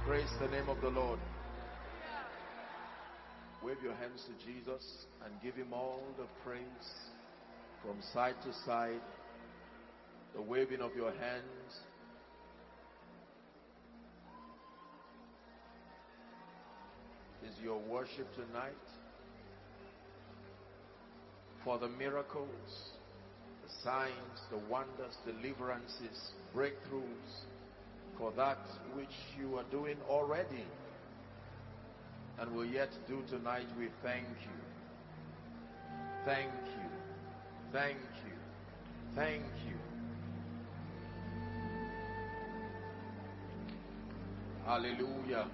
Praise the name of the Lord. Wave your hands to Jesus and give him all the praise from side to side. The waving of your hands is your worship tonight. For the miracles, the signs, the wonders, deliverances, breakthroughs, for that which you are doing already and will yet do tonight, we thank you. Thank you. Thank you. Thank you. Hallelujah.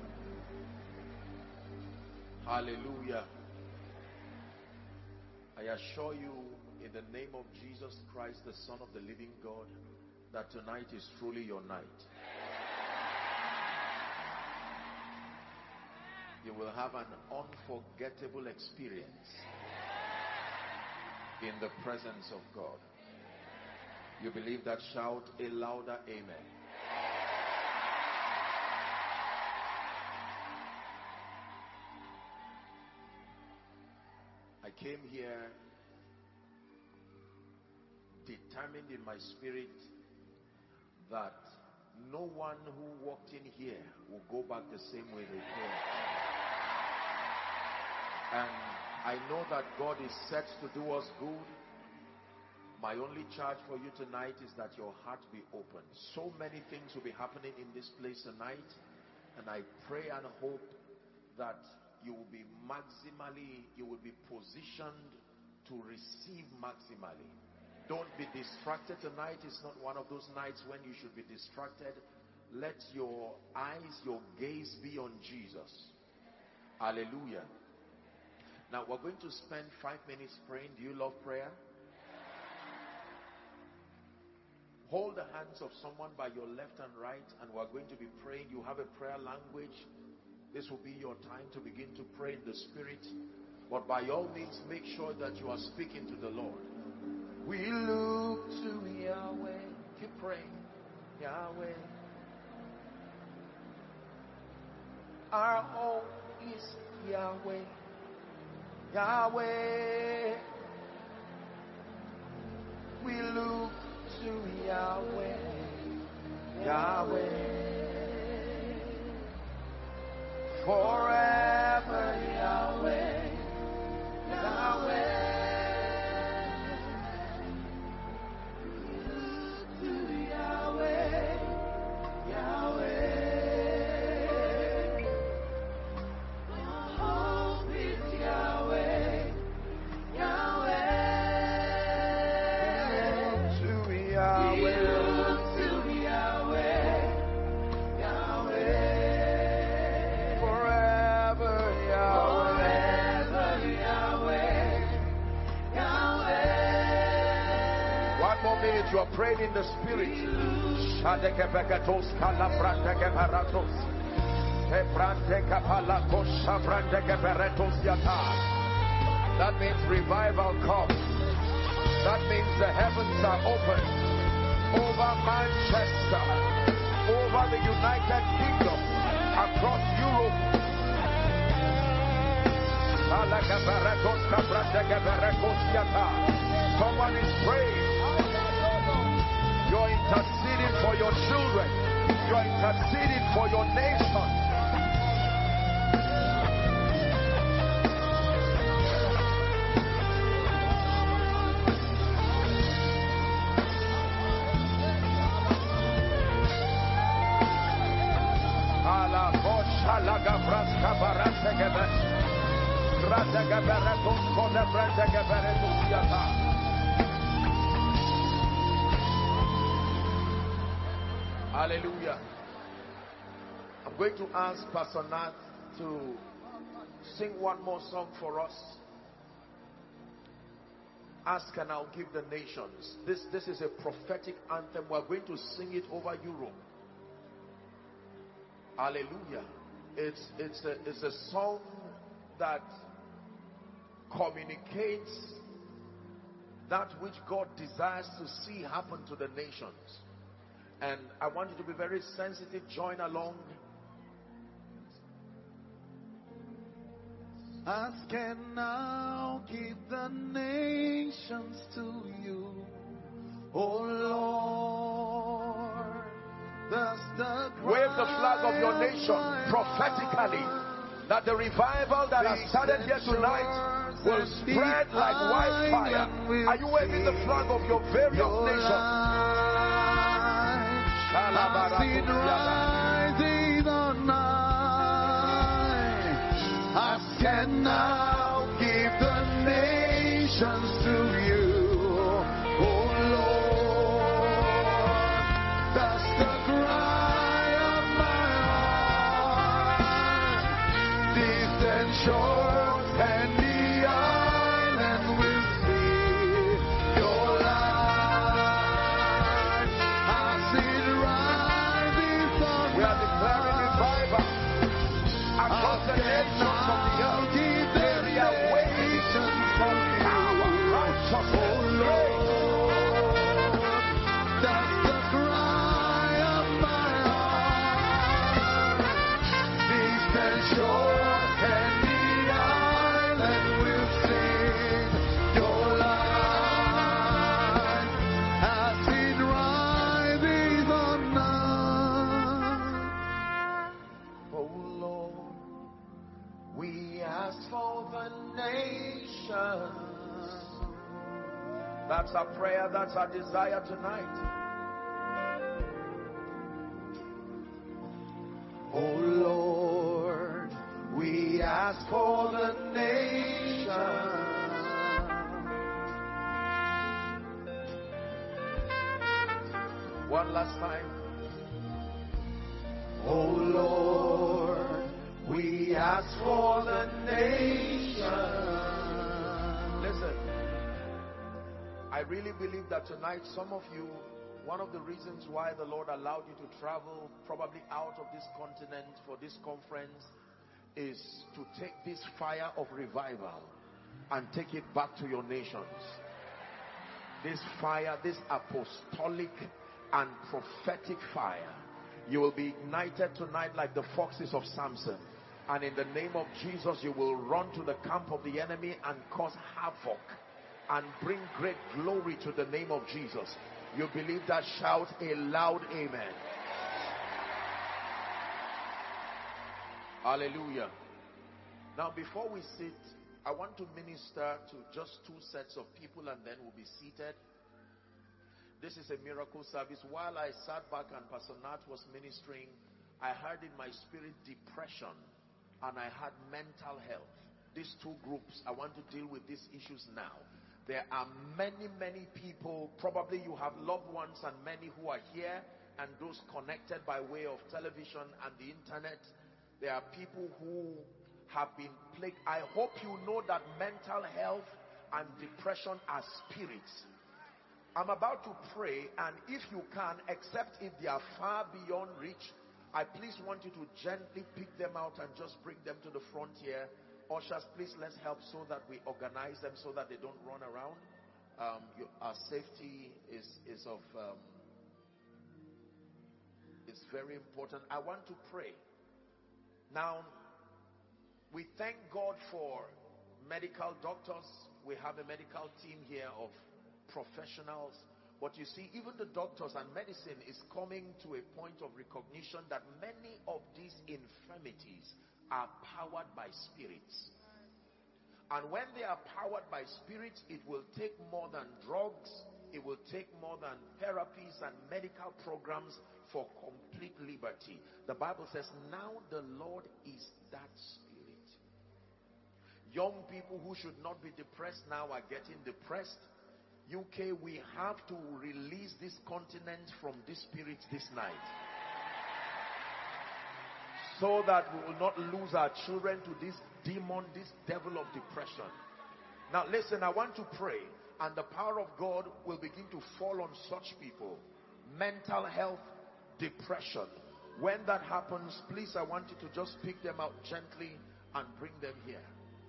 Hallelujah. I assure you, in the name of Jesus Christ, the Son of the living God, that tonight is truly your night. You will have an unforgettable experience in the presence of God. You believe that? Shout a louder amen. I came here determined in my spirit that no one who walked in here will go back the same way they came. And I know that God is set to do us good. My only charge for you tonight is that your heart be open. So many things will be happening in this place tonight, and I pray and hope that you will be positioned to receive maximally. Don't be distracted tonight. It's not one of those nights when you should be distracted. Let your eyes, your gaze be on Jesus. Hallelujah. Now we're going to spend 5 minutes praying. Do you love prayer? Hold the hands of someone by your left and right, and we're going to be praying. You have a prayer language. This will be your time to begin to pray in the Spirit. But by all means, make sure that you are speaking to the Lord. We look to Yahweh. Keep praying. Yahweh. Our hope is Yahweh. Yahweh. We look to Yahweh. Yahweh. Forever Yahweh. Yahweh. You are praying in the Spirit. That means revival comes. That means the heavens are open over Manchester, over the United Kingdom, across Europe. Someone is praying. You're interceding for your children. You're interceding for your nation. Hallelujah. I'm going to ask Pastor Nat to sing one more song for us. Ask and I'll give the nations. This is a prophetic anthem. We're going to sing it over Europe. Hallelujah. It's a song that communicates that which God desires to see happen to the nations. And I want you to be very sensitive. Join along. Ask and now give the nations to you, oh Lord. Wave the flag of your nation prophetically, that the revival that has started here tonight will spread like wildfire. Are you waving the flag of your various nations? Ask and now give the nations to you, oh Lord. That's the cry of my heart. Distant shores and the island will see your light as it rises on. We are declaring revival across the nations of the earth. They are waiting for power, righteousness, grace. That's the cry of my heart. Distant shores and the island will sing your light as it rises on night. Oh Lord, we ask for the nations. That's our prayer, that's our desire tonight. Oh Lord, we ask for the nations. One last time. Oh Lord, we ask for the nations. Listen, I really believe that tonight some of you, one of the reasons why the Lord allowed you to travel probably out of this continent for this conference is to take this fire of revival and take it back to your nations. This fire, this apostolic and prophetic fire, you will be ignited tonight like the foxes of Samson, and in the name of Jesus you will run to the camp of the enemy and cause havoc and bring great glory to the name of Jesus. You believe that? Shout a loud amen. Hallelujah. Now before we sit, I want to minister to just two sets of people and then we'll be seated. This is a miracle service. While I sat back and Pastor Nat was ministering, I heard in my spirit depression and I had mental health. These two groups, I want to deal with these issues now. There are many people, probably you have loved ones and many who are here and those connected by way of television and the internet. There are people who have been plagued. I hope you know that mental health and depression are spirits. I'm about to pray, and if you can, except if they are far beyond reach, I please want you to gently pick them out and just bring them to the front here. Ushers, please let's help so that we organize them so that they don't run around. Our safety is very important. I want to pray. Now, we thank God for medical doctors. We have a medical team here of professionals. But you see, even the doctors and medicine is coming to a point of recognition that many of these infirmities are powered by spirits. And when they are powered by spirits, it will take more than drugs, it will take more than therapies and medical programs for complete liberty. The Bible says, now the Lord is that spirit. Young people who should not be depressed now are getting depressed. UK, we have to release this continent from this spirit this night, so that we will not lose our children to this demon, this devil of depression. Now listen, I want to pray, and the power of God will begin to fall on such people. Mental health, depression. When that happens, please, I want you to just pick them out gently and bring them here.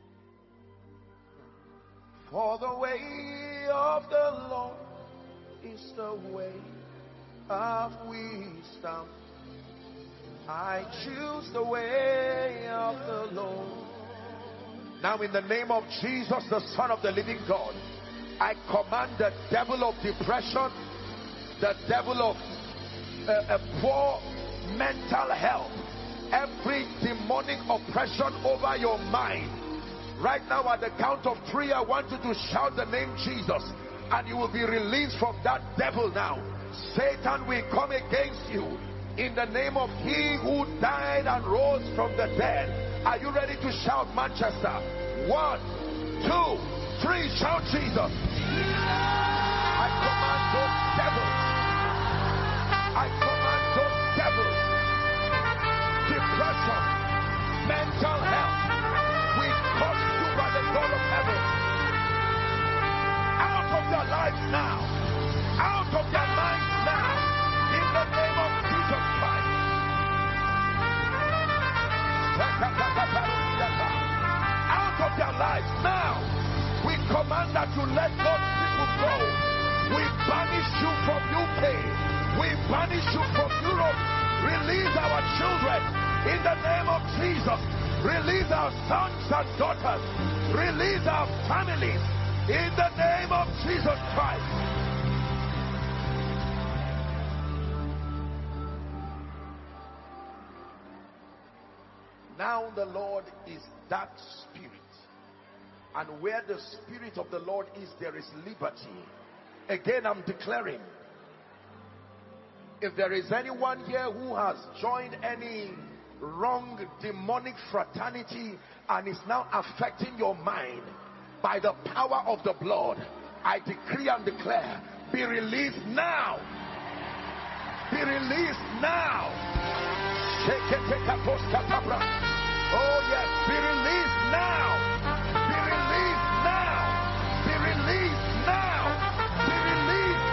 For the way of the Lord is the way of wisdom. I choose the way of the Lord. Now in the name of Jesus, the Son of the living God, I command the devil of depression, the devil of a poor mental health, every demonic oppression over your mind. Right now at the count of 3, I want you to shout the name Jesus, and you will be released from that devil now. Satan, we come against you in the name of he who died and rose from the dead. Are you ready to shout, Manchester? 1, 2, 3, shout Jesus. I command those devils. I command those devils. Depression, mental health, we curse you by the God of heaven. Out of their lives now. Out of their minds now. In the name of Jesus Christ. Out of their lives now. We command that you let God's people go. We banish you from UK. We banish you from Europe. Release our children in the name of Jesus. Release our sons and daughters. Release our families in the name of Jesus Christ. Now the Lord is that Spirit. And where the Spirit of the Lord is, there is liberty. Again, I'm declaring, if there is anyone here who has joined any wrong demonic fraternity and is now affecting your mind, by the power of the blood, I decree and declare, be released now. Be released now. Oh yes, be released now. Be released now. Be released now. Be released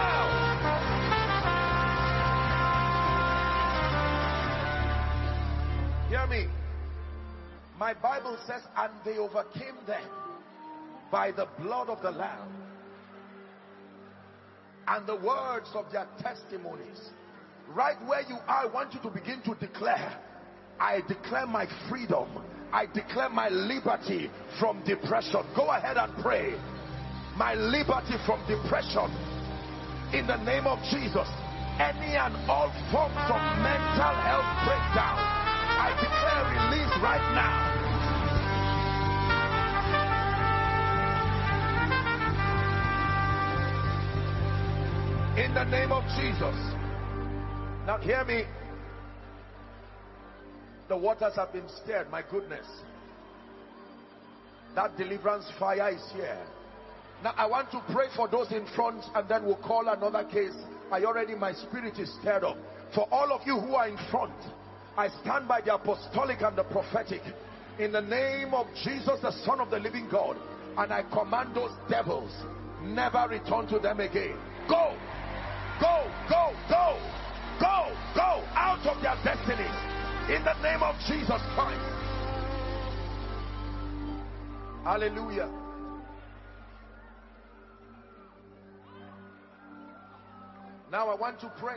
now. Hear me. My Bible says, and they overcame them by the blood of the Lamb and the words of their testimonies. Right where you are, I want you to begin to declare, I declare my freedom. I declare my liberty from depression. Go ahead and pray. My liberty from depression in the name of Jesus. Any and all forms of mental health breakdown, I declare release right now. In the name of Jesus. Now hear me. The waters have been stirred. My goodness. That deliverance fire is here. Now I want to pray for those in front, and then we'll call another case. My spirit is stirred up. For all of you who are in front, I stand by the apostolic and the prophetic in the name of Jesus, the Son of the living God, and I command those devils, never return to them again. Go, go, go, go, go, go out of their destinies in the name of Jesus Christ. Hallelujah. Now I want to pray.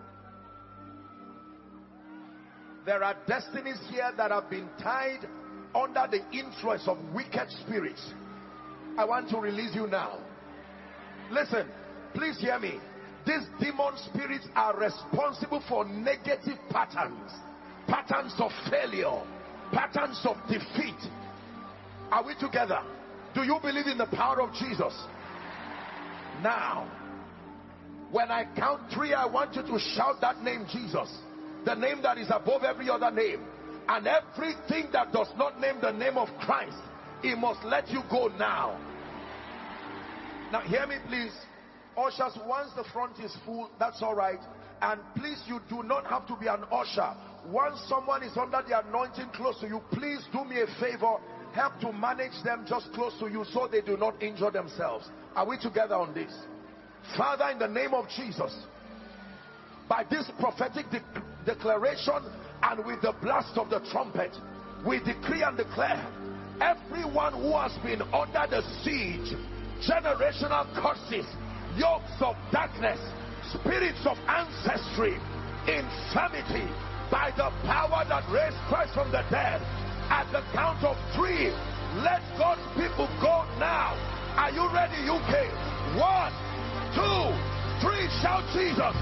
There are destinies here that have been tied under the influence of wicked spirits. I want to release you now. Listen, please hear me. These demon spirits are responsible for negative patterns, patterns of failure, patterns of defeat. Are we together? Do you believe in the power of Jesus? Now, when I count 3, I want you to shout that name, Jesus. The name that is above every other name. And everything that does not name the name of Christ, it must let you go now. Now hear me please. Ushers, once the front is full, that's all right. And please, you do not have to be an usher. Once someone is under the anointing close to you, please do me a favor. Help to manage them just close to you so they do not injure themselves. Are we together on this? Father, in the name of Jesus, by this prophetic declaration and with the blast of the trumpet, we decree and declare everyone who has been under the siege, generational curses, yokes of darkness, spirits of ancestry, infirmity, by the power that raised Christ from the dead, at the count of 3, Let God's people go now. Are you ready, UK? 1, 2, 3. Shout Jesus.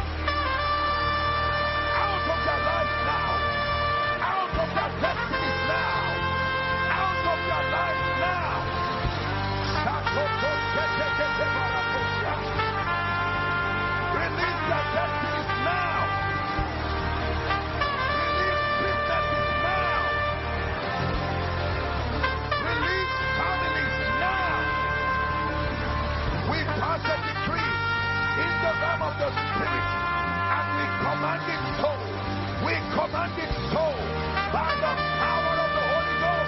Out of their lives now. Out of their destinies now. Out of their lives now. Release their destinies now. Release businesses now. Release families now. We pass a decree in the realm of the Spirit, and we command it so. We command it so by the power of the Holy Ghost.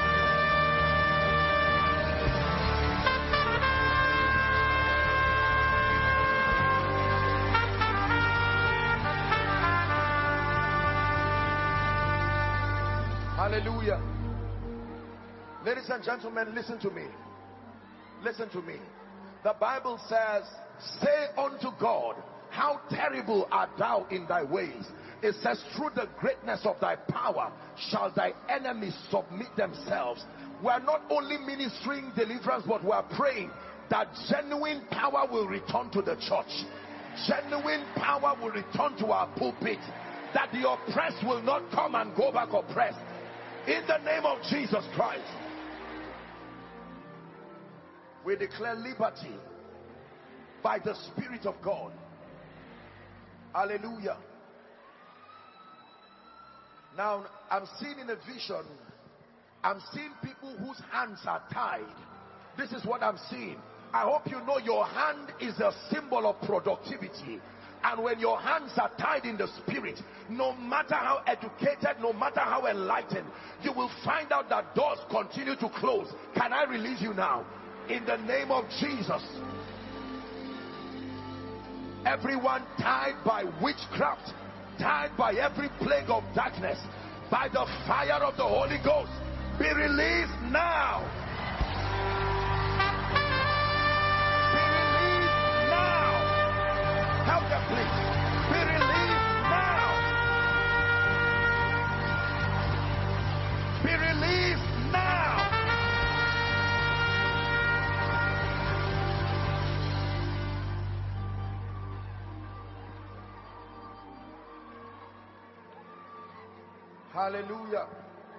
Hallelujah. Ladies and gentlemen, listen to me. Listen to me. The Bible says, say unto God, how terrible art thou in thy ways. It says, through the greatness of thy power shall thy enemies submit themselves. We are not only ministering deliverance, but we are praying that genuine power will return to the church. Genuine power will return to our pulpit. That the oppressed will not come and go back oppressed. In the name of Jesus Christ. We declare liberty by the Spirit of God. Hallelujah. Now, I'm seeing in a vision, I'm seeing people whose hands are tied. This is what I'm seeing. I hope you know your hand is a symbol of productivity. And when your hands are tied in the Spirit, no matter how educated, no matter how enlightened, you will find out that doors continue to close. Can I release you now? In the name of Jesus. Everyone tied by witchcraft, tied by every plague of darkness, by the fire of the Holy Ghost, be released now. Be released now. Help them, please. Be released now. Be released now. Hallelujah.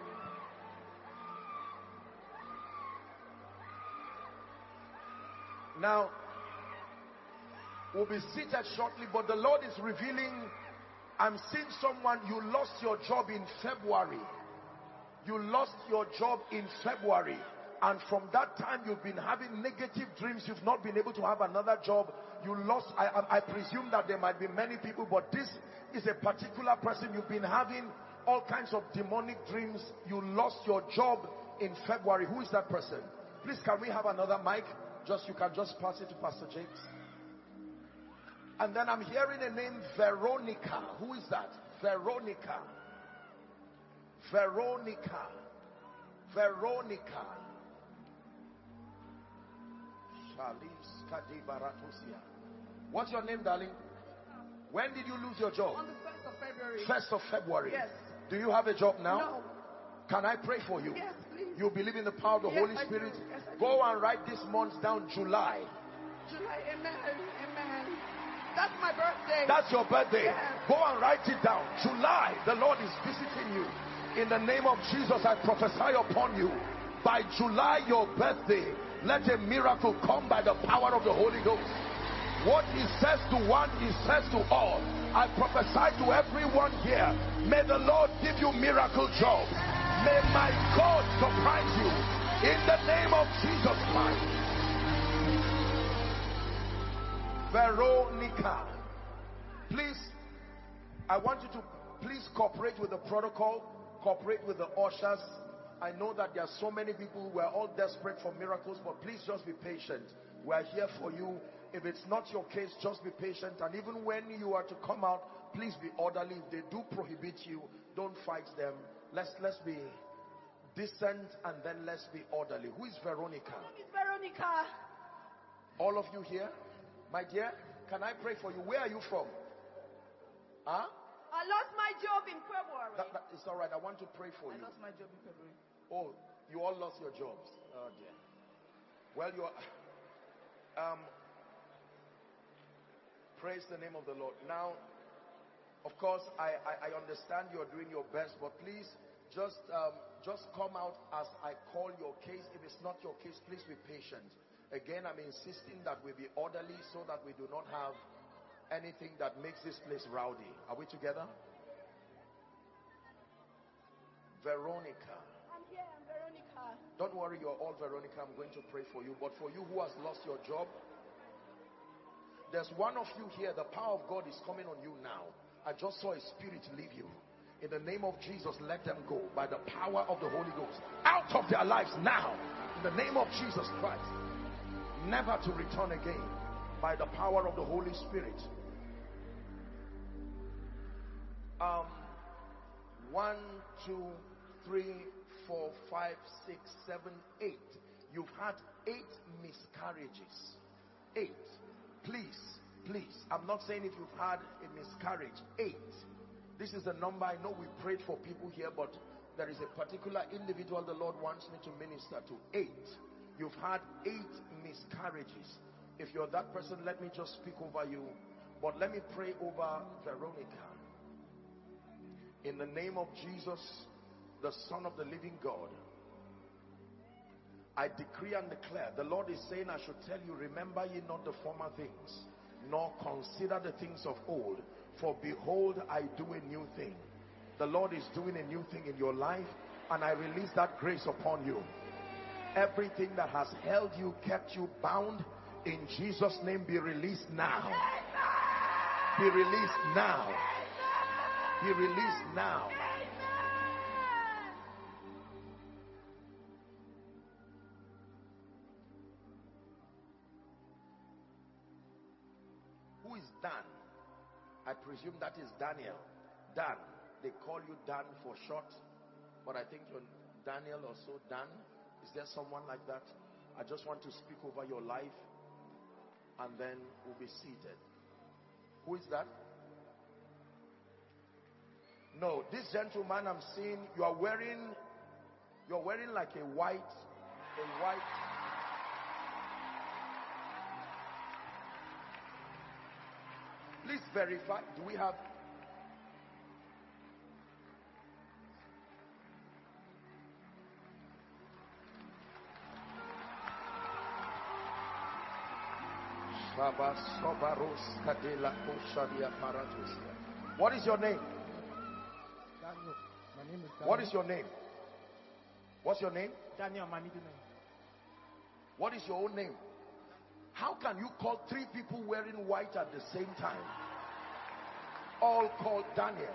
Now, we'll be seated shortly, but the Lord is revealing, I'm seeing someone, you lost your job in February. You lost your job in February. And from that time, you've been having negative dreams. You've not been able to have another job. You lost, I presume that there might be many people, but this is a particular person. You've been having all kinds of demonic dreams. You lost your job in February. Who is that person? Please, can we have another mic? You can just pass it to Pastor James. And then I'm hearing a name, Veronica. Who is that? Veronica. Veronica. Veronica. What's your name, darling? When did you lose your job? On the 1st of February. 1st of February. Yes. Do you have a job now? No. Can I pray for you? Yes, please. You believe in the power of the Holy Spirit? Yes, I do. Go and write this month down, July. July, amen, amen. That's my birthday. That's your birthday. Yes. Go and write it down. July, the Lord is visiting you. In the name of Jesus, I prophesy upon you. By July, your birthday, let a miracle come by the power of the Holy Ghost. What he says to one, he says to all. I prophesy to everyone here. May the Lord give you miracle jobs. May my God surprise you. In the name of Jesus Christ. Veronica. Please, I want you to please cooperate with the protocol. Cooperate with the ushers. I know that there are so many people who are all desperate for miracles, but please just be patient. We are here for you. If it's not your case, just be patient. And even when you are to come out, please be orderly. If they do prohibit you, don't fight them. Let's be decent, and then let's be orderly. Who is Veronica? My name is Veronica. All of you here? My dear, can I pray for you? Where are you from? Huh? I lost my job in February. It's all right. I want to pray for you. I lost my job in February. Oh, You all lost your jobs. Oh dear. Well, you are... praise the name of the Lord. Now, of course, I understand you're doing your best, but please just come out as I call your case. If it's not your case, please be patient. Again, I'm insisting that we be orderly so that we do not have anything that makes this place rowdy. Are we together? Veronica. I'm here, I'm Veronica. Don't worry, you're all Veronica. I'm going to pray for you. But for you who has lost your job, there's one of you here. The power of God is coming on you now. I just saw a spirit leave you. In the name of Jesus, let them go by the power of the Holy Ghost. Out of their lives now. In the name of Jesus Christ. Never to return again. By the power of the Holy Spirit. 1, 2, 3, 4, 5, 6, 7, 8. You've had 8 miscarriages. 8. Please, I'm not saying if you've had a miscarriage. 8. This is the number. I know we prayed for people here, but there is a particular individual the Lord wants me to minister to. 8. You've had 8 miscarriages. If you're that person, let me just speak over you. But let me pray over Veronica. In the name of Jesus, the Son of the living God, I decree and declare, the Lord is saying I should tell you, remember ye not the former things, nor consider the things of old, for behold, I do a new thing. The Lord is doing a new thing in your life, and I release that grace upon you. Everything that has held you, kept you bound, in Jesus' name, be released now. Be released now. Be released now. Who is Dan? I presume that is Daniel. Dan. They call you Dan for short, but I think you're Daniel or so. Dan. Is there someone like that? I just want to speak over your life, and then we'll be seated. Who is that? No, this gentleman I'm seeing, you're wearing like a white. Please verify. Do we have? What is your name? Daniel. My name is Daniel. What is your name? What's your name? Daniel, my middle name. What is your own name? How can you call 3 people wearing white at the same time? All called Daniel.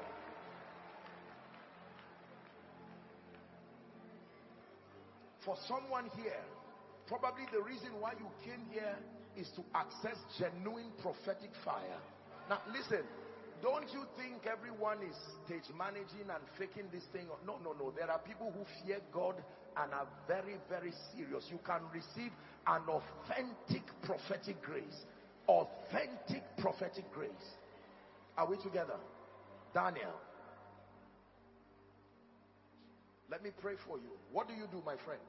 For someone here, probably the reason why you came here is to access genuine prophetic fire. Now listen, don't you think everyone is stage managing and faking this thing? No. There are people who fear God and are very, very serious. You can receive an authentic prophetic grace. Authentic prophetic grace. Are we together? Daniel. Let me pray for you. What do you do, my friend?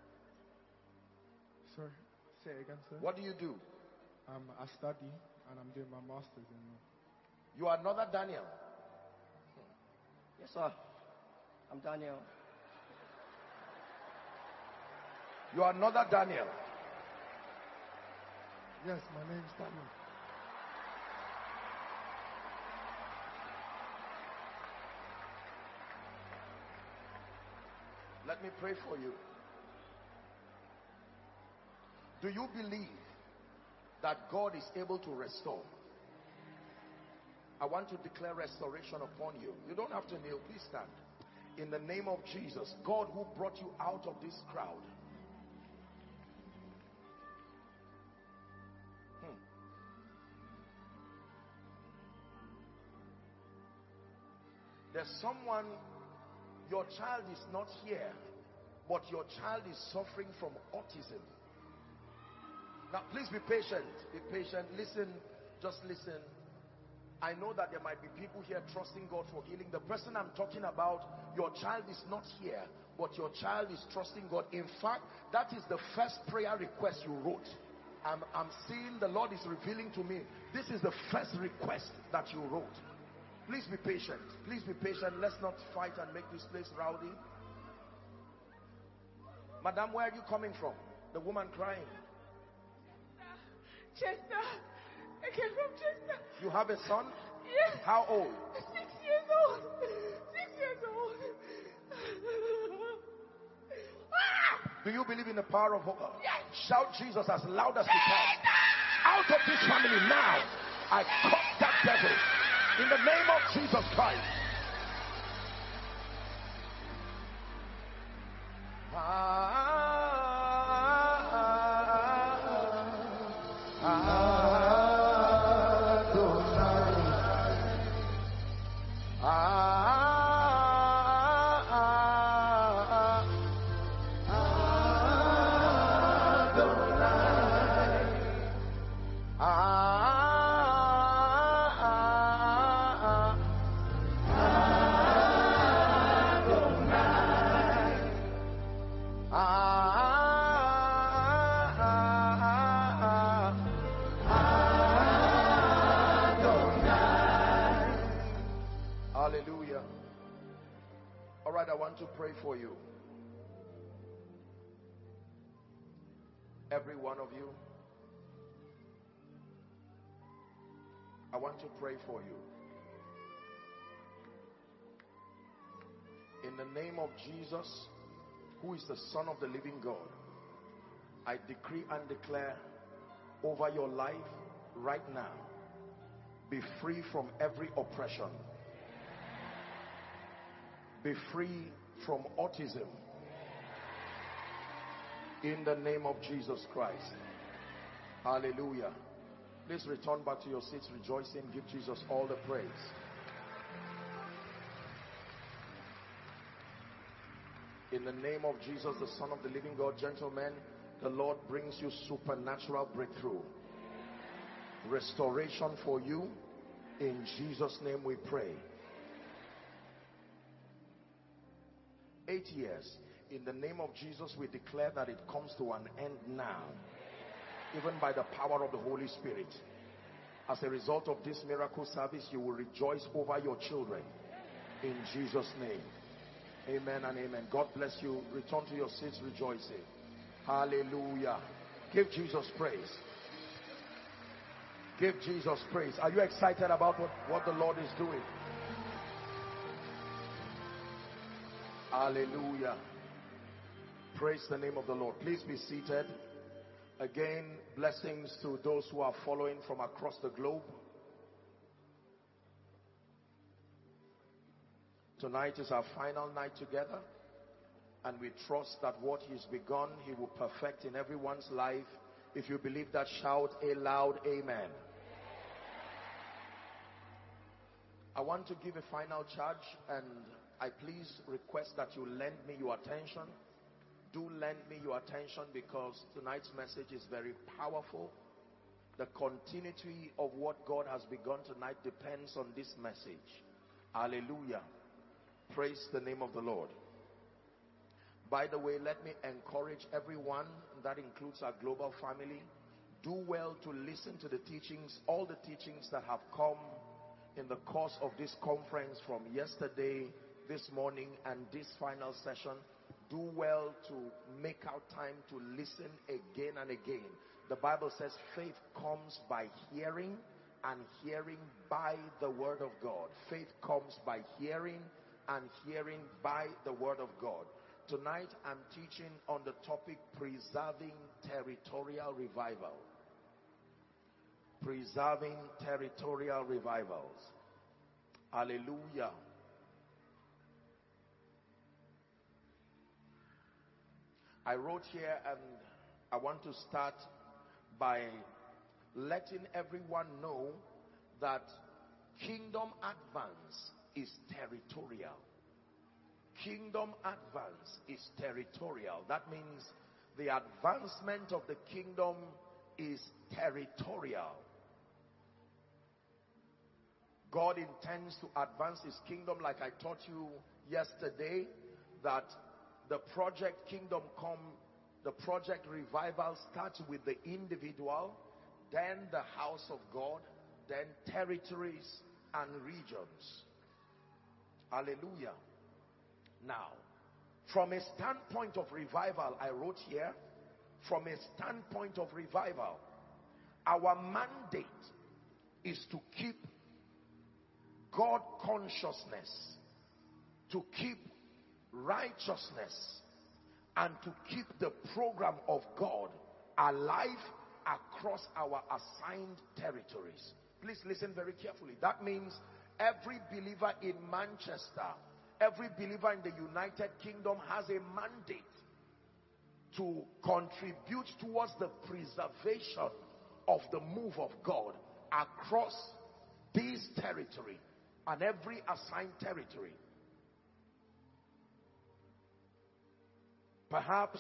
Sir, say it again, sir. What do you do? I study and I'm doing my master's in. You are another Daniel. Yes, sir. I'm Daniel. You are another Daniel. Yes, my name is Daniel. Let me pray for you. Do you believe that God is able to restore? I want to declare restoration upon you. You don't have to kneel. Please stand. In the name of Jesus, God who brought you out of this crowd. There's someone, your child is not here, but your child is suffering from autism. Now please be patient. Be patient. Listen. Just listen. I know that there might be people here trusting God for healing. The person I'm talking about, your child is not here, but your child is trusting God. In fact, that is the first prayer request you wrote. I'm seeing the Lord is revealing to me, this is the first request that you wrote. Please be patient. Please be patient. Let's not fight and make this place rowdy. Madam, where are you coming from? The woman crying. Chester. I came from Chester. You have a son? Yes. How old? 6 years old. 6 years old. Do you believe in the power of hope? Yes. Shout Jesus as loud as you can. Out of this family now. I cut that devil in the name of Jesus Christ. Hallelujah. All right, I want to pray for you. Every one of you. I want to pray for you. In the name of Jesus, who is the Son of the living God, I decree and declare over your life right now, be free from every oppression. Be free from autism. In the name of Jesus Christ. Hallelujah. Please return back to your seats rejoicing. Give Jesus all the praise. In the name of Jesus, the Son of the living God, gentlemen, the Lord brings you supernatural breakthrough. Restoration for you. In Jesus' name we pray. 8 years. In the name of Jesus, we declare that it comes to an end now. Even by the power of the Holy Spirit. As a result of this miracle service, you will rejoice over your children. In Jesus' name. Amen and amen. God bless you. Return to your seats rejoicing. Hallelujah. Give Jesus praise. Give Jesus praise. Are you excited about what the Lord is doing? Hallelujah. Praise the name of the Lord. Please be seated. Again, blessings to those who are following from across the globe. Tonight is our final night together, and we trust that what He's begun, He will perfect in everyone's life. If you believe that, shout a loud amen. I want to give a final charge, and I please request that you lend me your attention. Do lend me your attention, because tonight's message is very powerful. The continuity of what God has begun tonight depends on this message. Hallelujah. Praise the name of the Lord. By the way, let me encourage everyone, that includes our global family, do well to listen to the teachings, all the teachings that have come in the course of this conference from yesterday, this morning, and this final session. Do well to make out time to listen again and again. The Bible says faith comes by hearing, and hearing by the word of God. Faith comes by hearing, and hearing by the word of God. Tonight I'm teaching on the topic preserving territorial revival. Preserving territorial revivals. Hallelujah. I wrote here, and I want to start by letting everyone know that kingdom advance is territorial. Kingdom advance is territorial. That means the advancement of the kingdom is territorial. God intends to advance His kingdom, like I taught you yesterday, that the project Kingdom Come, the project Revival starts with the individual, then the house of God, then territories and regions. Hallelujah. Now, from a standpoint of revival, I wrote here, from a standpoint of revival, our mandate is to keep God consciousness, to keep righteousness, and to keep the program of God alive across our assigned territories. Please listen very carefully. That means every believer in Manchester, every believer in the United Kingdom has a mandate to contribute towards the preservation of the move of God across this territory and every assigned territory. Perhaps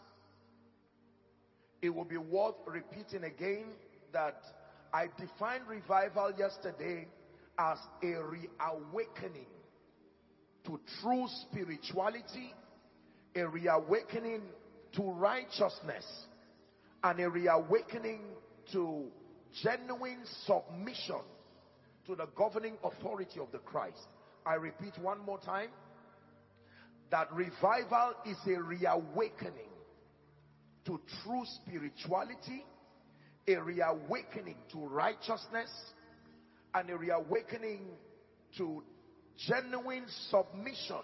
it will be worth repeating again that I defined revival yesterday as a reawakening to true spirituality, a reawakening to righteousness, and a reawakening to genuine submission to the governing authority of the Christ. I repeat one more time, that revival is a reawakening to true spirituality, a reawakening to righteousness, and a reawakening to genuine submission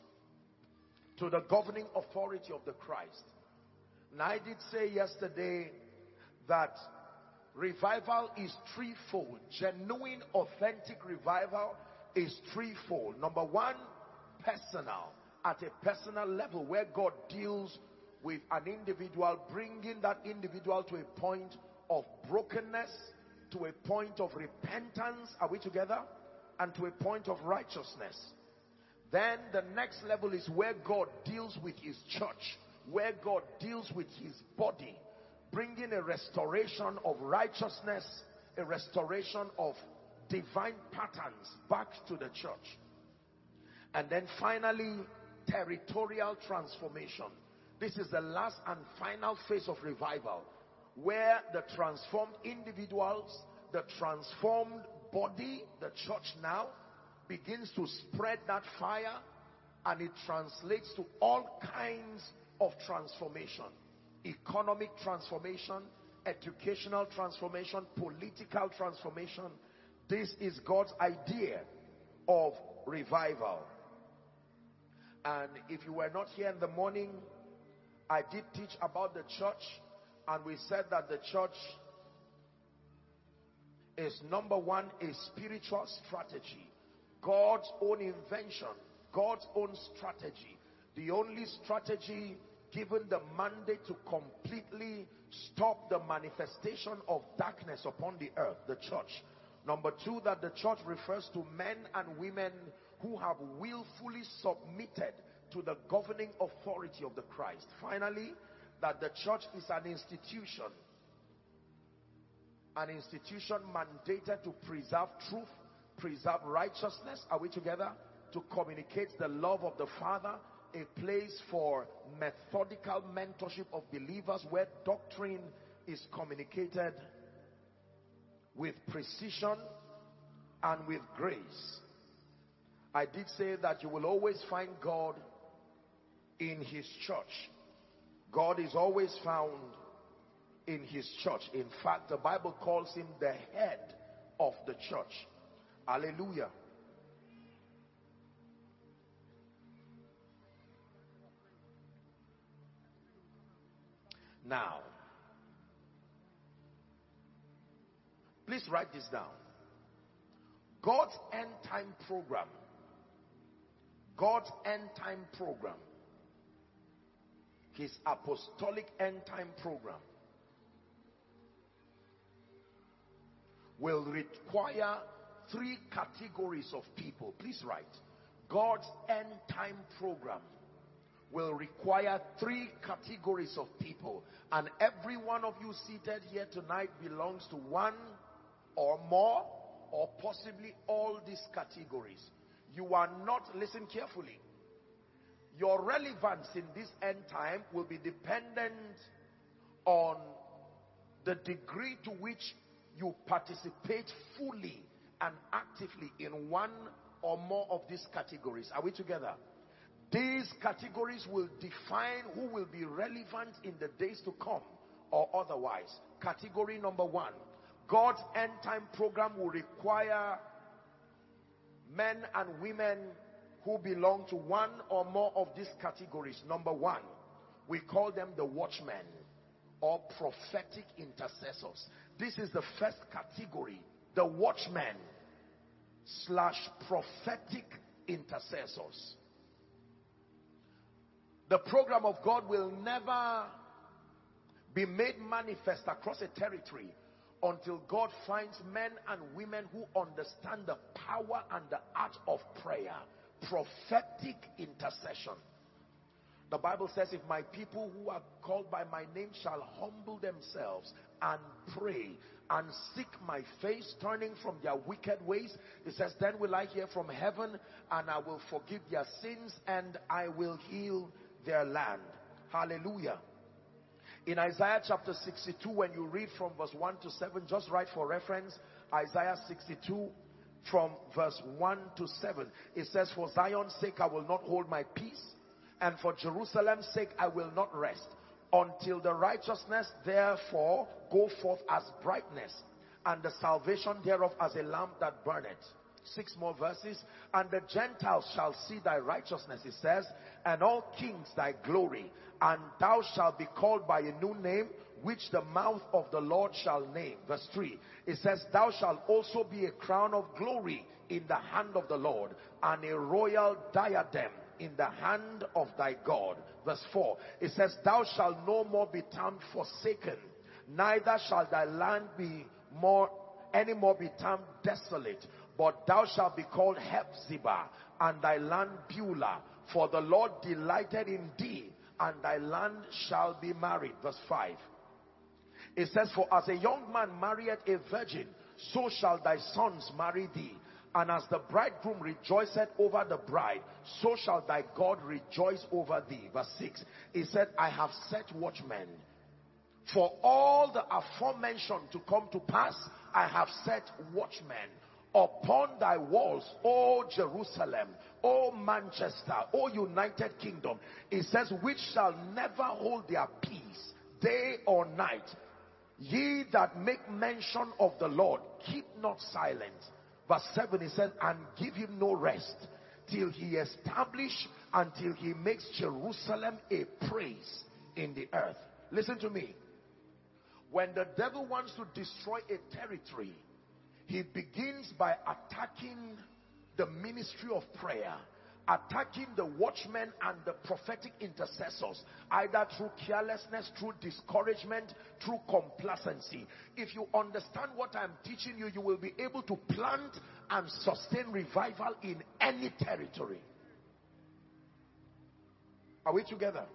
to the governing authority of the Christ. And I did say yesterday that revival is threefold. Genuine, authentic revival is threefold. Number one, personal. At a personal level where God deals with an individual, bringing that individual to a point of brokenness, to a point of repentance, are we together? And to a point of righteousness. Then the next level is where God deals with his church, where God deals with his body, bringing a restoration of righteousness, a restoration of divine patterns back to the church. And then finally, territorial transformation. This is the last and final phase of revival, where the transformed individuals, the transformed body, the church now, begins to spread that fire, and it translates to all kinds of transformation. Economic transformation, educational transformation, political transformation. This is God's idea of revival. And if you were not here in the morning, I did teach about the church, and we said that the church is, number one, a spiritual strategy. God's own invention, God's own strategy. The only strategy given the mandate to completely stop the manifestation of darkness upon the earth, the church. Number two, that the church refers to men and women who have willfully submitted to the governing authority of the Christ. Finally, that the church is an institution mandated to preserve truth, preserve righteousness. Are we together? To communicate the love of the Father, a place for methodical mentorship of believers where doctrine is communicated with precision and with grace. I did say that you will always find God in his church. God is always found in his church. In fact, the Bible calls him the head of the church. Hallelujah. Now, please write this down. God's end time program, God's end time program, his apostolic end time program, will require three categories of people. Please write. God's end time program will require three categories of people, and every one of you seated here tonight belongs to one or more, or possibly all these categories. You are not, listen carefully, Your relevance in this end time will be dependent on the degree to which you participate fully and actively in one or more of these categories. Are we together? These categories will define who will be relevant in the days to come or otherwise. Category number 1, God's end time program will require men and women who belong to one or more of these categories. Number 1, we call them the watchmen or prophetic intercessors. This is the first category, the watchmen / prophetic intercessors. The program of God will never be made manifest across a territory until God finds men and women who understand the power and the art of prayer. Prophetic intercession. The Bible says, if my people who are called by my name shall humble themselves and pray and seek my face, turning from their wicked ways, it says, then will I hear from heaven and I will forgive their sins and I will heal their land. Hallelujah. In Isaiah chapter 62, when you read from verse 1 to 7, just write for reference, Isaiah 62 from verse 1 to 7. It says, for Zion's sake I will not hold my peace, and for Jerusalem's sake I will not rest, until the righteousness therefore go forth as brightness, and the salvation thereof as a lamp that burneth. 6 more verses. And the Gentiles shall see thy righteousness, it says, and all kings thy glory. And thou shalt be called by a new name, which the mouth of the Lord shall name. Verse 3. It says, thou shalt also be a crown of glory in the hand of the Lord, and a royal diadem in the hand of thy God. Verse 4. It says, thou shalt no more be termed forsaken, neither shall thy land be any more be termed desolate, but thou shalt be called Hephzibah, and thy land Beulah, for the Lord delighted in thee, and thy land shall be married. Verse 5. It says, for as a young man marrieth a virgin, so shall thy sons marry thee. And as the bridegroom rejoiceth over the bride, so shall thy God rejoice over thee. Verse 6. It said, I have set watchmen. For all the aforementioned to come to pass, I have set watchmen upon thy walls, O Jerusalem, O Manchester, O United Kingdom. It says, which shall never hold their peace, day or night. Ye that make mention of the Lord, keep not silent. Verse 7, it says, and give him no rest, till he establish, until he makes Jerusalem a praise in the earth. Listen to me. When the devil wants to destroy a territory, he begins by attacking the ministry of prayer, attacking the watchmen and the prophetic intercessors, either through carelessness, through discouragement, through complacency. If you understand what I'm teaching you, you will be able to plant and sustain revival in any territory. Are we together?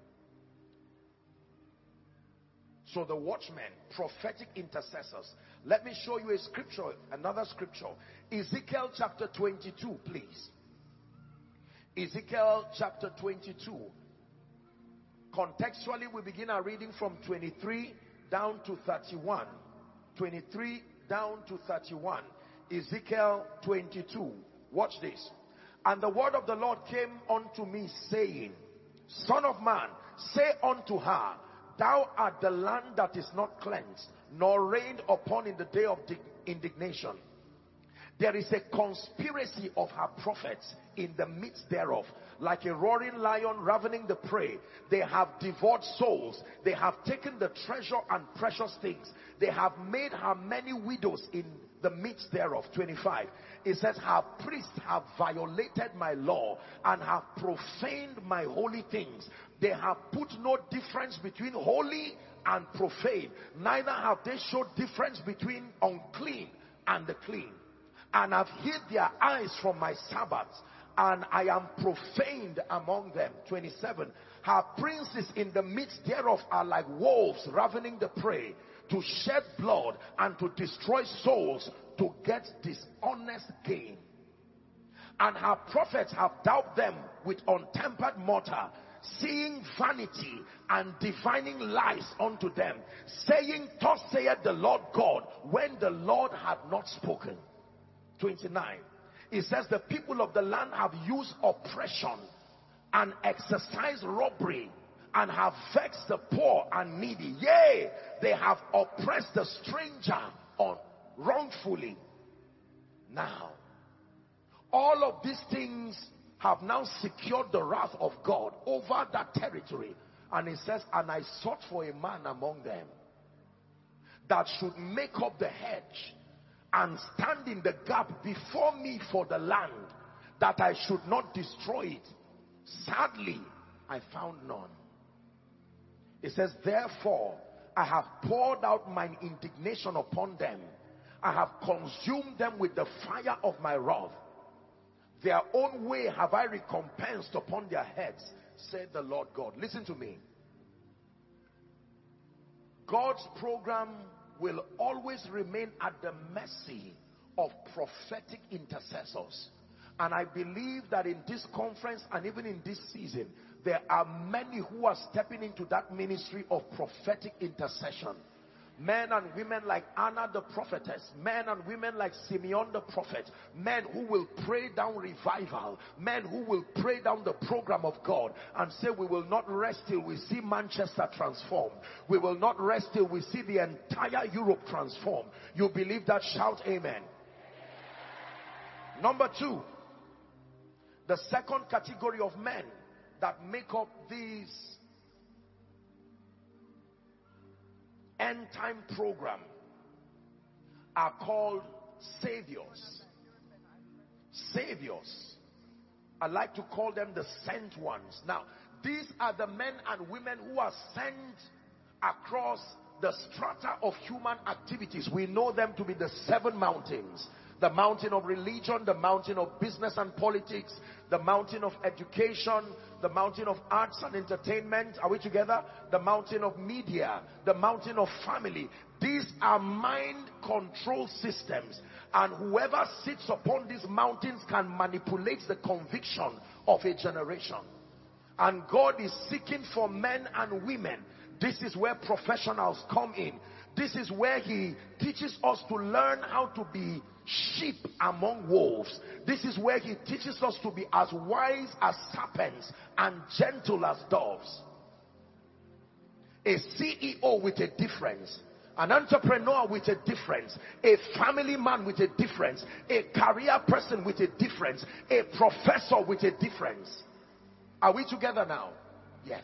So the watchmen, prophetic intercessors. Let me show you a scripture, another scripture. Ezekiel chapter 22, please. Ezekiel chapter 22. Contextually, we begin our reading from 23 down to 31. 23 down to 31. Ezekiel 22. Watch this. And the word of the Lord came unto me, saying, Son of man, say unto her, thou art the land that is not cleansed, nor rained upon in the day of indignation. There is a conspiracy of her prophets in the midst thereof, like a roaring lion ravening the prey. They have devoured souls. They have taken the treasure and precious things. They have made her many widows in the midst thereof. 25. It says, her priests have violated my law and have profaned my holy things. They have put no difference between holy and profane. Neither have they showed difference between unclean and the clean. And have hid their eyes from my Sabbaths, and I am profaned among them. 27. Her princes in the midst thereof are like wolves ravening the prey, to shed blood and to destroy souls, to get dishonest gain. And her prophets have daubed them with untempered mortar, seeing vanity and divining lies unto them, saying, thus saith the Lord God, when the Lord had not spoken. 29. It says, the people of the land have used oppression and exercised robbery, and have vexed the poor and needy. Yea, they have oppressed the stranger wrongfully. Now, all of these things have now secured the wrath of God over that territory. And it says, and I sought for a man among them that should make up the hedge and stand in the gap before me for the land, that I should not destroy it. Sadly, I found none. It says, therefore, I have poured out mine indignation upon them. I have consumed them with the fire of my wrath. Their own way have I recompensed upon their heads, said the Lord God. Listen to me. God's program will always remain at the mercy of prophetic intercessors. And I believe that in this conference and even in this season, there are many who are stepping into that ministry of prophetic intercession. Men and women like Anna the prophetess, men and women like Simeon the prophet, men who will pray down revival, men who will pray down the program of God and say, we will not rest till we see Manchester transformed. We will not rest till we see the entire Europe transformed. You believe that? Shout amen. Number two, the second category of men that make up these end time program are called saviors. Saviors. I like to call them the sent ones. Now, these are the men and women who are sent across the strata of human activities. We know them to be the 7 mountains. The mountain of religion, the mountain of business and politics, the mountain of education, the mountain of arts and entertainment. Are we together? The mountain of media, the mountain of family. These are mind control systems. And whoever sits upon these mountains can manipulate the conviction of a generation. And God is seeking for men and women. This is where professionals come in. This is where He teaches us to learn how to be sheep among wolves. This is where He teaches us to be as wise as serpents and gentle as doves. A CEO with a difference, an entrepreneur with a difference, a family man with a difference, a career person with a difference, a professor with a difference. Are we together now? Yes.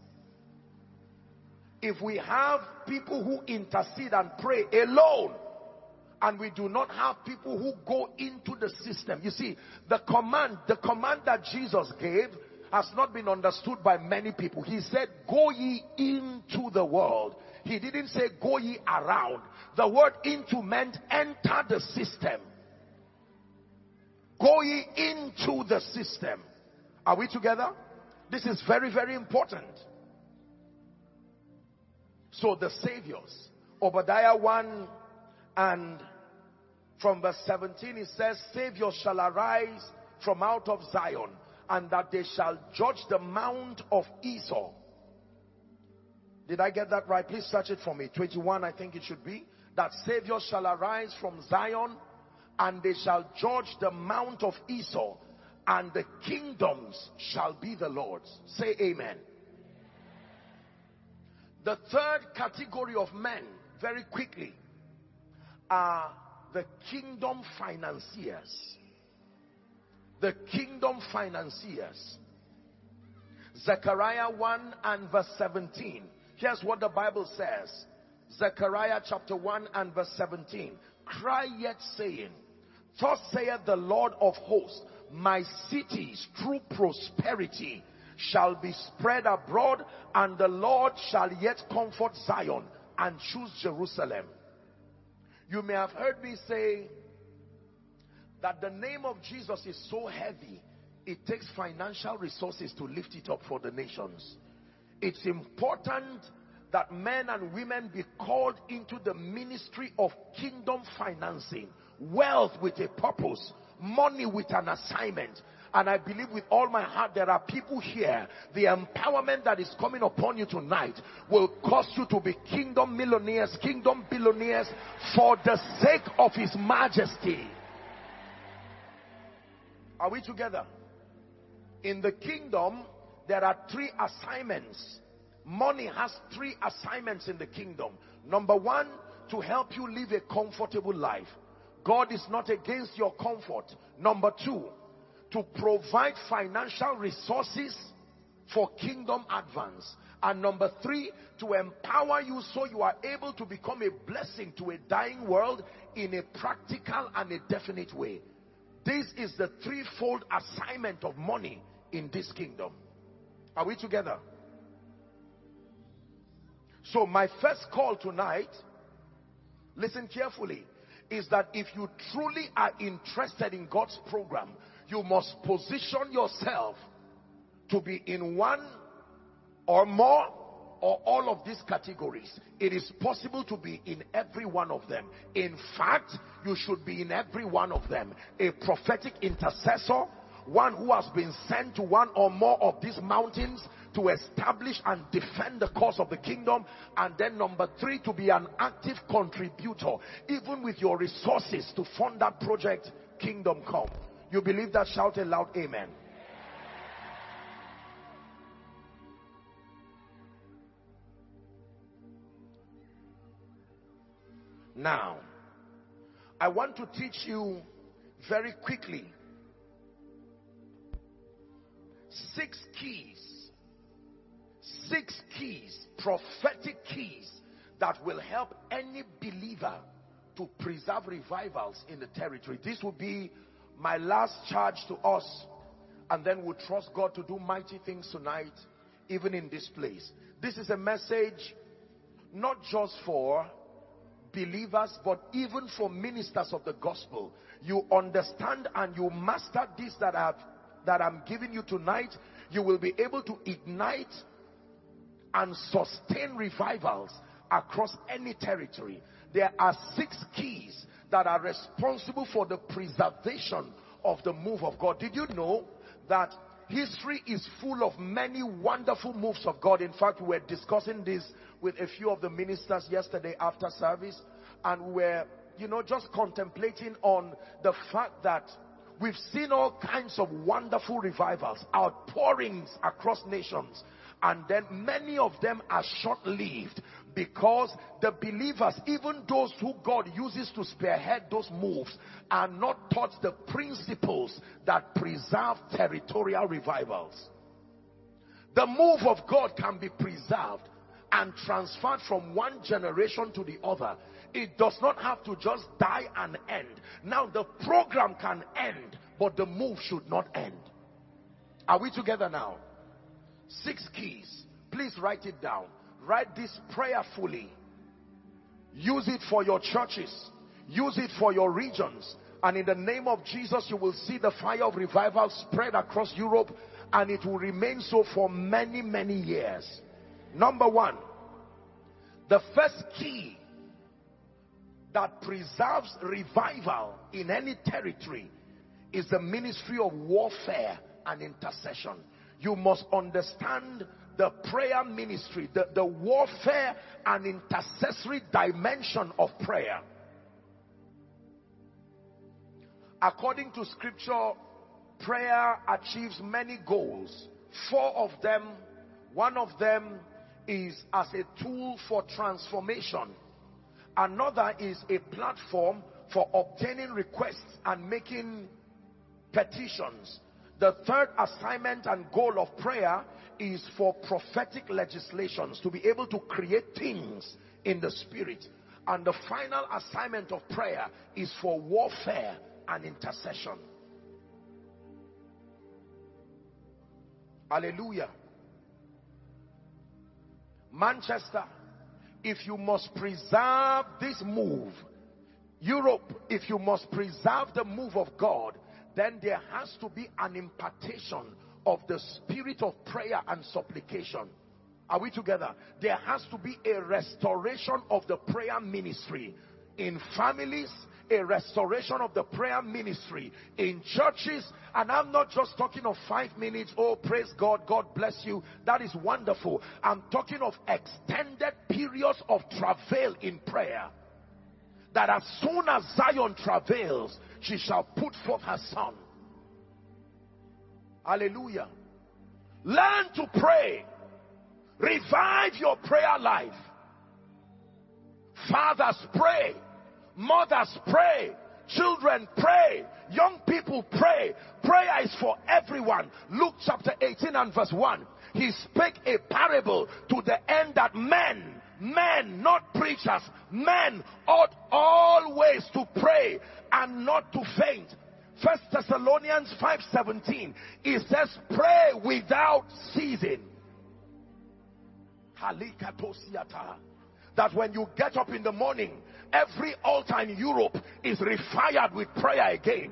If we have people who intercede and pray alone, and we do not have people who go into the system. You see, the command that Jesus gave has not been understood by many people. He said, go ye into the world. He didn't say go ye around. The word into meant enter the system. Go ye into the system. Are we together? This is very, very important. So the saviors, Obadiah 1 and from verse 17 it says, saviors shall arise from out of Zion, and that they shall judge the mount of Esau. Did I get that right? Please search it for me. 21 I think it should be. That saviors shall arise from Zion, and they shall judge the mount of Esau, and the kingdoms shall be the Lord's. Say amen. The third category of men, very quickly, are the kingdom financiers. The kingdom financiers. Zechariah 1 and verse 17. Here's what the Bible says. Zechariah chapter 1 and verse 17. Cry yet saying, thus saith the Lord of hosts, my cities through prosperity shall be spread abroad, and the Lord shall yet comfort Zion and choose Jerusalem. You may have heard me say that the name of Jesus is so heavy, it takes financial resources to lift it up for the nations. It's important that men and women be called into the ministry of kingdom financing, wealth with a purpose, money with an assignment. And I believe with all my heart there are people here, the empowerment that is coming upon you tonight will cause you to be kingdom millionaires, kingdom billionaires for the sake of His majesty. Are we together? In the kingdom, there are 3 assignments. Money has 3 assignments in the kingdom. Number 1, to help you live a comfortable life. God is not against your comfort. Number 2, to provide financial resources for kingdom advance. And number 3, to empower you so you are able to become a blessing to a dying world in a practical and a definite way. This is the threefold assignment of money in this kingdom. Are we together? So my first call tonight, listen carefully, is that if you truly are interested in God's program, you must position yourself to be in one or more or all of these categories. It is possible to be in every one of them. In fact, you should be in every one of them. A prophetic intercessor, one who has been sent to one or more of these mountains to establish and defend the cause of the kingdom. And then number 3, to be an active contributor, even with your resources to fund that project, Kingdom Come. You believe that? Shout aloud, amen. Now, I want to teach you very quickly 6 keys, prophetic keys that will help any believer to preserve revivals in the territory. This will be my last charge to us, and then we'll trust God to do mighty things tonight, even in this place. This is a message not just for believers, but even for ministers of the gospel. You understand and you master this that I'm giving you tonight, you will be able to ignite and sustain revivals across any territory. There are 6 keys that are responsible for the preservation of the move of God. Did you know that history is full of many wonderful moves of God? In fact, we were discussing this with a few of the ministers yesterday after service, and we were, just contemplating on the fact that we've seen all kinds of wonderful revivals, outpourings across nations, and then many of them are short-lived because the believers, even those who God uses to spearhead those moves, are not taught the principles that preserve territorial revivals. The move of God can be preserved and transferred from one generation to the other. It does not have to just die and end. Now the program can end, but the move should not end. Are we together now? 6 keys. Please write it down. Write this prayerfully. Use it for your churches. Use it for your regions. And in the name of Jesus, you will see the fire of revival spread across Europe, and it will remain so for many, many years. Number 1, the first key that preserves revival in any territory is the ministry of warfare and intercession. You must understand the prayer ministry, the warfare and intercessory dimension of prayer. According to scripture, prayer achieves many goals. 4 of them, one of them is as a tool for transformation. Another is a platform for obtaining requests and making petitions. The third assignment and goal of prayer is for prophetic legislations, to be able to create things in the spirit. And the final assignment of prayer is for warfare and intercession. Hallelujah. Manchester, if you must preserve this move, Europe, if you must preserve the move of God, then there has to be an impartation of the spirit of prayer and supplication. Are we together? There has to be a restoration of the prayer ministry in families, a restoration of the prayer ministry in churches. And I'm not just talking of 5 minutes, oh praise God, God bless you, that is wonderful. I'm talking of extended periods of travail in prayer, that as soon as Zion travails, she shall put forth her son. Hallelujah. Learn to pray. Revive your prayer life. Fathers, pray. Mothers, pray. Children, pray. Young people, pray. Prayer is for everyone. Luke chapter 18 and verse 1. He spake a parable to the end that men, not preachers, men ought always to pray and not to faint. 1 Thessalonians 5:17, it says, pray without ceasing. That when you get up in the morning, every altar in Europe is refired with prayer again.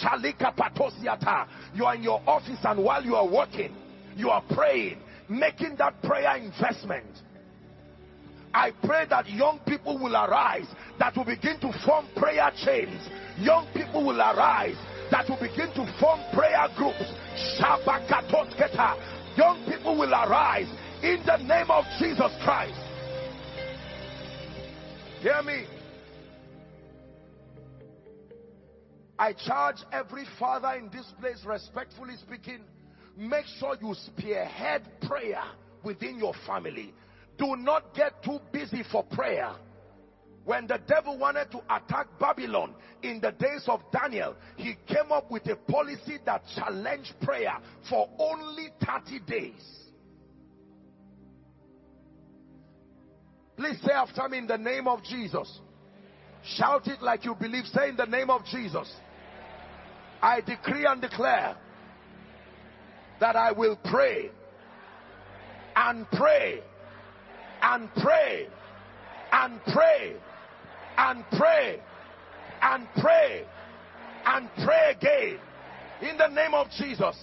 You are in your office, and while you are working, you are praying, making that prayer investment. I pray that young people will arise that will begin to form prayer chains. Young people will arise that will begin to form prayer groups. Young people will arise in the name of Jesus Christ. Hear me. I charge every father in this place, respectfully speaking, make sure you spearhead prayer within your family. Do not get too busy for prayer. When the devil wanted to attack Babylon in the days of Daniel, he came up with a policy that challenged prayer for only 30 days. Please say after me, in the name of Jesus. Shout it like you believe. Say, in the name of Jesus, I decree and declare that I will pray and pray and pray and pray and pray and pray and pray again in the name of Jesus.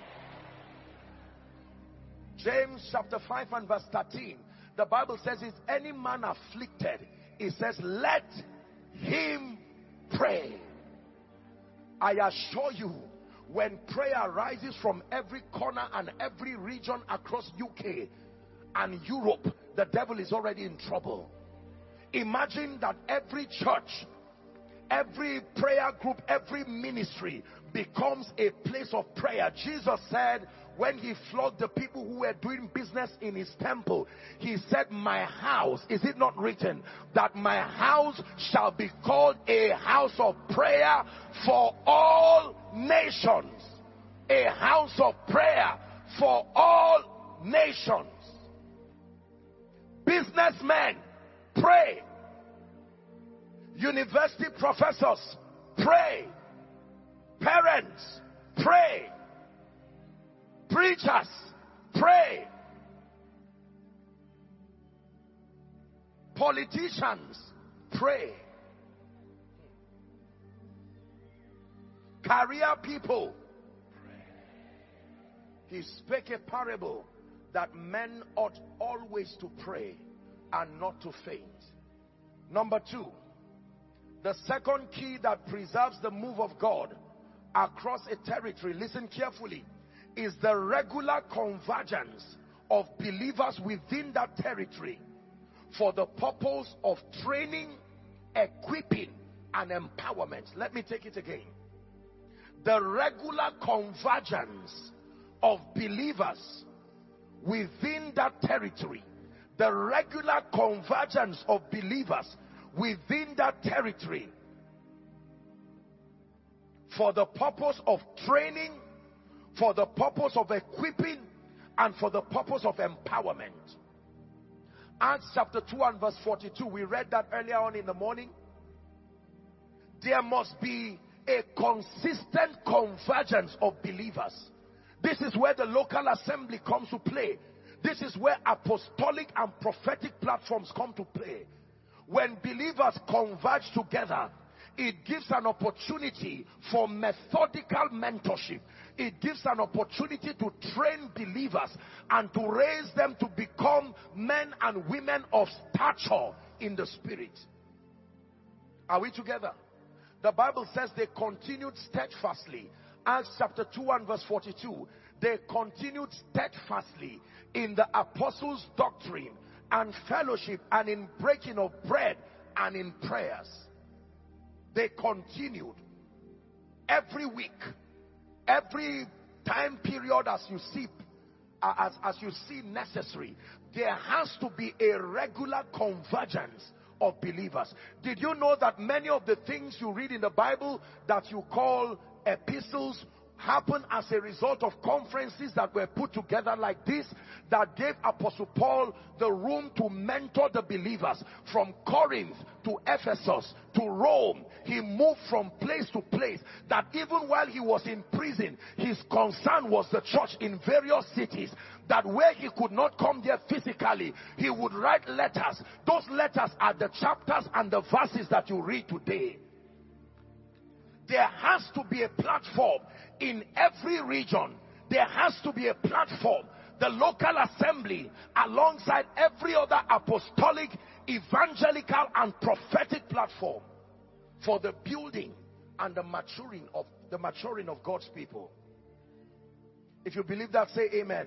James chapter 5 and verse 13, the Bible says, is any man afflicted, it says, let him pray. I assure you, when prayer rises from every corner and every region across UK and Europe, the devil is already in trouble. Imagine that every church, every prayer group, every ministry becomes a place of prayer. Jesus said, when he flogged the people who were doing business in his temple, he said, my house, is it not written that my house shall be called a house of prayer for all nations? A house of prayer for all nations. Businessmen, pray. University professors, pray. Parents, pray. Preachers, pray. Politicians, pray. Career people, pray. He spake a parable that men ought always to pray and not to faint. Number 2, the second key that preserves the move of God across a territory, listen carefully, is the regular convergence of believers within that territory for the purpose of training, equipping, and empowerment. Let me take it again. The regular convergence of believers within that territory. The regular convergence of believers within that territory for the purpose of training, for the purpose of equipping, and for the purpose of empowerment. Acts chapter 2 and verse 42, we read that earlier on in the morning. There must be a consistent convergence of believers. This is where the local assembly comes to play. This is where apostolic and prophetic platforms come to play. When believers converge together, it gives an opportunity for methodical mentorship. It gives an opportunity to train believers and to raise them to become men and women of stature in the spirit. Are we together? The Bible says they continued steadfastly. Acts chapter 2 and verse 42. They continued steadfastly in the apostles' doctrine and fellowship and in breaking of bread and in prayers. They continued every week, every time period as you see necessary. There has to be a regular convergence of believers. Did you know that many of the things you read in the Bible that you call epistles happen as a result of conferences that were put together like this, that gave Apostle Paul the room to mentor the believers? From Corinth to Ephesus to Rome, he moved from place to place, that even while he was in prison, his concern was the church in various cities, that where he could not come there physically, he would write letters. Those letters are the chapters and the verses that you read today. There has to be a platform in every region. There has to be a platform, the local assembly, alongside every other apostolic, evangelical and prophetic platform, for the building and the maturing of God's people. If you believe that, say amen.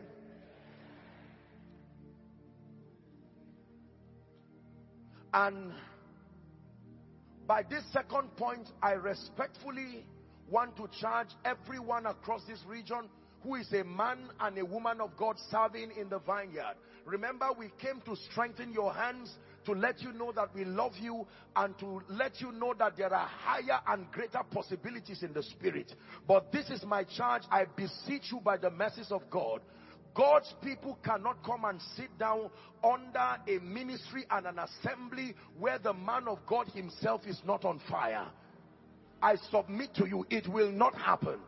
And by this second point, I respectfully want to charge everyone across this region who is a man and a woman of God serving in the vineyard. Remember, we came to strengthen your hands, to let you know that we love you, and to let you know that there are higher and greater possibilities in the spirit. But this is my charge. I beseech you by the mercies of God. God's people cannot come and sit down under a ministry and an assembly where the man of God himself is not on fire. I submit to you, it will not happen.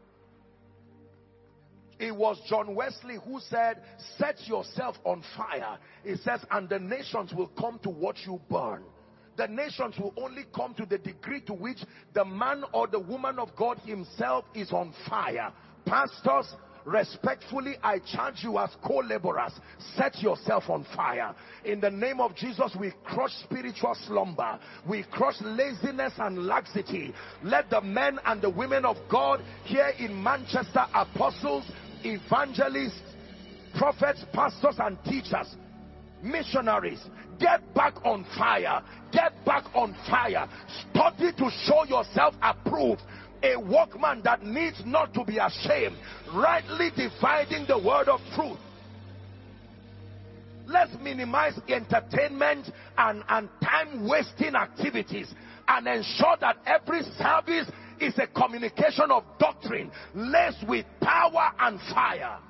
It was John Wesley who said, set yourself on fire. He says, and the nations will come to watch you burn. The nations will only come to the degree to which the man or the woman of God himself is on fire. Pastors, respectfully, I charge you as co-laborers, set yourself on fire. In the name of Jesus, we crush spiritual slumber. We crush laziness and laxity. Let the men and the women of God here in Manchester, apostles, evangelists, prophets, pastors and teachers, missionaries, get back on fire. Get back on fire. Study to show yourself approved, a workman that needs not to be ashamed, rightly dividing the word of truth. Let's minimize entertainment and time-wasting activities, and ensure that every service is a communication of doctrine laced with power and fire.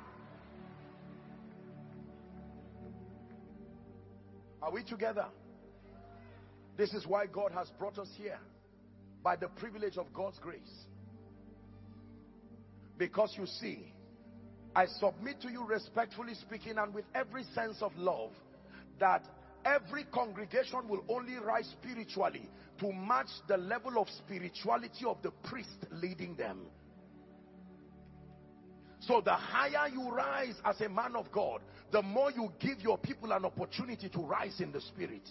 Are we together? This is why God has brought us here, by the privilege of God's grace. Because you see, I submit to you, respectfully speaking and with every sense of love, that every congregation will only rise spiritually to match the level of spirituality of the priest leading them. So the higher you rise as a man of God, the more you give your people an opportunity to rise in the spirit.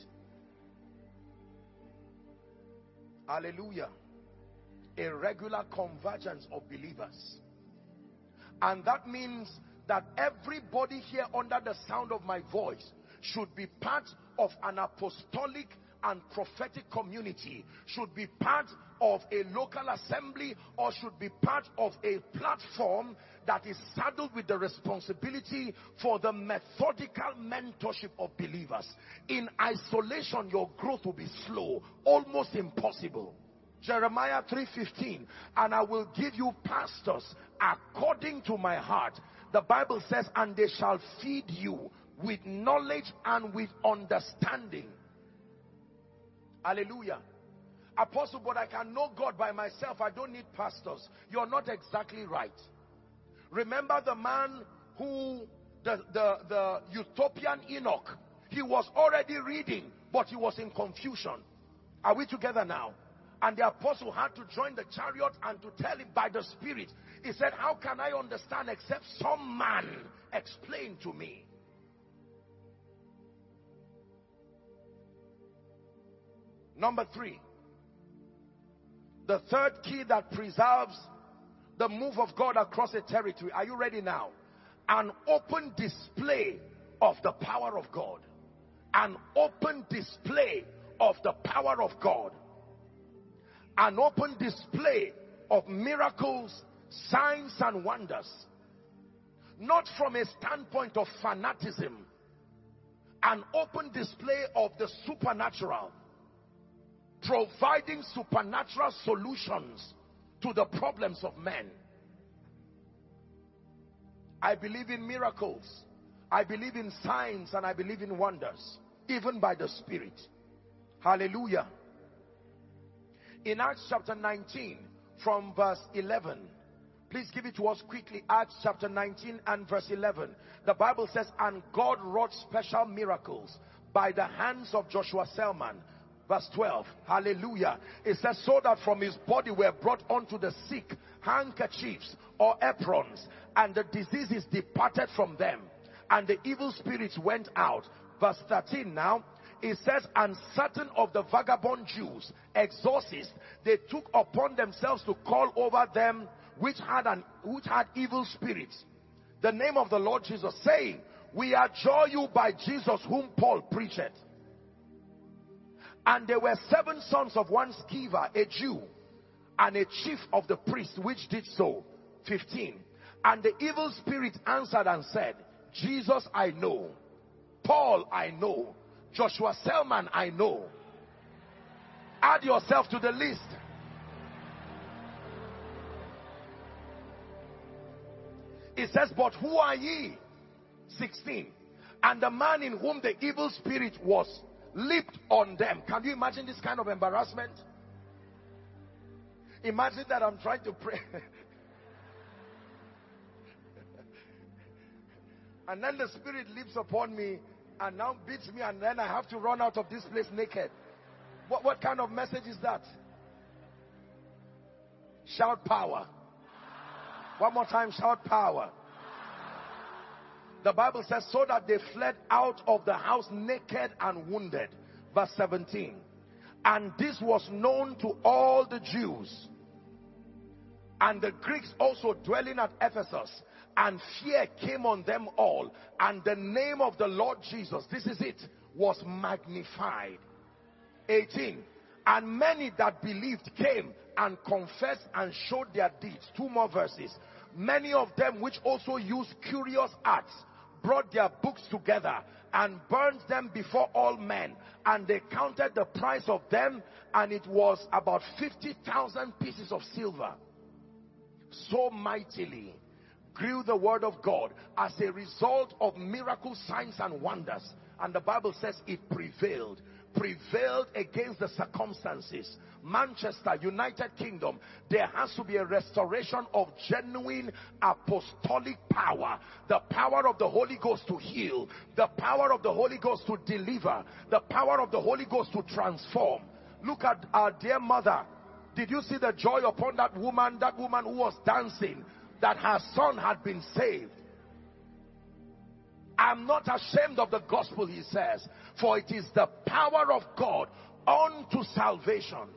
Hallelujah. A regular convergence of believers. And that means that everybody here under the sound of my voice should be part of an apostolic and prophetic community, should be part of a local assembly, or should be part of a platform that is saddled with the responsibility for the methodical mentorship of believers. In isolation, your growth will be slow, almost impossible. Jeremiah 3:15, and I will give you pastors according to my heart. The Bible says, and they shall feed you with knowledge and with understanding. Hallelujah. Apostle, but I can know God by myself. I don't need pastors. You're not exactly right. Remember the man who, the utopian Enoch, he was already reading, but he was in confusion. Are we together now? And the apostle had to join the chariot and to tell him by the Spirit. He said, how can I understand except some man explain to me? Number 3. The third key that preserves the move of God across a territory. Are you ready now? An open display of the power of God. An open display of the power of God. An open display of miracles, signs and wonders. Not from a standpoint of fanaticism. An open display of the supernatural. Providing supernatural solutions to the problems of men. I believe in miracles. I believe in signs and I believe in wonders. Even by the Spirit. Hallelujah. In Acts chapter 19 from verse 11. Please give it to us quickly. Acts chapter 19 and verse 11. The Bible says, and God wrought special miracles by the hands of Joshua Selman. Verse 12. Hallelujah. It says, so that from his body were brought unto the sick handkerchiefs or aprons, and the diseases departed from them, and the evil spirits went out. Verse 13 now. It says, and certain of the vagabond Jews, exorcists, they took upon themselves to call over them which had evil spirits the name of the Lord Jesus, saying, we adjure you by Jesus whom Paul preacheth. And there were 7 sons of one Sceva, a Jew, and a chief of the priests, which did so. 15. And the evil spirit answered and said, Jesus I know, Paul I know, Joshua Selman I know. Add yourself to the list. It says, but who are ye? 16. And the man in whom the evil spirit was leaped on them. Can you imagine this kind of embarrassment? Imagine that I'm trying to pray. And then the spirit leaps upon me and now beats me, and then I have to run out of this place naked. What kind of message is that? Shout power. One more time, shout power. The Bible says, so that they fled out of the house naked and wounded. Verse 17. And this was known to all the Jews and the Greeks also dwelling at Ephesus. And fear came on them all. And the name of the Lord Jesus, this is it, was magnified. 18. And many that believed came and confessed and showed their deeds. 2 more verses. Many of them which also used curious arts brought their books together and burned them before all men. And they counted the price of them, and it was about 50,000 pieces of silver. So mightily grew the word of God as a result of miracles, signs and wonders. And the Bible says it prevailed against the circumstances. Manchester, United Kingdom, there has to be a restoration of genuine apostolic power. The power of the Holy Ghost to heal, the power of the Holy Ghost to deliver, the power of the Holy Ghost to transform. Look at our dear mother. Did you see the joy upon that woman who was dancing, that her son had been saved? I'm not ashamed of the gospel, he says, for it is the power of God unto salvation.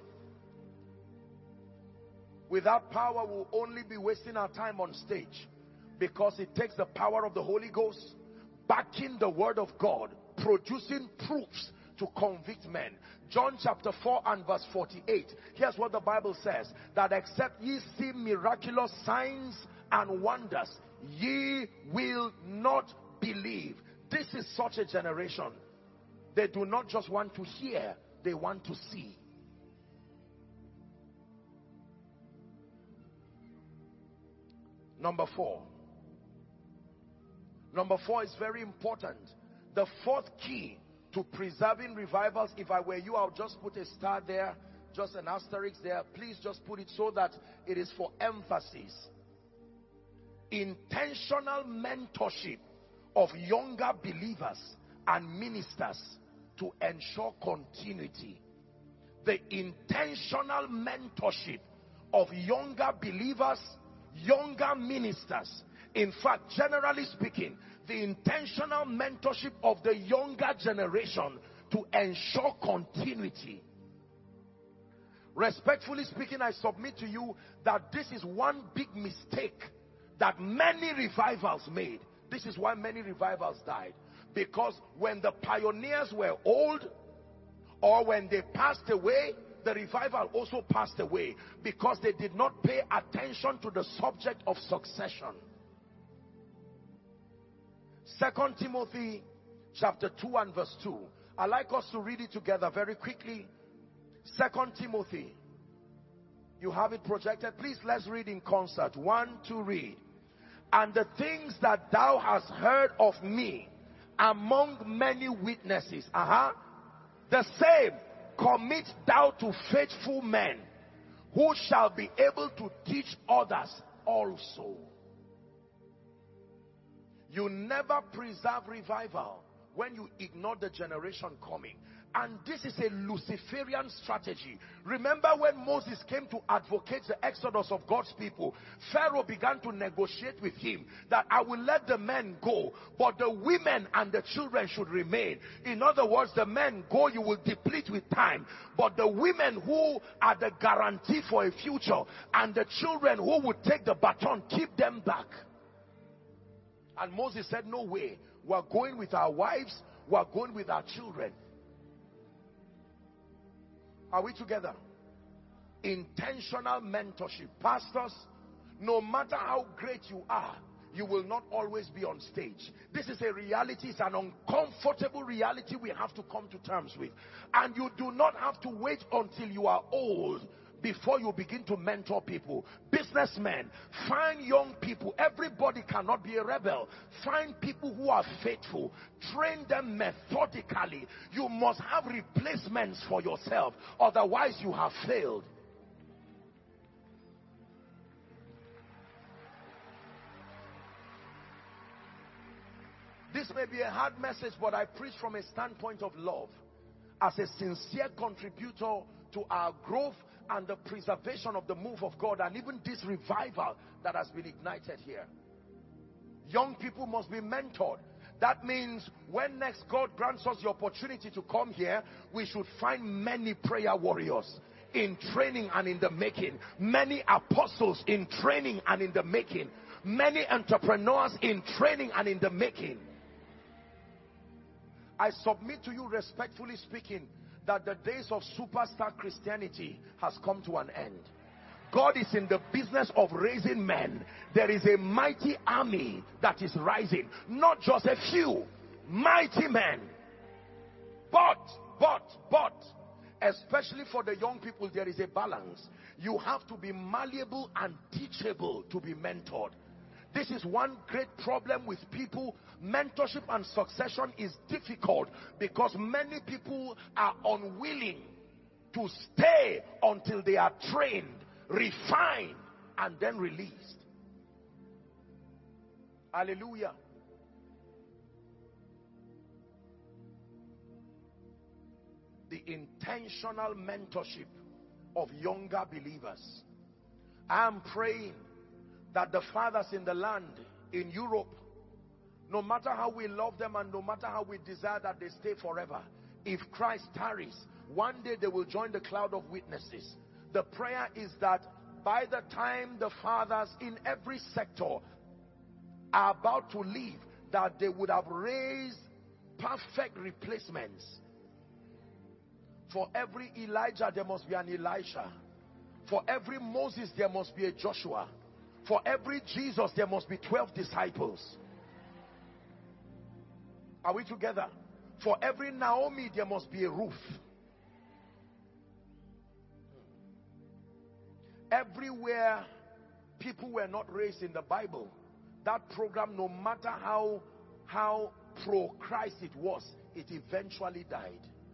Without power, we'll only be wasting our time on stage, because it takes the power of the Holy Ghost backing the word of God, producing proofs to convict men. John chapter 4 and verse 48. Here's what the Bible says, that except ye see miraculous signs and wonders, ye will not believe. This is such a generation. They do not just want to hear, they want to see. Number 4. Number 4 is very important. The 4th key to preserving revivals, if I were you, I'll just put a star there, just an asterisk there. Please just put it so that it is for emphasis. Intentional mentorship of younger believers and ministers to ensure continuity. The intentional mentorship of younger believers, younger ministers. In fact, generally speaking, the intentional mentorship of the younger generation to ensure continuity. Respectfully speaking, I submit to you that this is one big mistake that many revivals made. This is why many revivals died. Because when the pioneers were old, or when they passed away, the revival also passed away, because they did not pay attention to the subject of succession. 2 Timothy chapter 2 and verse 2. I'd like us to read it together very quickly. 2 Timothy. You have it projected. Please, let's read in concert. 1, 2, read. And the things that thou hast heard of me among many witnesses, the same commit thou to faithful men, who shall be able to teach others also. You never preserve revival when you ignore the generation coming. And this is a Luciferian strategy. Remember when Moses came to advocate the exodus of God's people, Pharaoh began to negotiate with him that I will let the men go, but the women and the children should remain. In other words, the men go, you will deplete with time, but the women who are the guarantee for a future, and the children who would take the baton, keep them back. And Moses said, no way, we're going with our wives, we're going with our children. Are we together? Intentional mentorship. Pastors, no matter how great you are, you will not always be on stage. This is a reality. It's an uncomfortable reality we have to come to terms with. And you do not have to wait until you are old before you begin to mentor people. Businessmen, find young people. Everybody cannot be a rebel. Find people who are faithful. Train them methodically. You must have replacements for yourself. Otherwise you have failed. This may be a hard message, but I preach from a standpoint of love. As a sincere contributor to our growth and the preservation of the move of God, and even this revival that has been ignited here. Young people must be mentored. That means when next God grants us the opportunity to come here, we should find many prayer warriors in training and in the making, many apostles in training and in the making, many entrepreneurs in training and in the making. I submit to you, respectfully speaking, that the days of superstar Christianity has come to an end. God is in the business of raising men. There is a mighty army that is rising, not just a few mighty men. But especially for the young people, there is a balance. You have to be malleable and teachable to be mentored. This is one great problem with people. Mentorship and succession is difficult because many people are unwilling to stay until they are trained, refined, and then released. Hallelujah. The intentional mentorship of younger believers. I am praying that the fathers in the land, in Europe, no matter how we love them and no matter how we desire that they stay forever, if Christ tarries, one day they will join the cloud of witnesses. The prayer is that by the time the fathers in every sector are about to leave, that they would have raised perfect replacements. For every Elijah there must be an Elisha. For every Moses there must be a Joshua. For every Jesus there must be 12 disciples. Are we together? For every Naomi there must be a Ruth. Everywhere people were not raised in the Bible, that program, no matter how pro-Christ it was, it eventually died.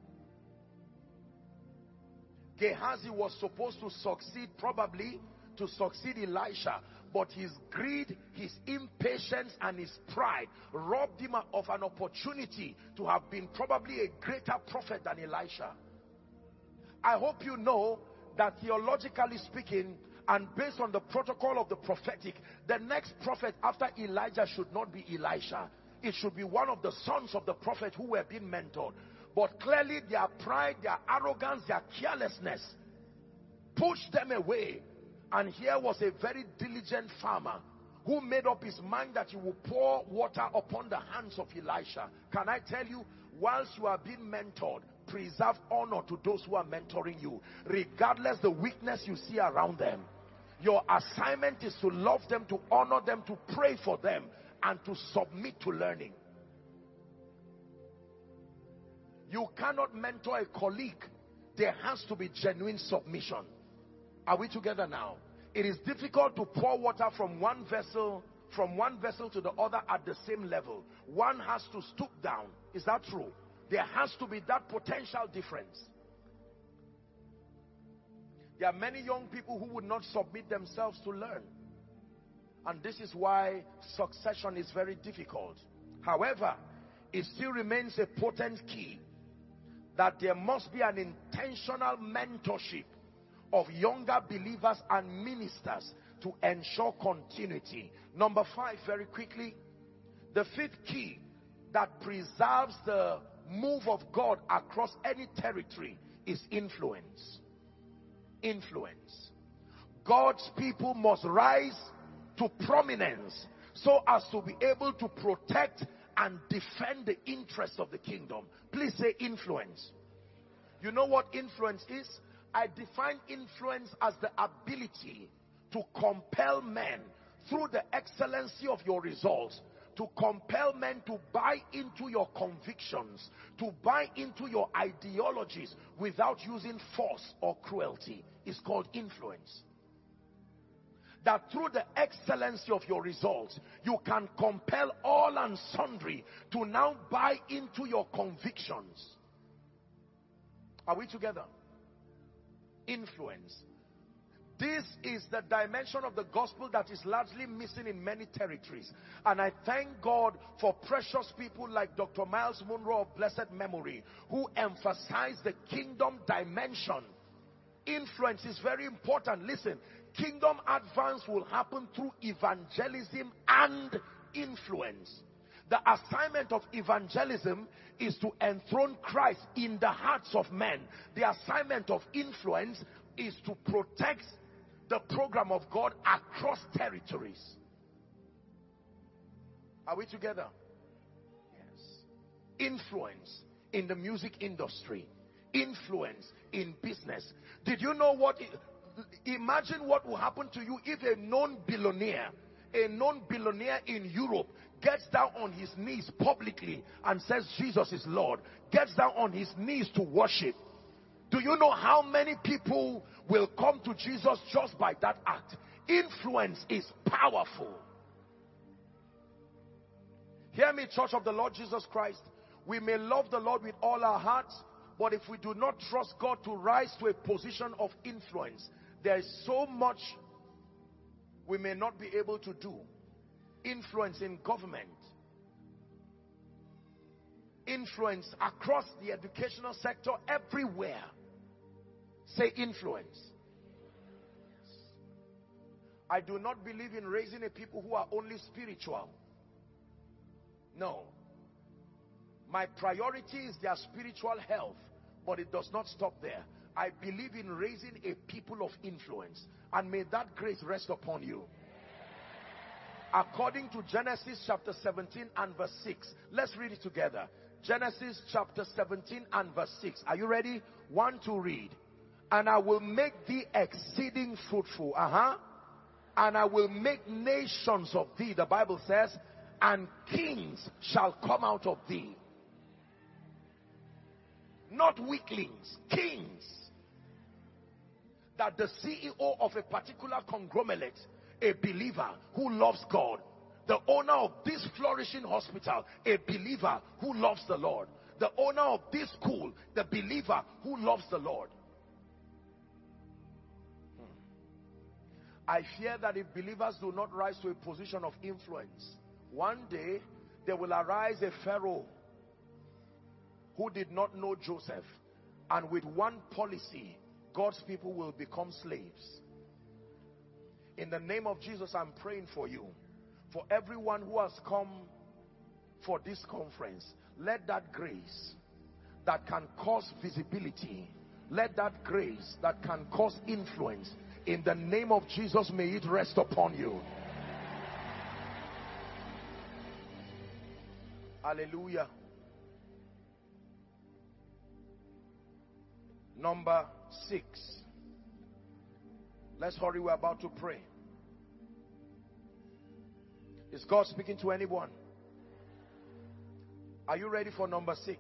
Gehazi was supposed to succeed, probably to succeed Elisha, but his greed, his impatience, and his pride robbed him of an opportunity to have been probably a greater prophet than Elisha. I hope you know that theologically speaking, and based on the protocol of the prophetic, the next prophet after Elijah should not be Elisha. It should be one of the sons of the prophet who were being mentored. But clearly their pride, their arrogance, their carelessness pushed them away. And here was a very diligent farmer who made up his mind that he would pour water upon the hands of Elisha. Can I tell you, whilst you are being mentored, preserve honor to those who are mentoring you, regardless the weakness you see around them. Your assignment is to love them, to honor them, to pray for them, and to submit to learning. You cannot mentor a colleague. There has to be genuine submission. Are we together now? It is difficult to pour water from one vessel to the other at the same level. One has to stoop down. Is that true? There has to be that potential difference. There are many young people who would not submit themselves to learn. And this is why succession is very difficult. However, it still remains a potent key that there must be an intentional mentorship of younger believers and ministers to ensure continuity. Number 5, very quickly, the 5th key that preserves the move of God across any territory is influence. Influence. God's people must rise to prominence so as to be able to protect and defend the interests of the kingdom. Please say influence. You know what influence is? I define influence as the ability to compel men through the excellency of your results, to compel men to buy into your convictions, to buy into your ideologies without using force or cruelty. It's called influence. That through the excellency of your results, you can compel all and sundry to now buy into your convictions. Are we together? Influence. This is the dimension of the gospel that is largely missing in many territories. And I thank God for precious people like Dr. Miles Monroe of blessed memory, who emphasize the kingdom dimension. Influence is very important. Listen, kingdom advance will happen through evangelism and influence. The assignment of evangelism is to enthrone Christ in the hearts of men. The assignment of influence is to protect the program of God across territories. Are we together? Yes. Influence in the music industry. Influence in business. Did you know what? Imagine what will happen to you if a known billionaire in Europe gets down on his knees publicly and says Jesus is Lord, gets down on his knees to worship. Do you know how many people will come to Jesus just by that act? Influence is powerful. Hear me, Church of the Lord Jesus Christ. We may love the Lord with all our hearts, but if we do not trust God to rise to a position of influence, there is so much we may not be able to do. Influence in government, influence across the educational sector, everywhere. Say influence. I do not believe in raising a people who are only spiritual. No. My priority is their spiritual health, but it does not stop there. I believe in raising a people of influence, and may that grace rest upon you. According to Genesis chapter 17 and verse 6. Let's read it together. Genesis chapter 17 and verse 6. Are you ready? 1, 2, read. And I will make thee exceeding fruitful. And I will make nations of thee, the Bible says, and kings shall come out of thee. Not weaklings, kings. That the CEO of a particular conglomerate, a believer who loves God, the owner of this flourishing hospital, a believer who loves the Lord, the owner of this school, the believer who loves the Lord. I fear that if believers do not rise to a position of influence, one day there will arise a Pharaoh who did not know Joseph, and with one policy, God's people will become slaves. In the name of Jesus, I'm praying for you. For everyone who has come for this conference, let that grace that can cause visibility let that grace that can cause influence, in the name of Jesus, may it rest upon you. Hallelujah. Number 6. Let's hurry, we're about to pray. Is God speaking to anyone? Are you ready for number 6?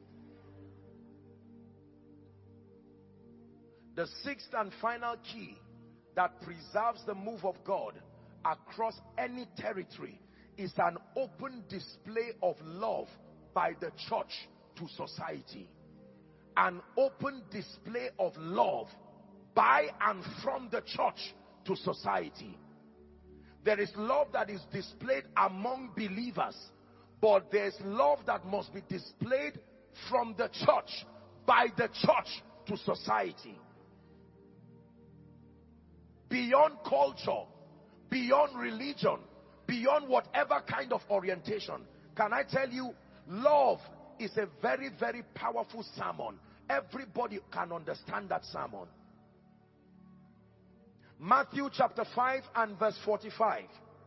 The sixth and final key that preserves the move of God across any territory is an open display of love by the church to society. An open display of love by and from the church to society. There is love that is displayed among believers, but there's love that must be displayed from the church, by the church to society. Beyond culture, beyond religion, beyond whatever kind of orientation. Can I tell you, love is a very, very powerful sermon. Everybody can understand that sermon. Matthew chapter 5 and verse 45.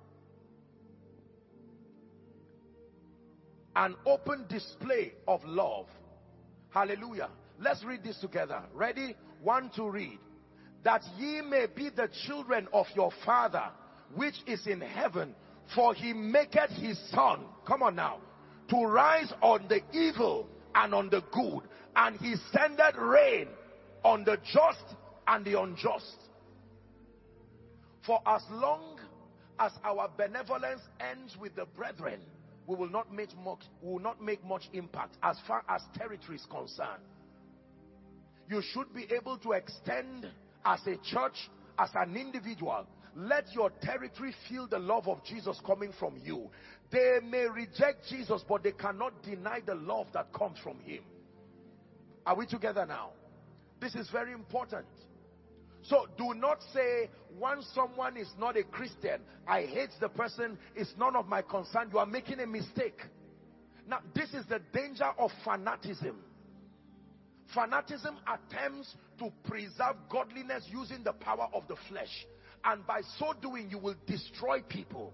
An open display of love. Hallelujah. Let's read this together. Ready? 1 to read. That ye may be the children of your Father which is in heaven, for he maketh his sun, come on now, to rise on the evil and on the good, and he sendeth rain on the just and the unjust. For as long as our benevolence ends with the brethren, we will not make much impact as far as territory is concerned. You should be able to extend as a church, as an individual. Let your territory feel the love of Jesus coming from you. They may reject Jesus, but they cannot deny the love that comes from him. Are we together now? This is very important. So do not say, once someone is not a Christian, I hate the person, it's none of my concern. You are making a mistake. Now, this is the danger of fanaticism. Fanaticism attempts to preserve godliness using the power of the flesh. And by so doing, you will destroy people.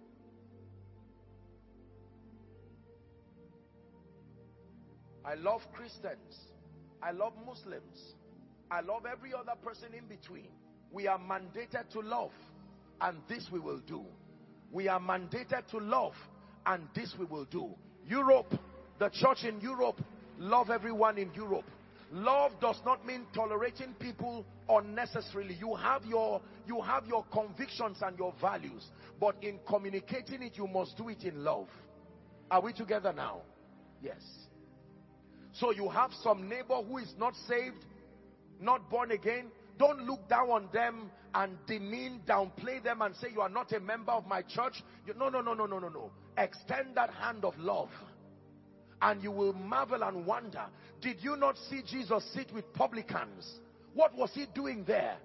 I love Christians. I love Muslims. I love every other person in between. We are mandated to love, and this we will do. We are mandated to love, and this we will do. Europe, the church in Europe, love everyone in Europe. Love does not mean tolerating people unnecessarily. You have your convictions and your values, but in communicating it, you must do it in love. Are we together now? Yes. So you have some neighbor who is not saved, not born again. Don't look down on them and demean, downplay them and say you are not a member of my church. No. Extend that hand of love, and you will marvel and wonder. Did you not see Jesus sit with publicans? What was he doing there?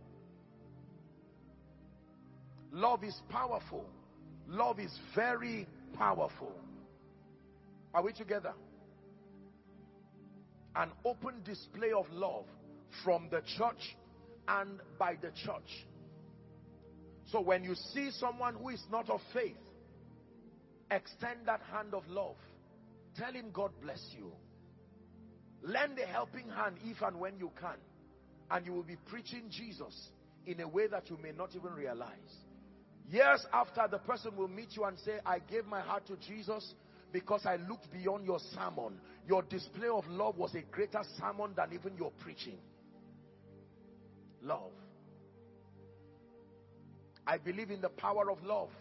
Love is powerful. Love is very powerful. Are we together? An open display of love from the church and by the church. So when you see someone who is not of faith, extend that hand of love. Tell him God bless you. Lend a helping hand if and when you can, and you will be preaching Jesus in a way that you may not even realize. Years after, the person will meet you and say, I gave my heart to Jesus because I looked beyond your sermon. Your display of love was a greater sermon than even your preaching. Love. I believe in the power of love.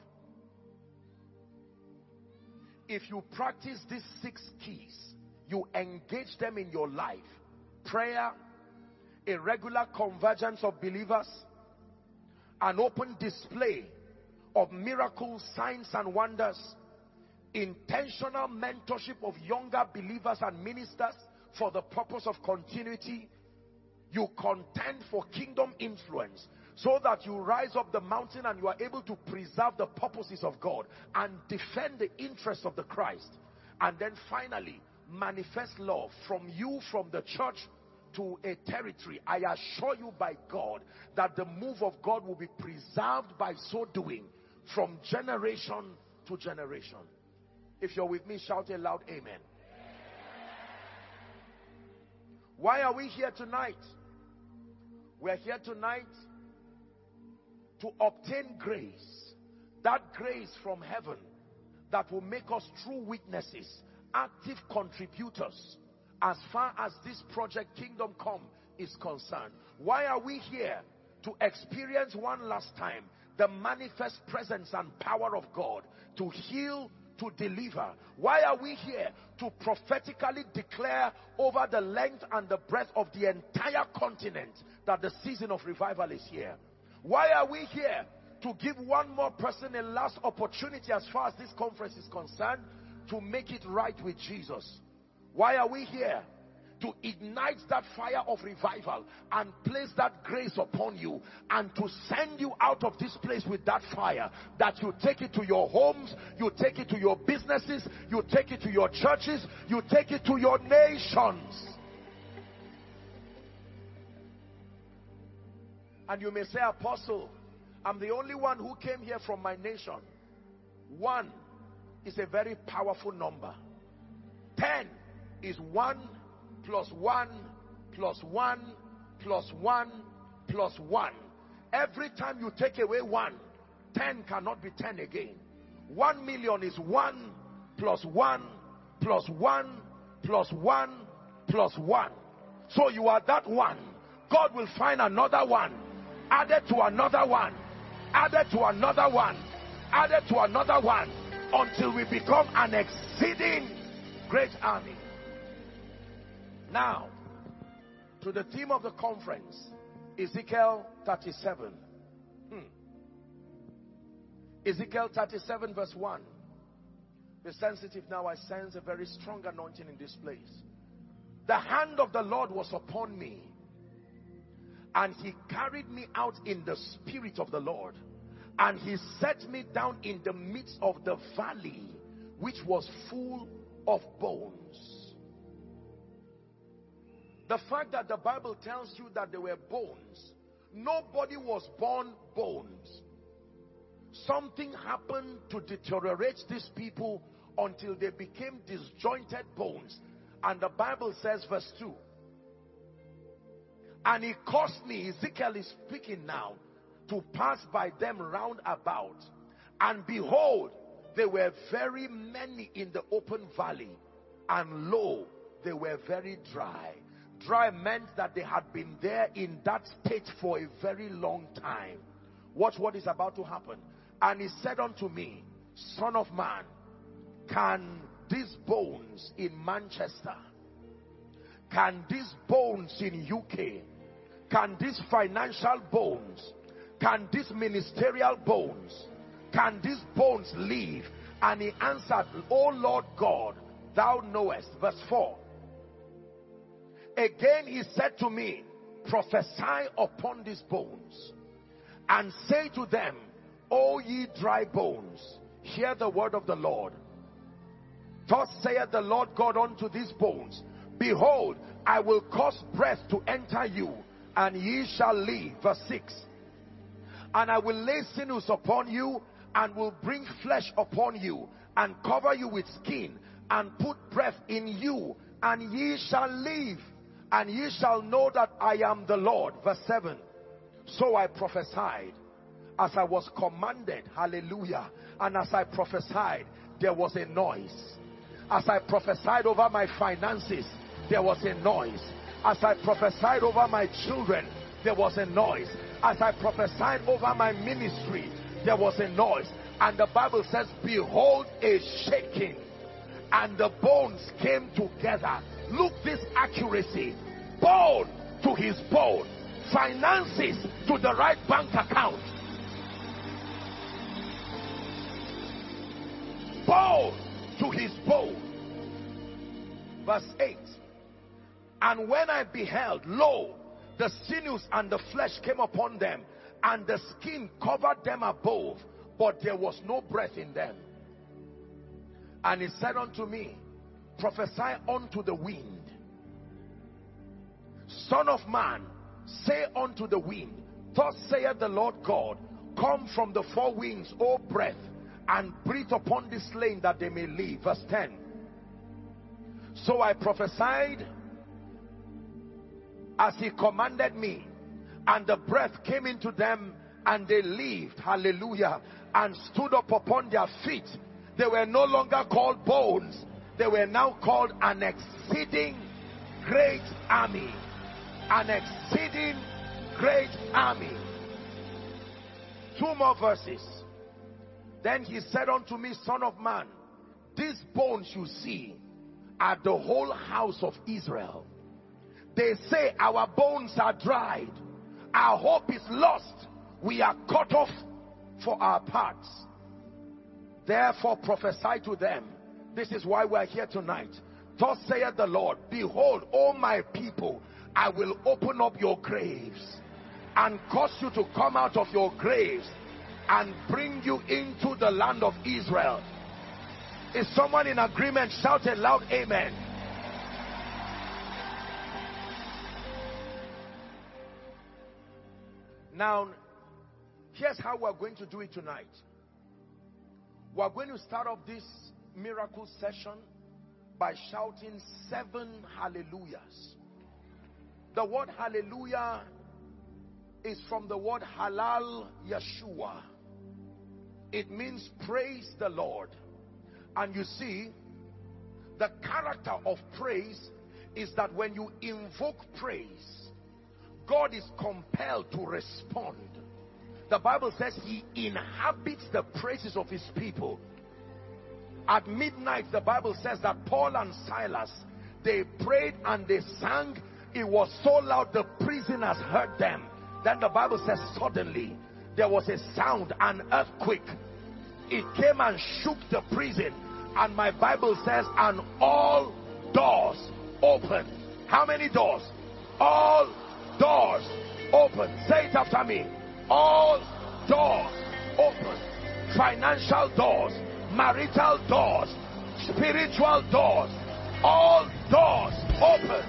If you practice these 6 keys, you engage them in your life. Prayer, a regular convergence of believers, an open display of miracles, signs and wonders, intentional mentorship of younger believers and ministers for the purpose of continuity. You contend for kingdom influence so that you rise up the mountain and you are able to preserve the purposes of God and defend the interests of the Christ. And then finally, manifest love from you, from the church to a territory, I assure you by God that the move of God will be preserved by so doing from generation to generation. If you're with me, shout a loud amen. Why are we here tonight? We're here tonight to obtain grace. That grace from heaven that will make us true witnesses, active contributors as far as this project Kingdom Come is concerned. Why are we here? To experience one last time the manifest presence and power of God, to heal, to deliver. Why are we here? To prophetically declare over the length and the breadth of the entire continent that the season of revival is here. Why are we here? To give one more person a last opportunity as far as this conference is concerned to make it right with Jesus. Why are we here? To ignite that fire of revival and place that grace upon you, and to send you out of this place with that fire, that you take it to your homes, you take it to your businesses, you take it to your churches, you take it to your nations. And you may say, Apostle, I'm the only one who came here from my nation. 1 is a very powerful number. 10 is 1 plus 1 plus 1 plus 1 plus 1. Every time you take away 1, 10 cannot be 10 again. 1 million is 1 plus 1 plus 1 plus 1 plus 1. So you are that 1. God will find another 1, added to another 1, added to another 1, added to another 1, until we become an exceeding great army. Now, to the theme of the conference, Ezekiel 37. Ezekiel 37 verse 1. Be sensitive now. I sense a very strong anointing in this place. The hand of the Lord was upon me, and he carried me out in the spirit of the Lord, and he set me down in the midst of the valley, which was full of bones. The fact that the Bible tells you that there were bones, nobody was born bones. Something happened to deteriorate these people until they became disjointed bones. And the Bible says, verse 2, and it caused me, Ezekiel is speaking now, to pass by them round about, and behold, there were very many in the open valley, and lo, they were very dry. Dry meant that they had been there in that state for a very long time. Watch what is about to happen. And he said unto me, Son of man, can these bones in Manchester, can these bones in UK, can these financial bones, can these ministerial bones, can these bones live? And he answered, O Lord God, thou knowest. Verse 4. Again he said to me, prophesy upon these bones, and say to them, O ye dry bones, hear the word of the Lord. Thus saith the Lord God unto these bones, behold, I will cause breath to enter you, and ye shall live. Verse 6. And I will lay sinews upon you, and will bring flesh upon you, and cover you with skin, and put breath in you, and ye shall live. And ye shall know that I am the Lord. Verse 7. So I prophesied as I was commanded. Hallelujah. And as I prophesied, there was a noise. As I prophesied over my finances, there was a noise. As I prophesied over my children, there was a noise. As I prophesied over my ministry, there was a noise. And the Bible says, behold, a shaking, and the bones came together. Look, this accuracy. Bone to his bone, finances to the right bank account, bone to his bone. Verse 8. And when I beheld, lo, the sinews and the flesh came upon them, and the skin covered them above, but there was no breath in them. And he said unto me, prophesy unto the wind, Son of man, say unto the wind, thus saith the Lord God, come from the four winds, O breath, and breathe upon this slain that they may live. Verse 10. So I prophesied as he commanded me, and the breath came into them, and they lived, hallelujah, and stood up upon their feet. They were no longer called bones, they were now called an exceeding great army. An exceeding great army. 2 more verses. Then he said unto me, Son of man, these bones you see are the whole house of Israel. They say, our bones are dried, our hope is lost, we are cut off for our parts. Therefore prophesy to them. This is why we are here tonight. Thus saith the Lord, behold, O my people, I will open up your graves and cause you to come out of your graves and bring you into the land of Israel. Is someone in agreement? Shout a loud amen. Now, here's how we're going to do it tonight. We're going to start off this miracle session by shouting 7 hallelujahs. The word hallelujah is from the word halal Yeshua. It means praise the Lord. And you see, the character of praise is that when you invoke praise, God is compelled to respond. The Bible says he inhabits the praises of his people. At midnight, the Bible says that Paul and Silas, they prayed and they sang. It was so loud the prisoners heard them. Then the Bible says suddenly there was a sound, an earthquake. It came and shook the prison. And my Bible says, and all doors opened. How many doors? All doors opened. Say it after me. All doors open. Financial doors, marital doors, spiritual doors, all doors open.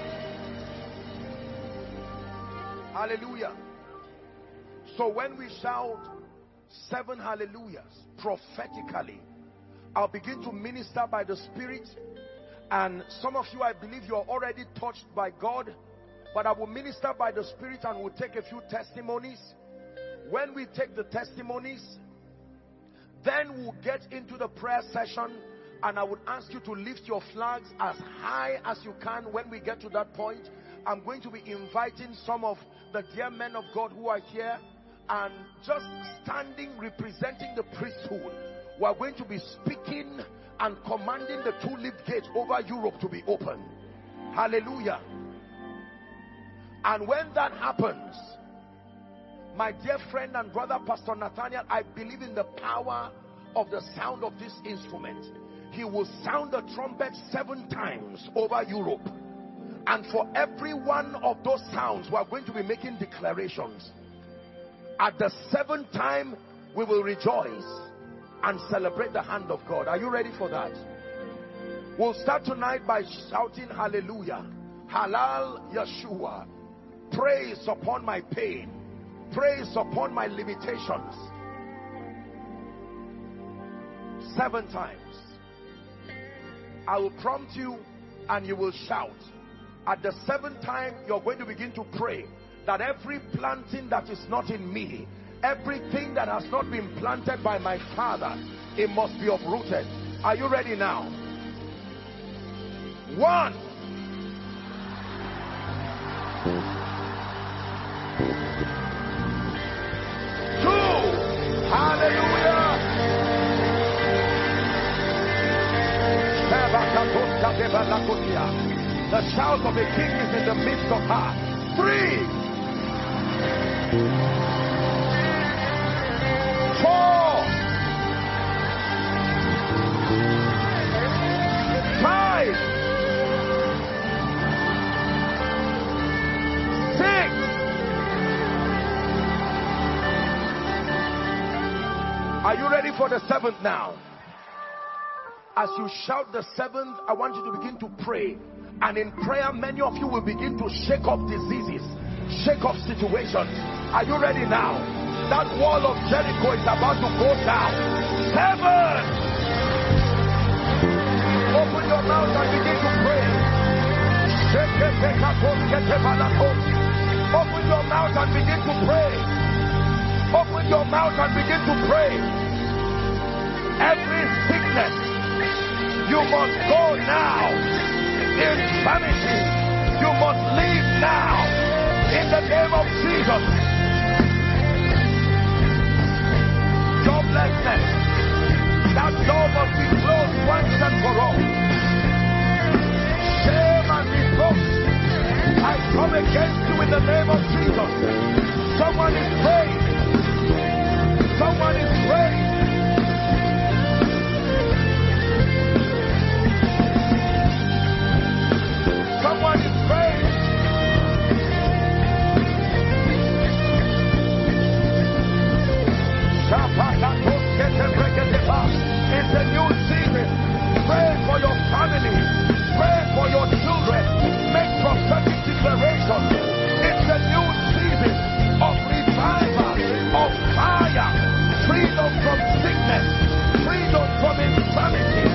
Hallelujah. So when we shout 7 hallelujahs prophetically, I'll begin to minister by the Spirit. And some of you, I believe you are already touched by God, but I will minister by the Spirit and we'll take a few testimonies. When we take the testimonies, then we'll get into the prayer session, and I would ask you to lift your flags as high as you can. When we get to that point, I'm going to be inviting some of the dear men of God who are here, and just standing representing the priesthood, we are going to be speaking and commanding the tulip gate over Europe to be open. Hallelujah. And when that happens, my dear friend and brother Pastor Nathaniel, I believe in the power of the sound of this instrument. He will sound the trumpet 7 times over Europe. And for every one of those sounds, we are going to be making declarations. At the 7th time, we will rejoice and celebrate the hand of God. Are you ready for that? We'll start tonight by shouting hallelujah. Halal Yeshua. Praise upon my pain. Praise upon my limitations. 7 times. I will prompt you and you will shout. At the 7th time, you're going to begin to pray that every planting that is not in me, everything that has not been planted by my Father, it must be uprooted. Are you ready now? 1. 2. Hallelujah. The shout of the king is in the midst of her. 3. 4. 5. 6. Are you ready for the 7th now? As you shout the 7th, I want you to begin to pray. And in prayer, many of you will begin to shake off diseases, shake off situations. Are you ready now? That wall of Jericho is about to go down. Heaven! Open your mouth and begin to pray. Open your mouth and begin to pray. Open your mouth and begin to pray. Every sickness, you must go now. Insanity, you must leave now. In the name of Jesus. Joblessness, that door must be closed once and for all. Shame and reproach, I come against you in the name of Jesus. Someone is praying. Someone is praying. Someone is praying. It's a new season. Pray for your family. Pray for your children. Make prophetic declarations. It's a new season of revival, of fire, freedom from sickness, freedom from insanity.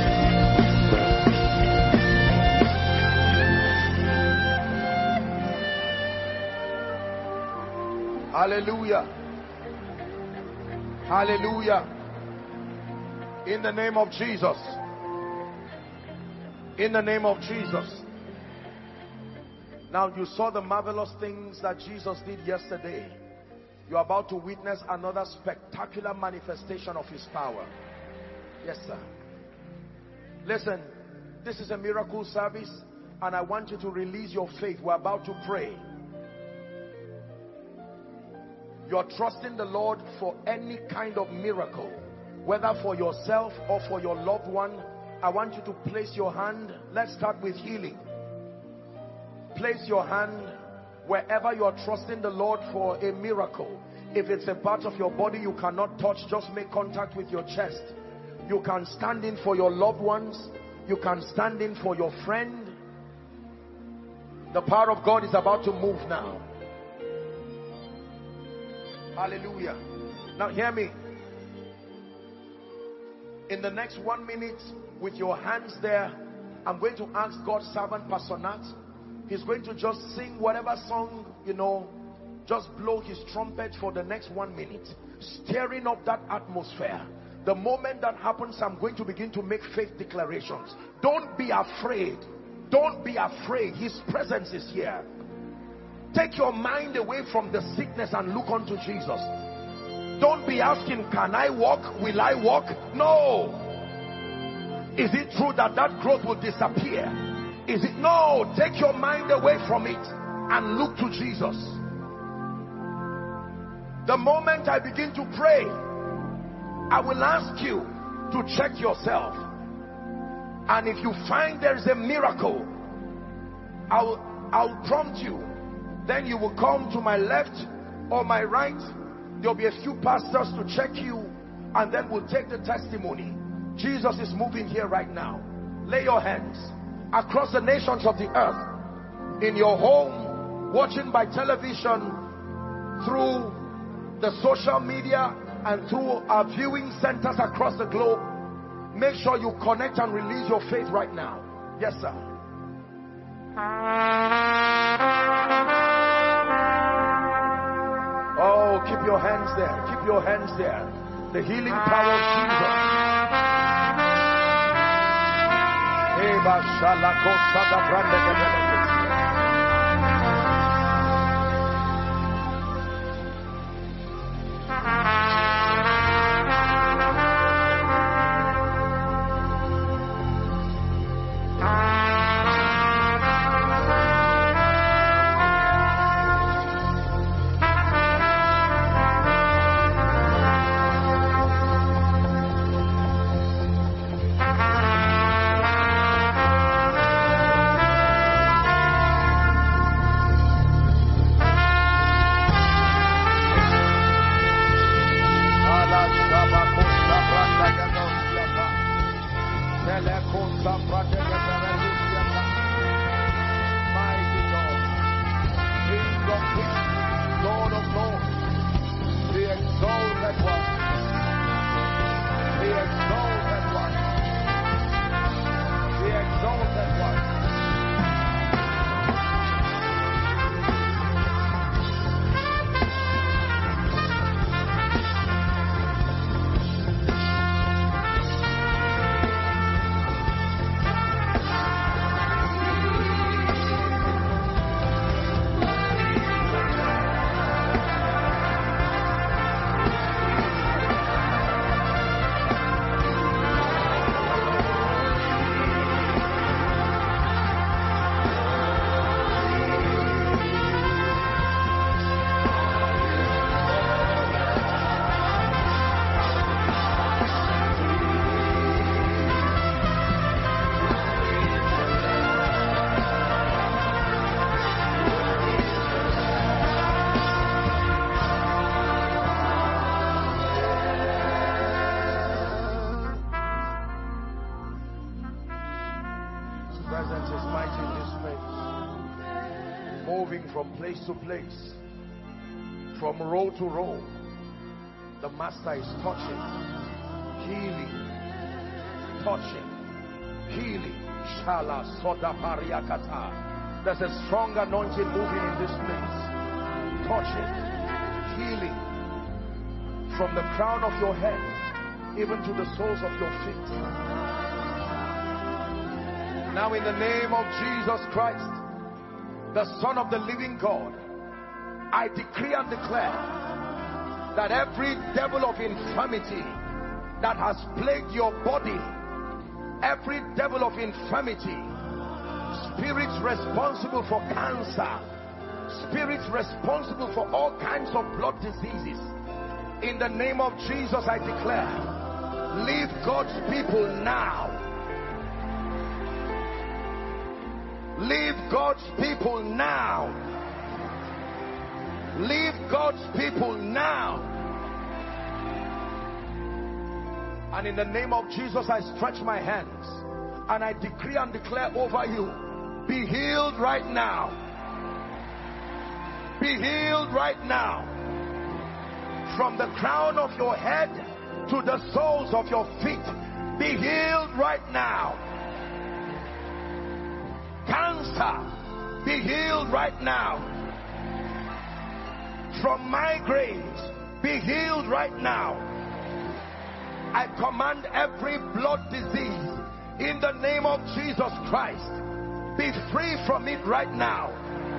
Hallelujah. Hallelujah. In the name of Jesus. In the name of Jesus. Now you saw the marvelous things that Jesus did yesterday. You're about to witness another spectacular manifestation of his power. Yes, sir. Listen, this is a miracle service and I want you to release your faith. We're about to pray. You're trusting the Lord for any kind of miracle, whether for yourself or for your loved one. I want you to place your hand. Let's start with healing. Place your hand wherever you are trusting the Lord for a miracle. If it's a part of your body you cannot touch, just make contact with your chest. You can stand in for your loved ones. You can stand in for your friend. The power of God is about to move now. Hallelujah. Now hear me. In the next 1 minute, with your hands there, I'm going to ask God's servant Pastor Nat. He's going to just sing whatever song, just blow his trumpet for the next 1 minute, stirring up that atmosphere. The moment that happens, I'm going to begin to make faith declarations. Don't be afraid. Don't be afraid. His presence is here. Take your mind away from the sickness and look unto Jesus. Don't be asking, can I walk? Will I walk? No. Is it true that that growth will disappear? Is it? No. Take your mind away from it and look to Jesus. The moment I begin to pray, I will ask you to check yourself. And if you find there is a miracle, I'll prompt you. Then you will come to my left or my right. There'll be a few pastors to check you, and then we'll take the testimony. Jesus is moving here right now. Lay your hands across the nations of the earth, in your home, watching by television, through the social media, and through our viewing centers across the globe. Make sure you connect and release your faith right now. Yes, sir. Oh, keep your hands there. Keep your hands there. The healing power of Jesus. of kings, Lord of lords, the exalted one, the exalted one, the exalted one. Presence is mighty in this place, moving from place to place, from row to row. The Master is touching, healing, touching, healing. Shala soda pariakata. There's a strong anointing moving in this place, touching, healing, from the crown of your head even to the soles of your feet. Now in the name of Jesus Christ, the Son of the living God, I decree and declare that every devil of infirmity that has plagued your body, every devil of infirmity, spirits responsible for cancer, spirits responsible for all kinds of blood diseases, in the name of Jesus I declare, leave God's people now. Leave God's people now. Leave God's people now. And in the name of Jesus, I stretch my hands and I decree and declare over you, be healed right now. Be healed right now. From the crown of your head to the soles of your feet, be healed right now. Cancer, be healed right now. From migraines, be healed right now. I command every blood disease in the name of Jesus Christ, be free from it right now.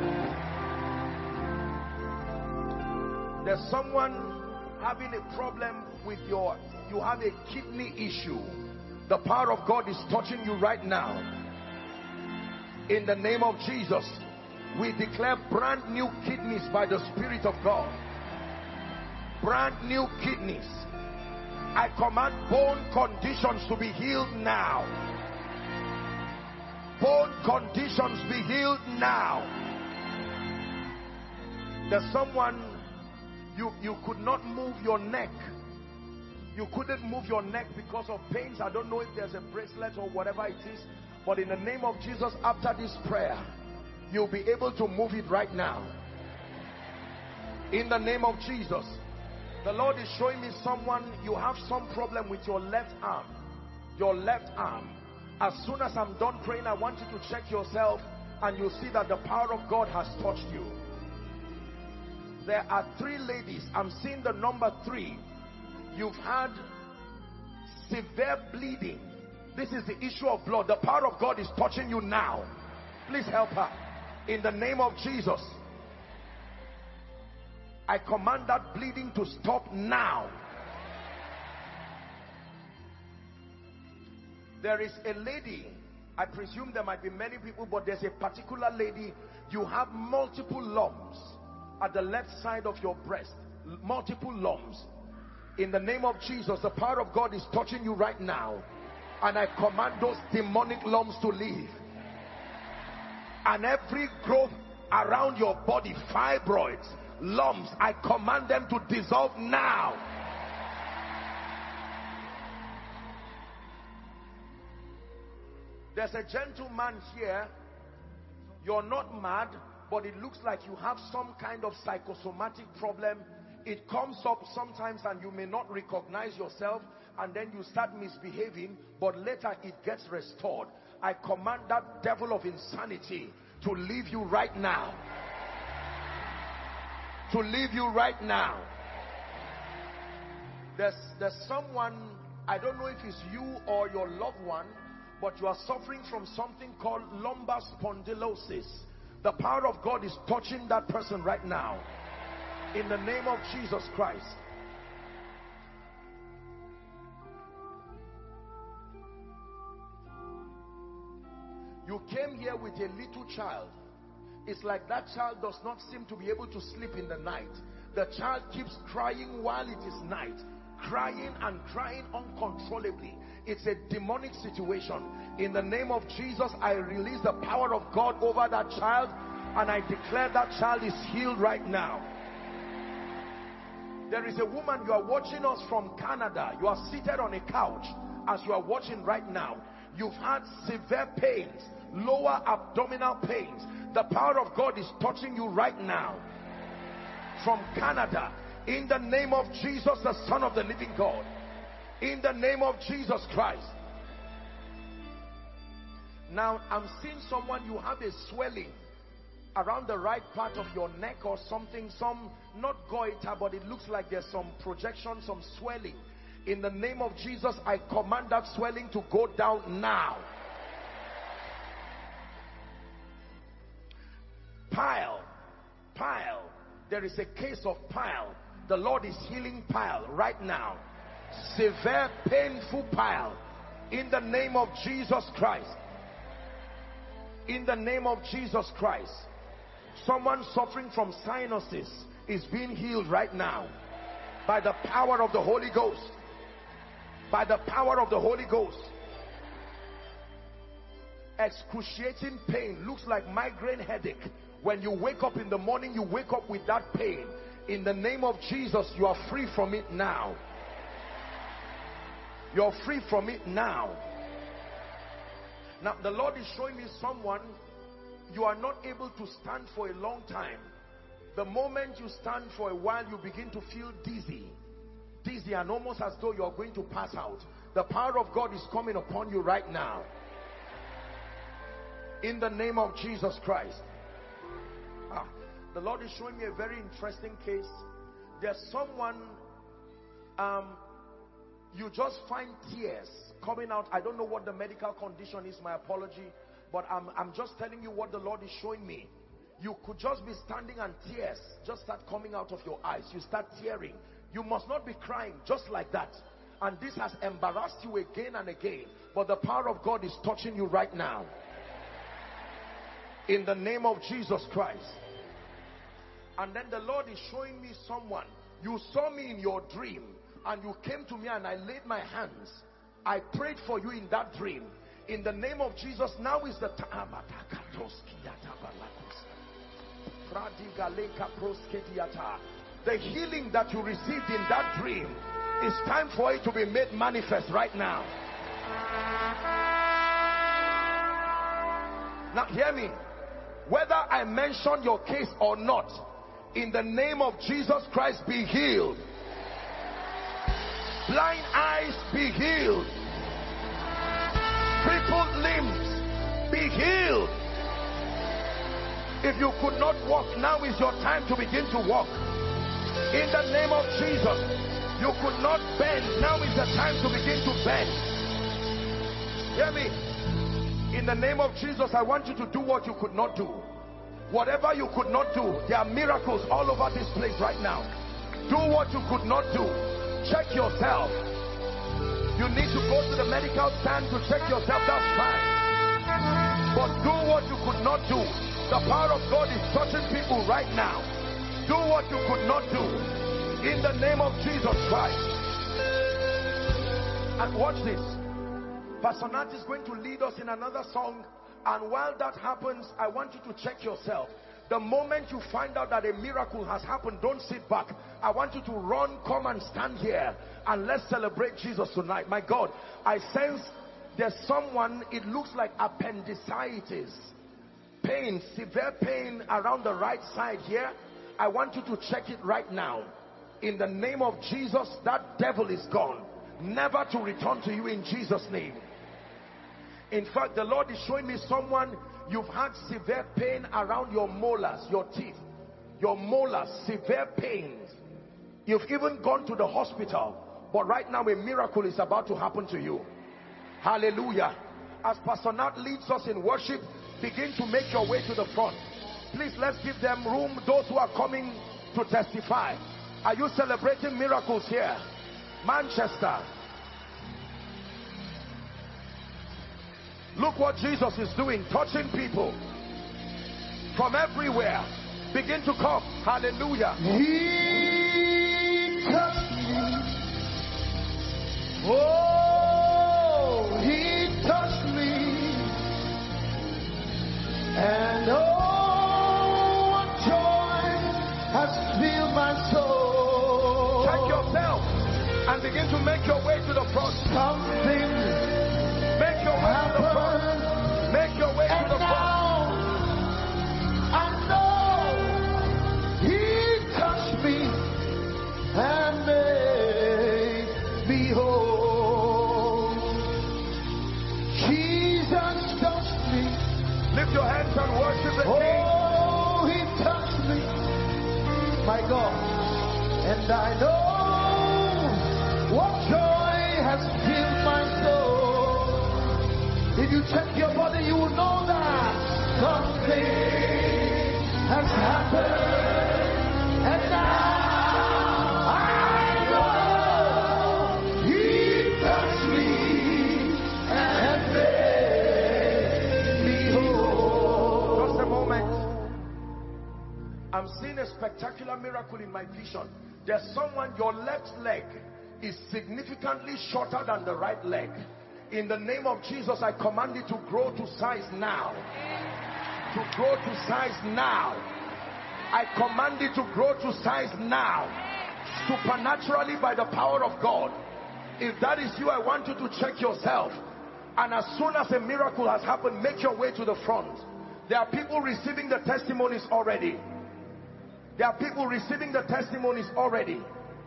There's someone having a problem with you have a kidney issue. The power of God is touching you right now. In the name of Jesus, we declare brand new kidneys by the Spirit of God. Brand new kidneys. I command bone conditions to be healed now. Bone conditions be healed now. There's someone, you could not move your neck. You couldn't move your neck because of pains. I don't know if there's a bracelet or whatever it is. But in the name of Jesus, after this prayer, you'll be able to move it right now. In the name of Jesus. The Lord is showing me someone, you have some problem with your left arm. Your left arm. As soon as I'm done praying, I want you to check yourself and you'll see that the power of God has touched you. There are 3 ladies. I'm seeing the number 3. You've had severe bleeding. This is the issue of blood. The power of God is touching you now. Please help her. In the name of Jesus, I command that bleeding to stop now. There is a lady, I presume there might be many people, but there's a particular lady, you have multiple lumps at the left side of your breast. Multiple lumps. In the name of Jesus, the power of God is touching you right now. And I command those demonic lumps to leave. And every growth around your body, fibroids, lumps, I command them to dissolve now. There's a gentleman here. You're not mad, but it looks like you have some kind of psychosomatic problem. It comes up sometimes and you may not recognize yourself, and then you start misbehaving, but later it gets restored. I command that devil of insanity to leave you right now. To leave you right now. There's someone, I don't know if it's you or your loved one, but you are suffering from something called lumbar spondylosis. The power of God is touching that person right now. In the name of Jesus Christ. You came here with a little child. It's like that child does not seem to be able to sleep in the night. The child keeps crying while it is night. Crying and crying uncontrollably. It's a demonic situation. In the name of Jesus, I release the power of God over that child, and I declare that child is healed right now. There is a woman, you are watching us from Canada. You are seated on a couch as you are watching right now. You've had severe pains, lower abdominal pains. The power of God is touching you right now. From Canada, in the name of Jesus, the Son of the living God. In the name of Jesus Christ. Now, I'm seeing someone, you have a swelling around the right part of your neck or something, some, not goiter, but it looks like there's some projection, some swelling. In the name of Jesus, I command that swelling to go down now. Pile. There is a case of pile. The Lord is healing pile right now. Severe, painful pile. In the name of Jesus Christ. In the name of Jesus Christ. Someone suffering from sinuses is being healed right now. By the power of the Holy Ghost. By the power of the Holy Ghost. Excruciating pain. Looks like migraine headache. When you wake up in the morning, you wake up with that pain. In the name of Jesus, you are free from it now. You're free from it now. Now, the Lord is showing me someone, you are not able to stand for a long time. The moment you stand for a while, you begin to feel dizzy. Dizzy and almost as though you are going to pass out. The power of God is coming upon you right now. In the name of Jesus Christ. The Lord is showing me a very interesting case. There's someone, you just find tears coming out. I don't know what the medical condition is, my apology, but I'm just telling you what the Lord is showing me. You could just be standing and tears just start coming out of your eyes. You start tearing. You must not be crying, just like that. And this has embarrassed you again and again, but the power of God is touching you right now. In the name of Jesus Christ. And then the Lord is showing me someone. You saw me in your dream and you came to me and I laid my hands. I prayed for you in that dream. In the name of Jesus, now is the time. The healing that you received in that dream, it's time for it to be made manifest right now. Now hear me. Whether I mention your case or not, in the name of Jesus Christ, be healed. Blind eyes, be healed. Crippled limbs, be healed. If you could not walk, now is your time to begin to walk. In the name of Jesus. You could not bend, now is the time to begin to bend. Hear me. In the name of Jesus, I want you to do what you could not do. Whatever you could not do, there are miracles all over this place right now. Do what you could not do. Check yourself. You need to go to the medical stand to check yourself, that's fine. But do what you could not do. The power of God is touching people right now. Do what you could not do. In the name of Jesus Christ. And watch this. Pastor Nat is going to lead us in another song. And while that happens, I want you to check yourself. The moment you find out that a miracle has happened, don't sit back. I want you to run, come and stand here, and let's celebrate Jesus tonight. My God, I sense there's someone, it looks like appendicitis. pain, severe pain around the right side here, I want you to check it right now. In the name of Jesus, that devil is gone, never to return to you in Jesus' name. In fact, the Lord is showing me someone, you've had severe pain around your molars, your teeth, your molars, severe pains. You've even gone to the hospital, but right now a miracle is about to happen to you. Hallelujah. As Pastor Nat leads us in worship, begin to make your way to the front. Please, let's give them room, those who are coming to testify. Are you celebrating miracles here? Manchester. Look what Jesus is doing, touching people from everywhere. Begin to come. Hallelujah. He touched me. Oh, he touched me. And oh, what joy has filled my soul. Check yourself and begin to make your way to the front. Something Make your way to the front. Make your way to the front. I know he touched me and made me whole. Jesus touched me. Lift your hands and worship the King. Oh, he touched me, my God. And I know what joy has filled my soul. If you check your body, you will know that something has happened. And now I know he touched me and made me whole. Just a moment. I'm seeing a spectacular miracle in my vision. There's someone, your left leg is significantly shorter than the right leg. In the name of Jesus, I command it to grow to size now. To grow to size now. I command it to grow to size now. Supernaturally, by the power of God. If that is you, I want you to check yourself. And as soon as a miracle has happened, make your way to the front. There are people receiving the testimonies already. There are people receiving the testimonies already.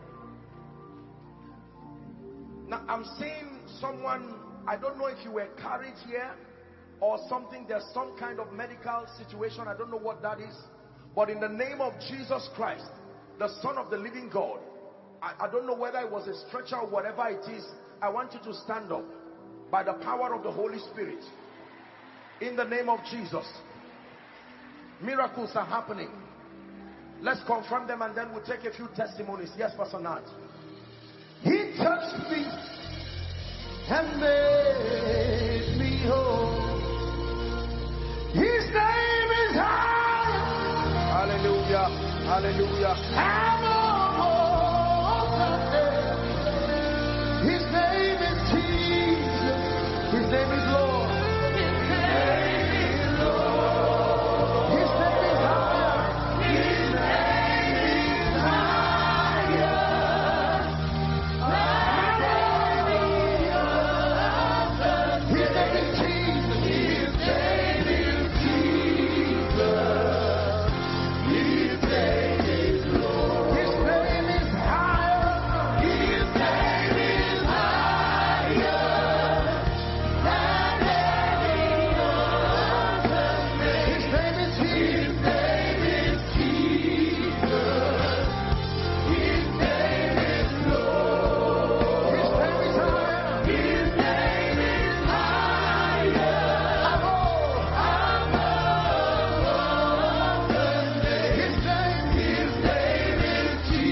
Now, I'm seeing someone, I don't know if you were carried here or something. There's some kind of medical situation. I don't know what that is. But in the name of Jesus Christ, the Son of the living God, I don't know whether it was a stretcher or whatever it is. I want you to stand up by the power of the Holy Spirit. In the name of Jesus. Miracles are happening. Let's confirm them and then we'll take a few testimonies. Yes, Pastor Nat. He touched me and made me whole. His name is high. Hallelujah. Hallelujah. His name is Jesus. His name is Lord. His name is Lord. His name is higher. His name is higher. His name is Jesus. His name is Jesus. His name is Lord. His name is higher. His name is higher than any other name. His name is Jesus. His name is Jesus. His name is Lord. His name is higher. His name is higher. His name is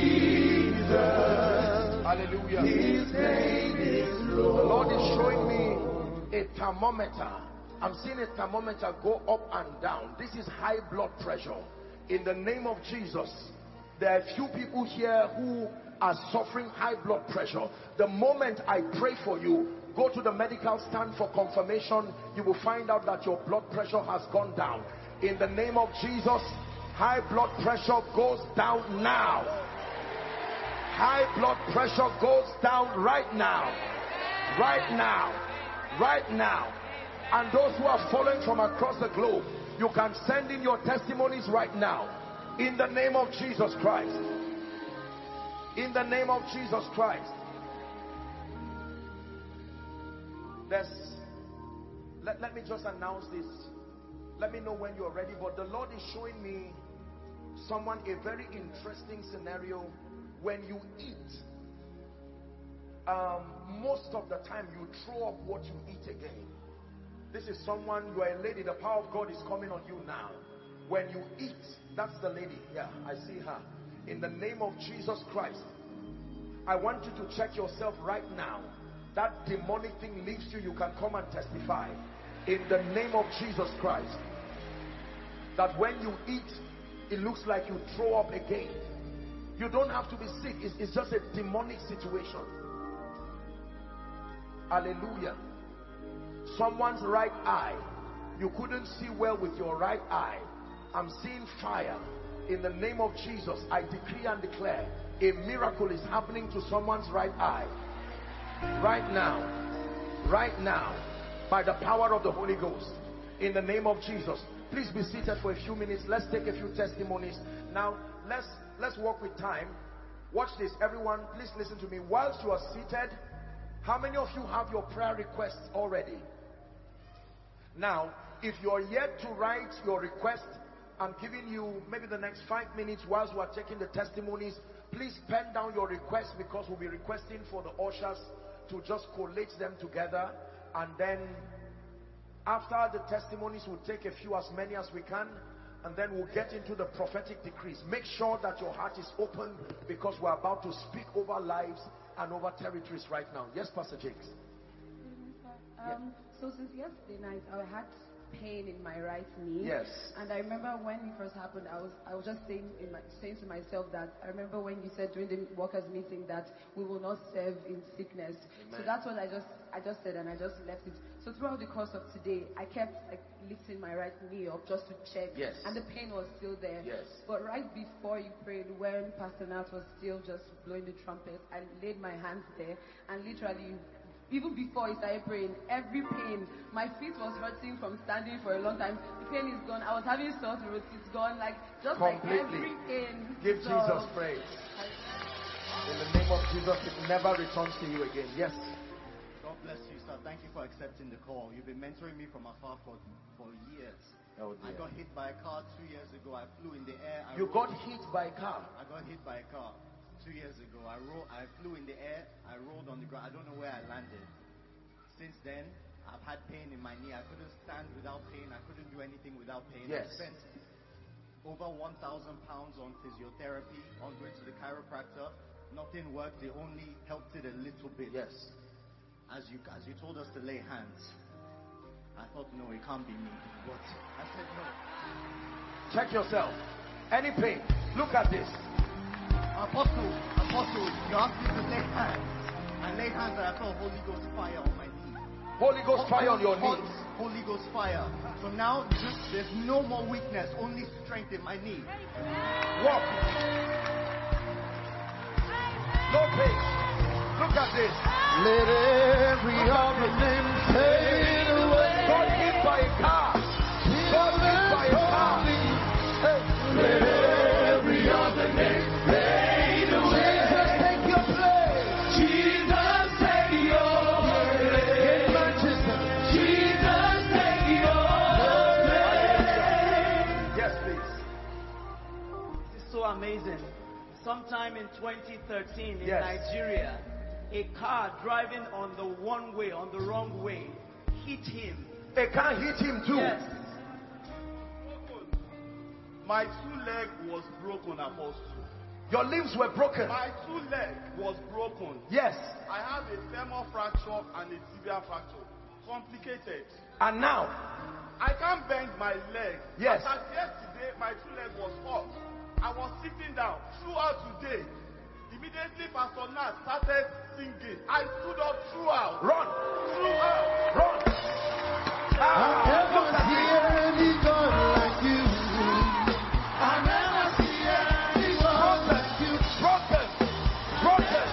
Jesus. Hallelujah. His name is The Lord. Lord is showing me a thermometer. I'm seeing a thermometer go up and down. This is high blood pressure. In the name of Jesus, there are few people here who are suffering high blood pressure. The moment I pray for you, go to the medical stand for confirmation. You will find out that your blood pressure has gone down. In the name of Jesus, high blood pressure goes down now. High blood pressure goes down right now. Right now. Right now. And those who are following from across the globe, You can send in your testimonies right now. In the name of Jesus Christ. In the name of Jesus Christ. Let me just announce this. Let me know when you're ready. But the Lord is showing me someone a very interesting scenario. When you eat, most of the time you throw up what you eat again. This is someone, you are a lady, the power of God is coming on you now. When you eat, that's the lady. Yeah, I see her. In the name of Jesus Christ, I want you to check yourself right now. That demonic thing leaves you, you can come and testify. In the name of Jesus Christ, that when you eat, it looks like you throw up again. You don't have to be sick. It's just a demonic situation. Hallelujah. Someone's right eye, you couldn't see well with your right eye. I'm seeing fire. In the name of Jesus, I decree and declare a miracle is happening to someone's right eye. Right now, by the power of the Holy Ghost, in the name of Jesus. Please be seated for a few minutes. Let's take a few testimonies. Now, let's walk with time. Watch this, everyone. Please listen to me. Whilst you are seated, how many of you have your prayer requests already? Now, if you're yet to write your request, I'm giving you maybe the next 5 minutes whilst we're taking the testimonies. Please pen down your request, because we'll be requesting for the ushers to just collate them together. And then after the testimonies, we'll take a few, as many as we can, and then we'll get into the prophetic decrees. Make sure that your heart is open, because we're about to speak over lives and over territories right now. Yes, Pastor Jakes. So since yesterday night, I had pain in my right knee. Yes. And I remember when it first happened, I was just saying to myself that I remember when you said during the workers' meeting that we will not serve in sickness. Amen. So that's what I just said, and I just left it. So throughout the course of today, I kept lifting my right knee up just to check. Yes. And the pain was still there. Yes. But right before you prayed, when Pastor Nat was still just blowing the trumpet, I laid my hands there, and literally, even before he started praying, every pain, my feet was hurting from standing for a long time. The pain is gone. I was having sore throat. It's gone. Just completely. like every pain. Give Jesus praise. In the name of Jesus, it never returns to you again. Yes. God bless you, sir. Thank you for accepting the call. You've been mentoring me from afar for years. Oh dear. I got hit by a car 2 years ago. I flew in the air. You got hit by a car? I got hit by a car 2 years ago. I flew in the air. I rolled on the ground. I don't know where I landed. Since then, I've had pain in my knee. I couldn't stand without pain. I couldn't do anything without pain. Yes. I spent over 1,000 pounds on physiotherapy, on going to the chiropractor. Nothing worked. They only helped it a little bit. Yes. As you told us to lay hands, I thought, no, it can't be me. But I said no. Check yourself. Any pain? Look at this. Apostle, you asked me to lay hands. I laid hands and I felt Holy Ghost fire on my knee. Holy Ghost fire on your knees. Holy Ghost fire. So now there's no more weakness, only strength in my knee. Walk. No pain. Look at this. Let every other name fade away. Got hit by a car. Got hit by a car. Let every other name fade away. Jesus, take your place. Jesus, take your place. In Manchester. Jesus, take your place. Yes, please. It's so amazing. Sometime in 2013 in Yes. Nigeria, a car driving on the one way, on the wrong way, hit him. A car hit him too. Yes. My two leg was broken, Apostle. Your limbs were broken. My two leg was broken. Yes. I have a femur fracture and a tibia fracture. Complicated. And now? I can't bend my leg. Yes. As yesterday, my two leg was hot. I was sitting down throughout today. Immediately, Pastor Nat started singing. I stood up throughout. Run. Throughout. Run. I never see any God like you. I never see any God like you. Broken. Broken.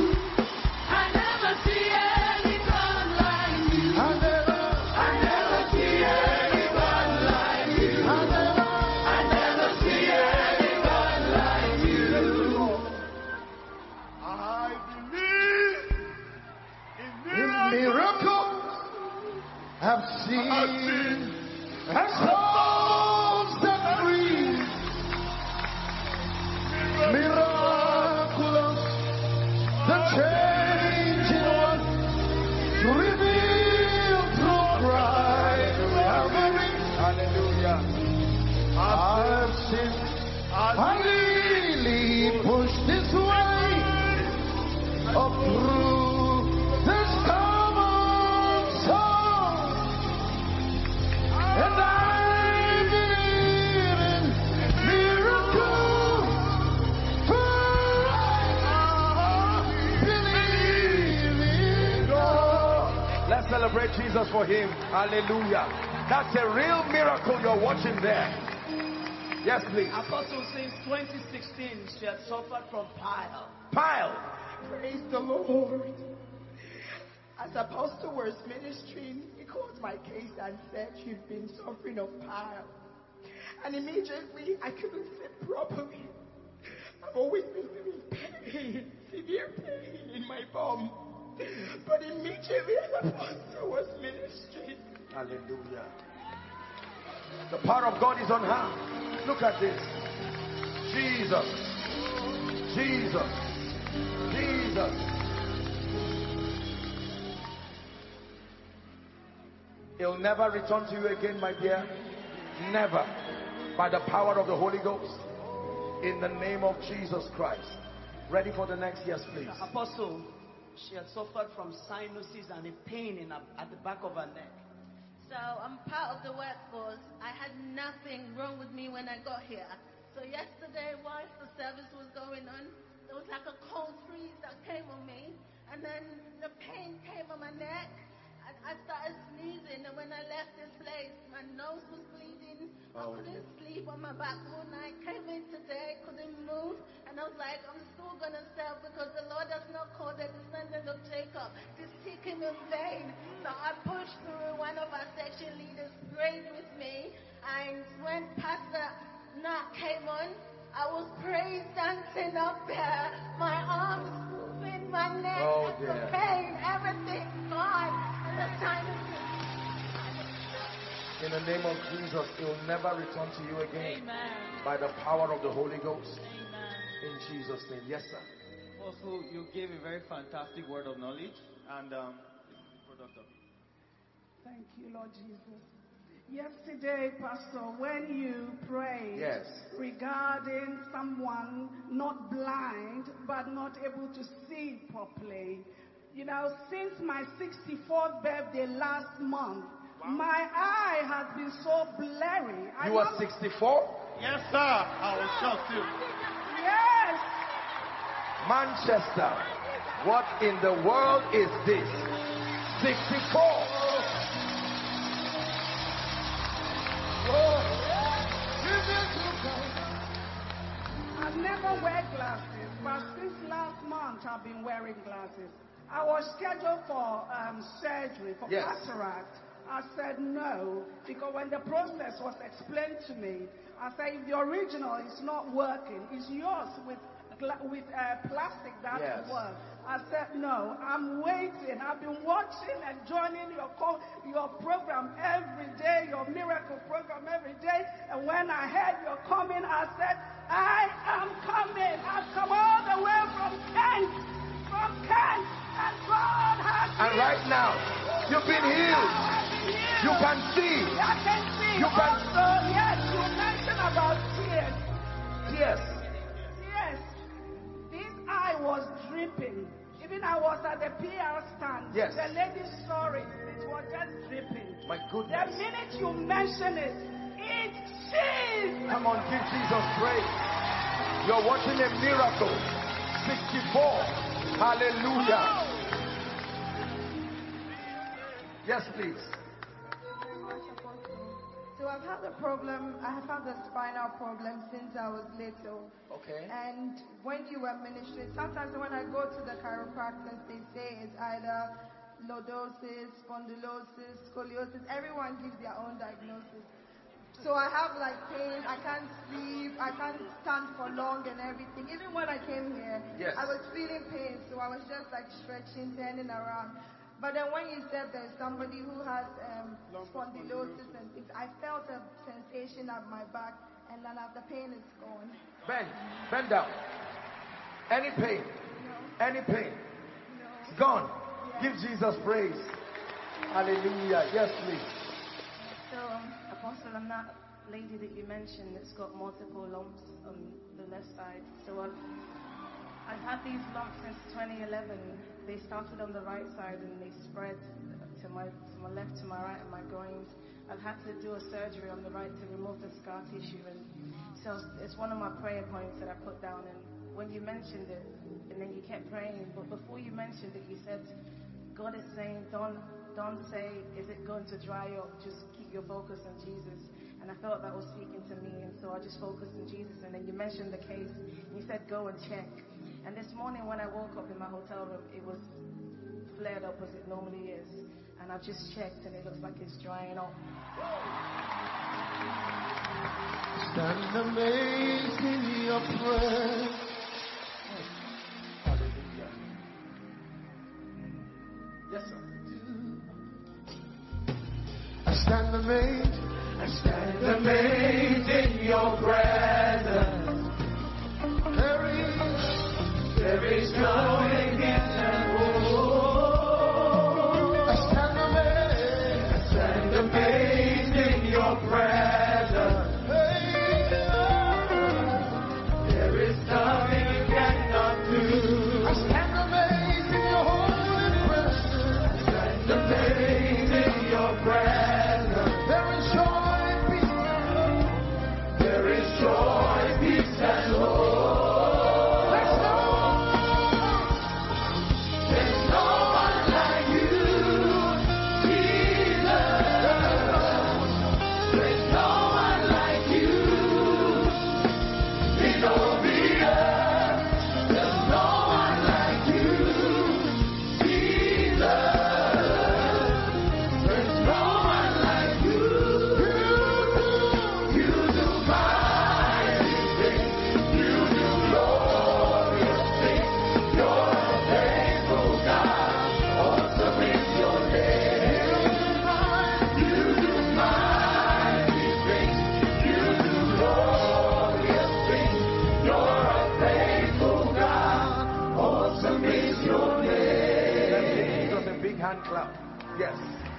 I never have seen and souls set free. Miraculous, the changing one, revealed through Christ. Hallelujah. I've seen, I really pushed this way up through this common soul, and I believe in miracles, for I believe in God. Let's celebrate Jesus for him. Hallelujah. That's a real miracle you're watching there. Yes, please. Apostle, since 2016, she had suffered from pile. Pile. Praise the Lord. As Apostle was ministering, he called my case and said, "You've been suffering of pile." And immediately, I couldn't sit properly. I've always been feeling pain, severe pain in my bum. But immediately, as Apostle was ministering, Hallelujah. The power of God is on her. Look at this. Jesus. Jesus. Jesus. He'll never return to you again, my dear. Never. By the power of the Holy Ghost. In the name of Jesus Christ. Ready for the next? Yes, please. Apostle, she had suffered from sinuses and a pain at the back of her neck. So I'm part of the workforce. I had nothing wrong with me when I got here. So yesterday, whilst the service was going on, there was like a cold freeze that came on me. And then the pain came on my neck. And I started sneezing. And when I left this place, my nose was bleeding. I couldn't sleep on my back all night. Came in today, couldn't move. And I was like, I'm still going to serve because the Lord has not called the descendant of Jacob to seek him in vain. So I pushed through. One of our section leaders prayed with me. And when Pastor Nat came on, I was praise dancing up there. My arms moving, my neck, the pain, everything gone. And the time is in the name of Jesus, it will never return to you again. Amen. By the power of the Holy Ghost. Amen. In Jesus' name. Yes, sir. Also, you gave a very fantastic word of knowledge and product of. Thank you, Lord Jesus. Yesterday, Pastor, when you prayed regarding someone not blind but not able to see properly, you know, since my 64th birthday last month, my eye has been so blurry. You were 64? Yes, sir. I was shocked too. Yes. Manchester. What in the world is this? 64. I never wear glasses, but since last month I've been wearing glasses. I was scheduled for surgery for cataract. I said no, because when the process was explained to me, I said if the original is not working, it's yours with plastic that will work. I said no, I'm waiting. I've been watching and joining your program every day, your miracle program every day. And when I heard you're coming, I said, I am coming. I've come all the way from Kent, and God has And right now, you've been healed. You can see. I can see. You can. Also, yes, you mentioned about tears. Yes. Yes. This eye was dripping. Even I was at the PR stand. Yes. The lady saw it. It was just dripping. My goodness. The minute you mention it, it's Jesus. Come on, give Jesus praise. You're watching a miracle. 64. Hallelujah. Yes, please. So I've had a problem. I have had a spinal problem since I was little. Okay. And when you were ministering, sometimes when I go to the chiropractors, they say it's either lordosis, spondylosis, scoliosis. Everyone gives their own diagnosis. So I have like pain. I can't sleep. I can't stand for long and everything. Even when I came here, I was feeling pain. So I was just like stretching, turning around. But then when you said there's somebody who has spondylosis and things, I felt a sensation at my back, and then the pain is gone. Bend down. Any pain? No. Any pain? No. It's gone. Yes. Give Jesus praise. Hallelujah. Yes, please. So, Apostle, I'm that lady that you mentioned that's got multiple lumps on the left side. So I've had these lumps since 2011. They started on the right side and they spread to my left, to my right, and my groins. I've had to do a surgery on the right to remove the scar tissue, and so it's one of my prayer points that I put down. And when you mentioned it, and then you kept praying, but before you mentioned it, you said, God is saying, don't say, is it going to dry up? Just keep your focus on Jesus. And I felt that was speaking to me, and so I just focused on Jesus. And then you mentioned the case, and you said, go and check. And this morning when I woke up in my hotel room, it was flared up as it normally is. And I've just checked, and it looks like it's drying up. Stand amazed in your presence. Hallelujah. Yes, sir. I stand amazed. I stand amazed in your presence. There is no against and I stand amazed in your presence. There is nothing you cannot do. I stand amazed in your holy presence. I stand amazed in your presence. There is joy, peace. There is joy, peace, and hope. Clap. Yes.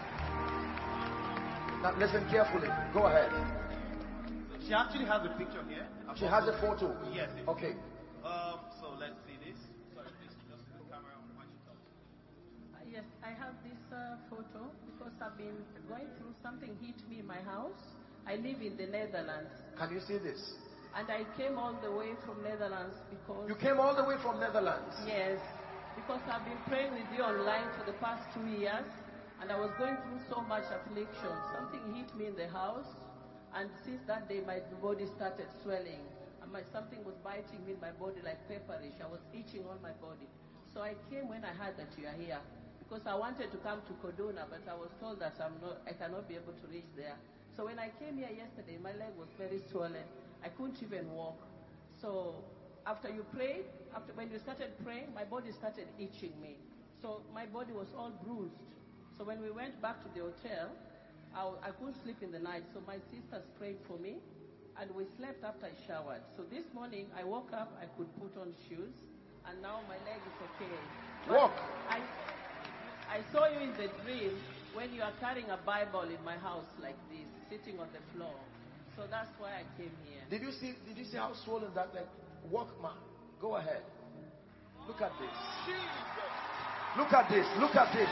Now listen carefully. Go ahead. She actually has a picture here. She has a photo. Yes. Okay. So let's see this. Sorry, please, just the camera on watch it up. Yes, I have this photo because I've been going through something hit me in my house. I live in the Netherlands. Can you see this? And I came all the way from Netherlands because... You came all the way from Netherlands? Yes. Because I've been praying with you online for the past 2 years, and I was going through so much affliction. Something hit me in the house, and since that day my body started swelling, and something was biting me in my body like pepperish. I was itching on my body. So I came when I heard that you are here, because I wanted to come to Kodona, but I was told that I cannot be able to reach there. So when I came here yesterday, my leg was very swollen. I couldn't even walk. So after you prayed, when you started praying, my body started itching me. So my body was all bruised. So when we went back to the hotel, I couldn't sleep in the night. So my sisters prayed for me, and we slept after I showered. So this morning, I woke up, I could put on shoes, and now my leg is okay. Walk. I saw you in the dream when you are carrying a Bible in my house like this, sitting on the floor. So that's why I came here. Did you see how swollen that leg? Walk, man. Go ahead. Look at this. Look at this. Look at this.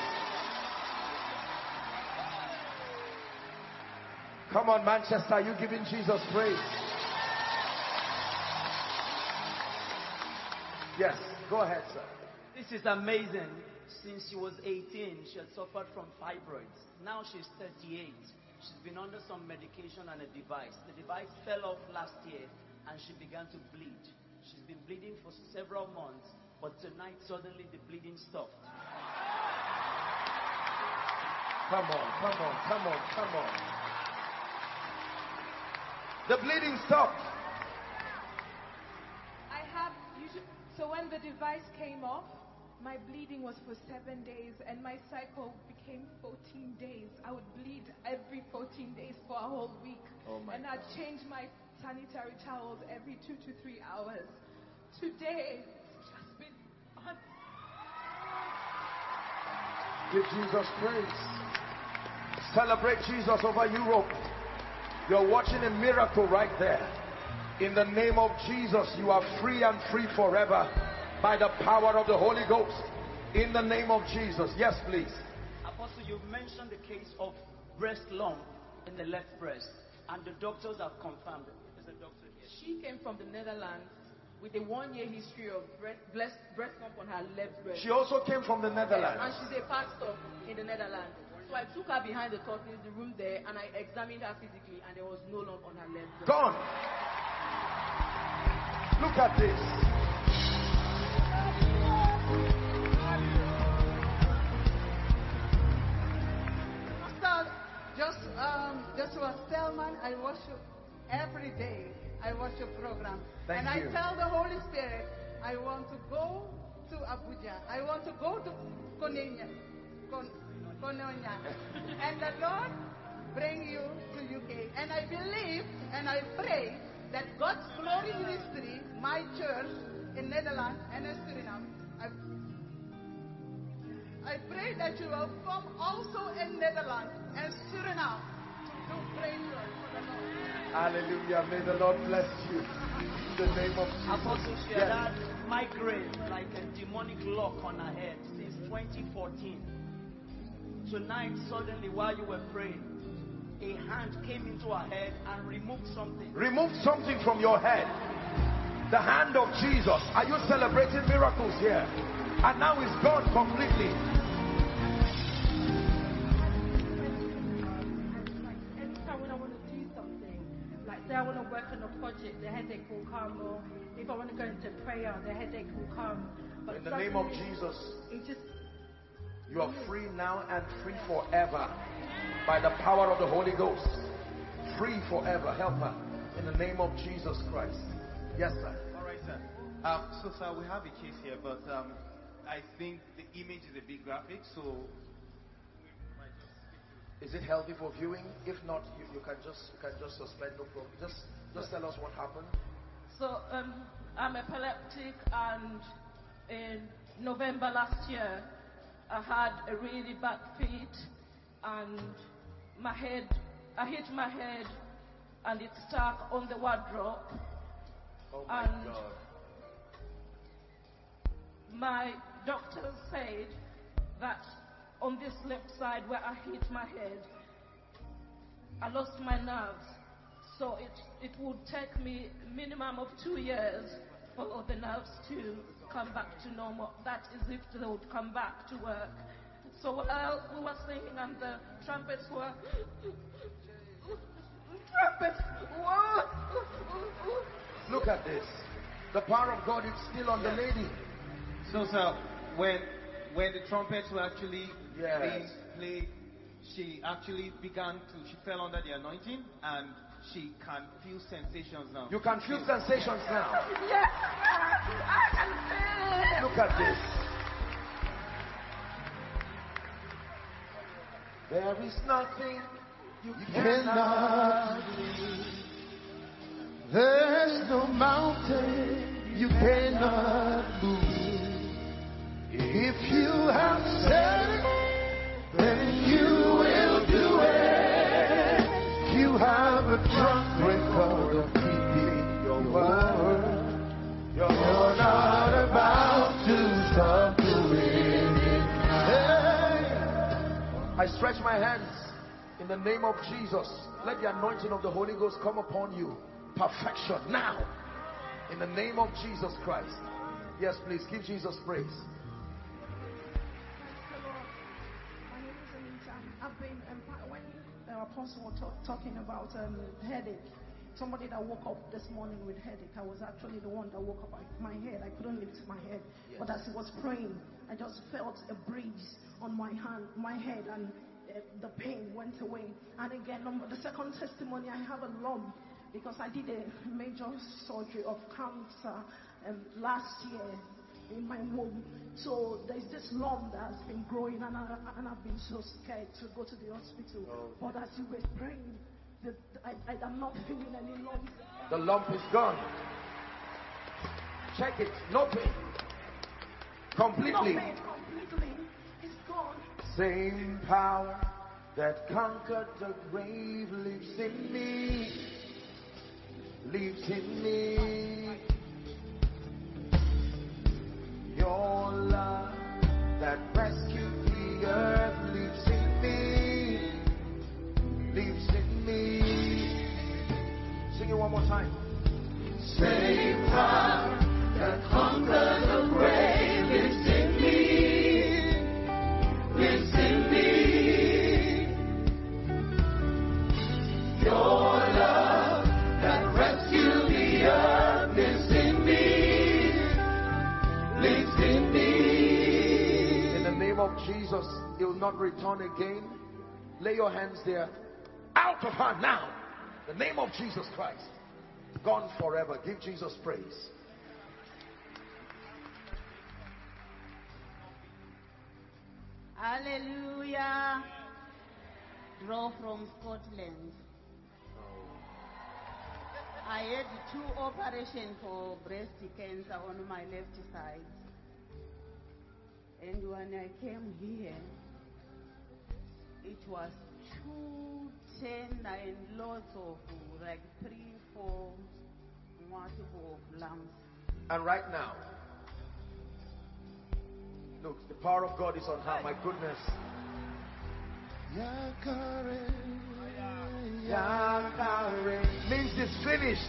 Come on, Manchester. You giving Jesus praise? Yes. Go ahead, sir. This is amazing. Since she was 18, she had suffered from fibroids. Now she's 38. She's been under some medication and a device. The device fell off last year and she began to bleed. She's been bleeding for several months, but tonight suddenly the bleeding stopped. Come on, come on, come on, come on. The bleeding stopped. So when the device came off, My bleeding was for 7 days, and my cycle became 14 days. I would bleed every 14 days for a whole week. And I'd change my sanitary towels every 2 to 3 hours. Today, it's just been on. Give Jesus praise. Celebrate Jesus over Europe. You're watching a miracle right there. In the name of Jesus, you are free and free forever by the power of the Holy Ghost. In the name of Jesus. Yes, please. Apostle, you mentioned the case of breast lump in the left breast, and the doctors have confirmed it. There's a doctor here. She came from the Netherlands with a 1-year history of breast lump on her left breast. She also came from the Netherlands. And she's a pastor in the Netherlands. So I took her behind the curtains, the room there, and I examined her physically, and there was no lump on her left breast. Gone. Look at this. Joshua Selman, I worship every day. I worship program. Thank and you. I tell the Holy Spirit, I want to go to Abuja. I want to go to Kononia. And the Lord bring you to UK. And I believe and I pray that God's Glory Ministry, my church in Netherlands and in Suriname, I pray that you will come also in Netherlands and Suriname to do great work for the Lord. Hallelujah. May the Lord bless you. In the name of Jesus. Apostle, she had had migraine, like a demonic lock on her head since 2014. Tonight, suddenly, while you were praying, a hand came into her head and removed something. Removed something from your head. The hand of Jesus. Are you celebrating miracles here? And now it's gone completely. Anytime when I want to do something, like say I want to work on a project, the headache will come, or if I want to go into prayer, the headache will come. But in the name of Jesus, it you are free now and free forever by the power of the Holy Ghost. Free forever. Help her in the name of Jesus Christ. Yes, sir. All right, sir. So, sir, we have a case here, but I think the image is a bit graphic, so is it healthy for viewing? If not, you can just suspend, no problem. Just tell us what happened. So I'm epileptic, and in November last year I had a really bad fit, and I hit my head and it stuck on the wardrobe. Oh my God. My doctor said that on this left side where I hit my head, I lost my nerves. So it would take me a minimum of 2 years for the nerves to come back to normal. That is if they would come back to work. So while we were singing and the trumpets were... Look at this. The power of God is still on the lady. So, sir, when the trumpets were actually being played, she actually she fell under the anointing, and she can feel sensations now. You can feel sensations now. Yes, I can feel it. Look at this. There is nothing you cannot do. There's no mountain you cannot move. If you have said it, then you will do it. You have a track record of keeping your word. You're not about to stop doing it now. I stretch my hands in the name of Jesus. Let the anointing of the Holy Ghost come upon you. Perfection now. In the name of Jesus Christ. Yes, please give Jesus praise. My name is Anita. I've been when the apostle was talking about headache. Somebody that woke up this morning with headache. I was actually the one that woke up. My head, I couldn't lift my head. Yes. But as he was praying, I just felt a breeze on my head, and the pain went away. And again, the second testimony, I have a lump because I did a major surgery of cancer last year. in my womb. So there's this lump that has been growing, and I've been so scared to go to the hospital. But as you were praying, I'm not feeling any lump. The lump is gone. Check it. No pain. Completely. No pain, completely. It's gone. Same power that conquered the grave lives in me. Lives in me. Your love that rescued the earth lives in me. Lives in me. Sing it one more time. Same power that conquered the grave lives in me. Lives in me. Your love that rescued the earth lives in me. Lives in me. In the name of Jesus, it will not return again. Lay your hands there. Out of her now. The name of Jesus Christ. Gone forever. Give Jesus praise. Hallelujah. Draw from Scotland. I had 2 operations for breast cancer on my left side. And when I came here, it was 210 and lots of like 3, 4 multiple lumps. And right now, look, the power of God is on her. My goodness. Means it's finished.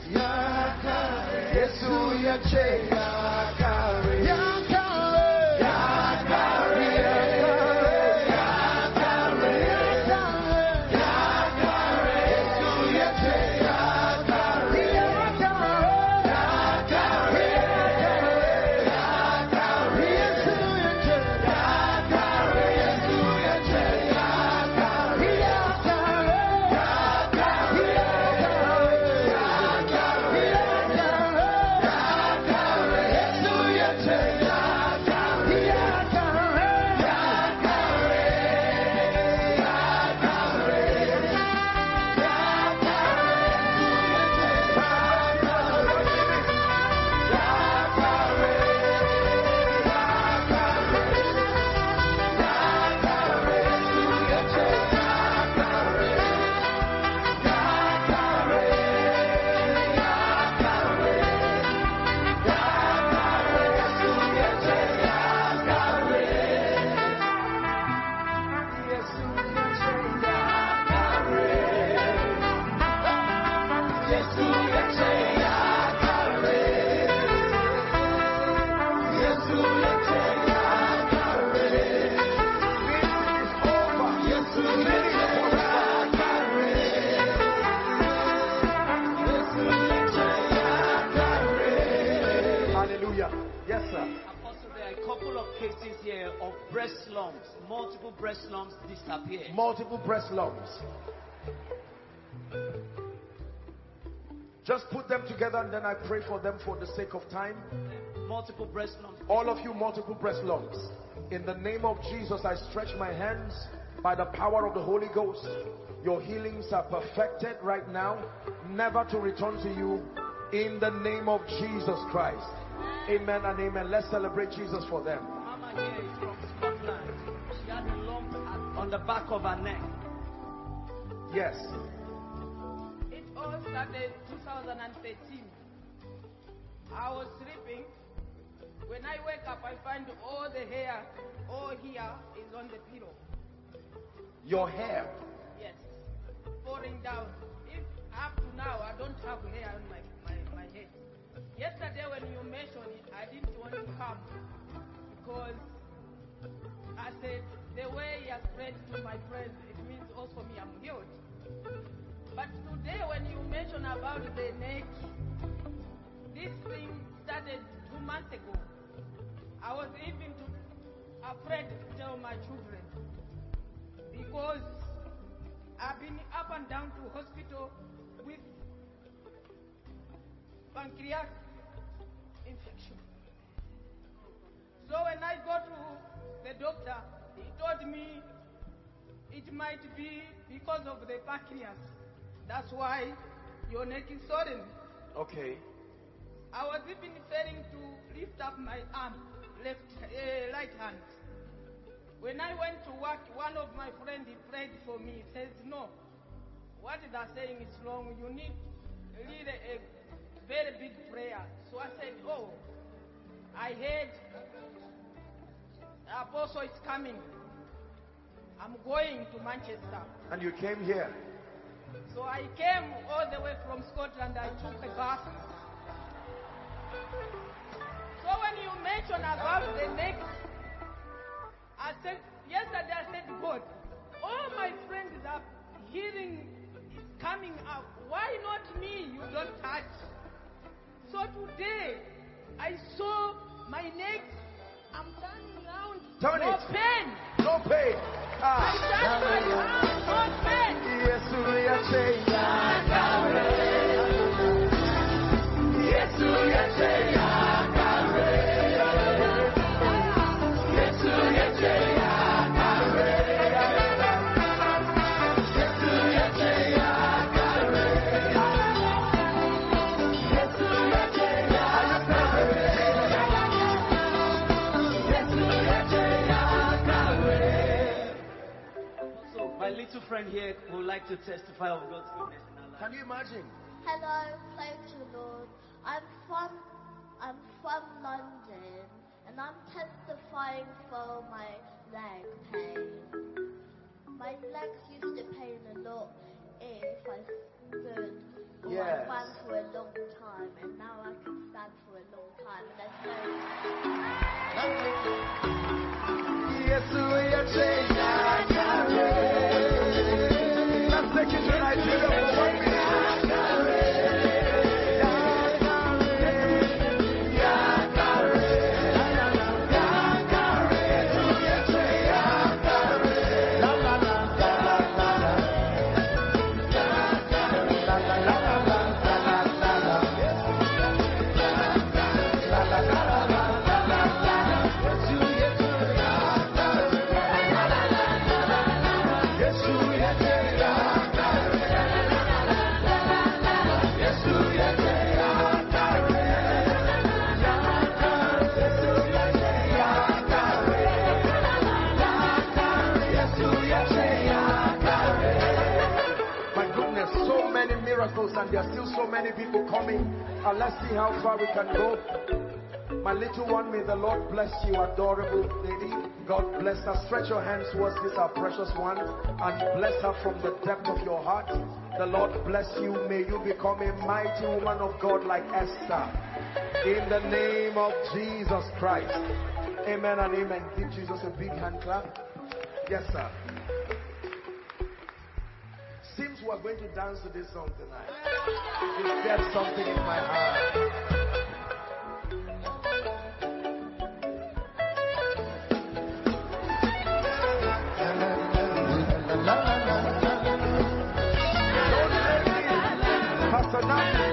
Multiple breast lumps disappear. Multiple breast lumps. Just put them together and then I pray for them for the sake of time. Multiple breast lumps. All of you, multiple breast lumps. In the name of Jesus, I stretch my hands by the power of the Holy Ghost. Your healings are perfected right now, never to return to you. In the name of Jesus Christ. Amen and amen. Let's celebrate Jesus for them. Mama here is from Scotland. She had a lump on the back of her neck. Yes. It all started 2013. I was sleeping. When I wake up, I find all the hair, all here is on the pillow. Your hair? Yes. Falling down. If up to now, I don't have hair on my head. Yesterday when you mentioned it, I didn't want to come because I said, the way he has prayed to my friend, it means also me, I'm healed. But today when you mentioned about the neck, this thing started 2 months ago. I was even afraid to tell my children because I've been up and down to hospital with pancreas infection. So when I go to the doctor, he told me it might be because of the pancreas. That's why your neck is swollen. Okay. I was even failing to lift up my arm, right hand. When I went to work, one of my friends, he prayed for me. He says, no, what they're saying is wrong. You need really a very big prayer. So I said, oh, I heard the apostle is coming. I'm going to Manchester. And you came here? So I came all the way from Scotland. I took a bus. So when you mention about the neck, I said, yesterday I said, God, all my friends are hearing is coming up. Why not me? You don't touch. So today, I saw my neck. I'm turning around. Turn no it. Pain. No pain. I touch my arm. No pain. Yes, we are saying. Yes, we are saying. My little friend here would like to testify of God's goodness in our life. Can you imagine? Hello, praise the Lord. I'm from London, and I'm testifying for my leg pain. My legs used to pain a lot if I stood or I ran for a long time, and now I can stand for a long time, and Yes, we are saying, let's take it to Nigeria for 1 minute. And there are still so many people coming, and let's see how far we can go. My little one, may the Lord bless you, adorable lady. God bless her. Stretch your hands towards this, our precious one, and bless her from the depth of your heart. The Lord bless you. May you become a mighty woman of God like Esther, in the name of Jesus Christ. Amen and amen. Give Jesus a big hand clap. Yes, sir. Seems we're going to dance to this song tonight. It gets something in my heart. Pastor Nami.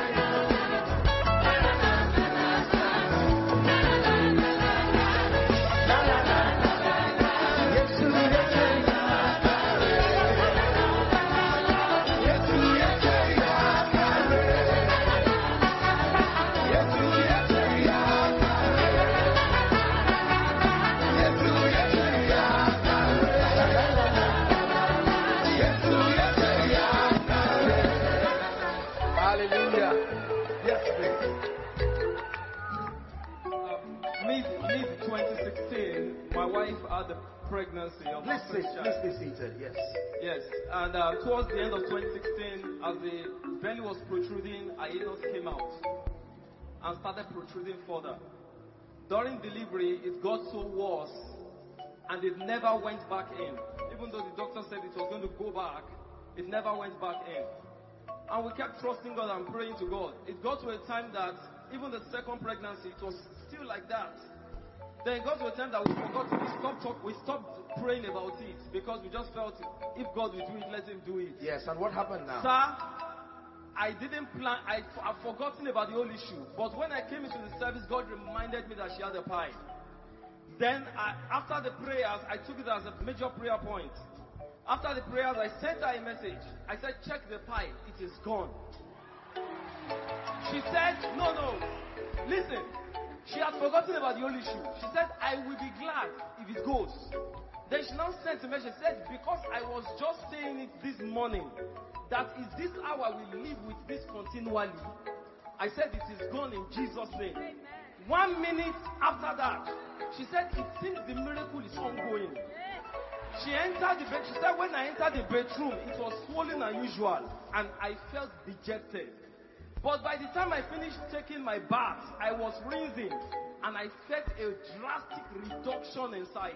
Pregnancy of Please be seated. Yes. And towards the end of 2016, as the belly was protruding, a anus came out and started protruding further. During delivery, it got so worse, and it never went back in. Even though the doctor said it was going to go back, it never went back in. And we kept trusting God and praying to God. It got to a time that even the second pregnancy, it was still like that. Then it got to a time that we stopped praying about it, because we just felt if God will do it, let him do it. Yes, and what happened now? Sir, I didn't plan, I've forgotten about the whole issue. But when I came into the service, God reminded me that she had a pie. Then after the prayers, I took it as a major prayer point. After the prayers, I sent her a message. I said, check the pipe. It is gone. She said, no. Listen. She had forgotten about the only issue. She said, I will be glad if it goes. Then she now sent a message. She said, because I was just saying it this morning, that is this how I will live with this continually. I said, it is gone in Jesus' name. Amen. 1 minute after that, she said, it seems the miracle is ongoing. She entered the bed. She said, when I entered the bedroom, it was swollen unusual, and I felt dejected. But by the time I finished taking my bath, I was rinsing, and I felt a drastic reduction in size.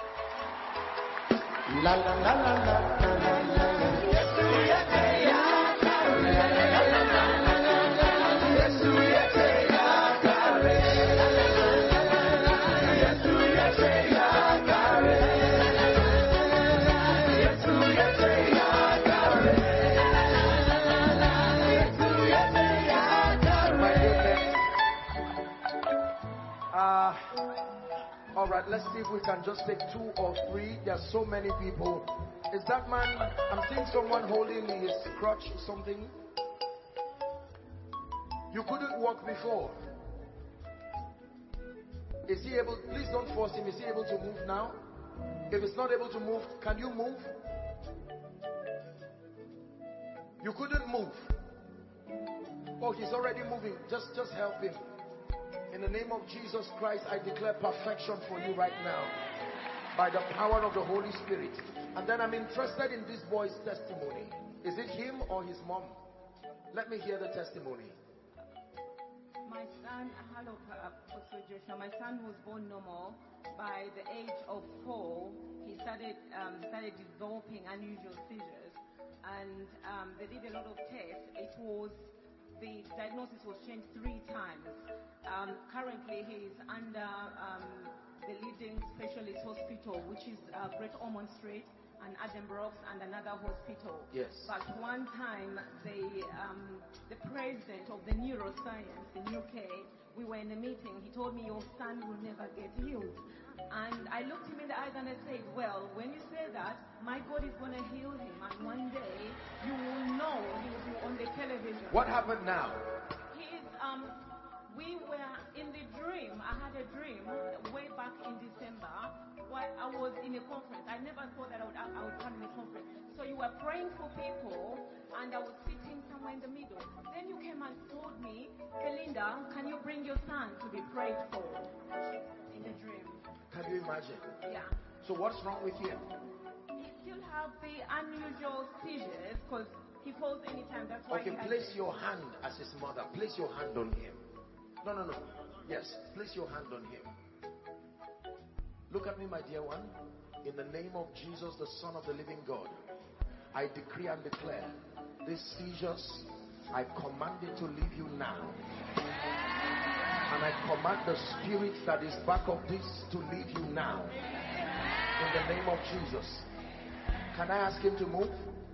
La la la la la la la All right, let's see if we can just take 2 or 3. There are so many people. Is that man? I'm seeing someone holding his crutch or something. You couldn't walk before. Is he able? Please don't force him. Is he able to move now? If he's not able to move, can you move? You couldn't move. Oh, he's already moving. Just help him. In the name of Jesus Christ, I declare perfection for you right now by the power of the Holy Spirit. And then I'm interested in this boy's testimony. Is it him or his mom? Let me hear the testimony. My son, hello, Apostle Joshua. My son was born normal. By the age of 4, he started developing unusual seizures, and they did a lot of tests. The diagnosis was changed 3 times. Currently, he is under the leading specialist hospital, which is Great Ormond Street and Addenbrooke's and another hospital. Yes. But one time, the president of the neuroscience in UK, we were in a meeting. He told me, your son will never get healed. And I looked him in the eyes and I said, well, when you say that, my God is going to heal him. And one day, you will know he will be on the television. What happened now? We were in the dream. I had a dream way back in December where I was in a conference. I never thought that I would come in a conference. So you were praying for people, and I was sitting somewhere in the middle. Then you came and told me, Belinda, can you bring your son to be prayed for? In the dream. Can you imagine? Yeah. So what's wrong with him? He still have the unusual seizures because he falls anytime. That's why. Okay, place your hand as his mother. Place your hand on him. No. Yes, place your hand on him. Look at me, my dear one. In the name of Jesus, the Son of the living God, I decree and declare these seizures, I command it to leave you now. And I command the spirit that is back of this to leave you now. In the name of Jesus. Can I ask him to move?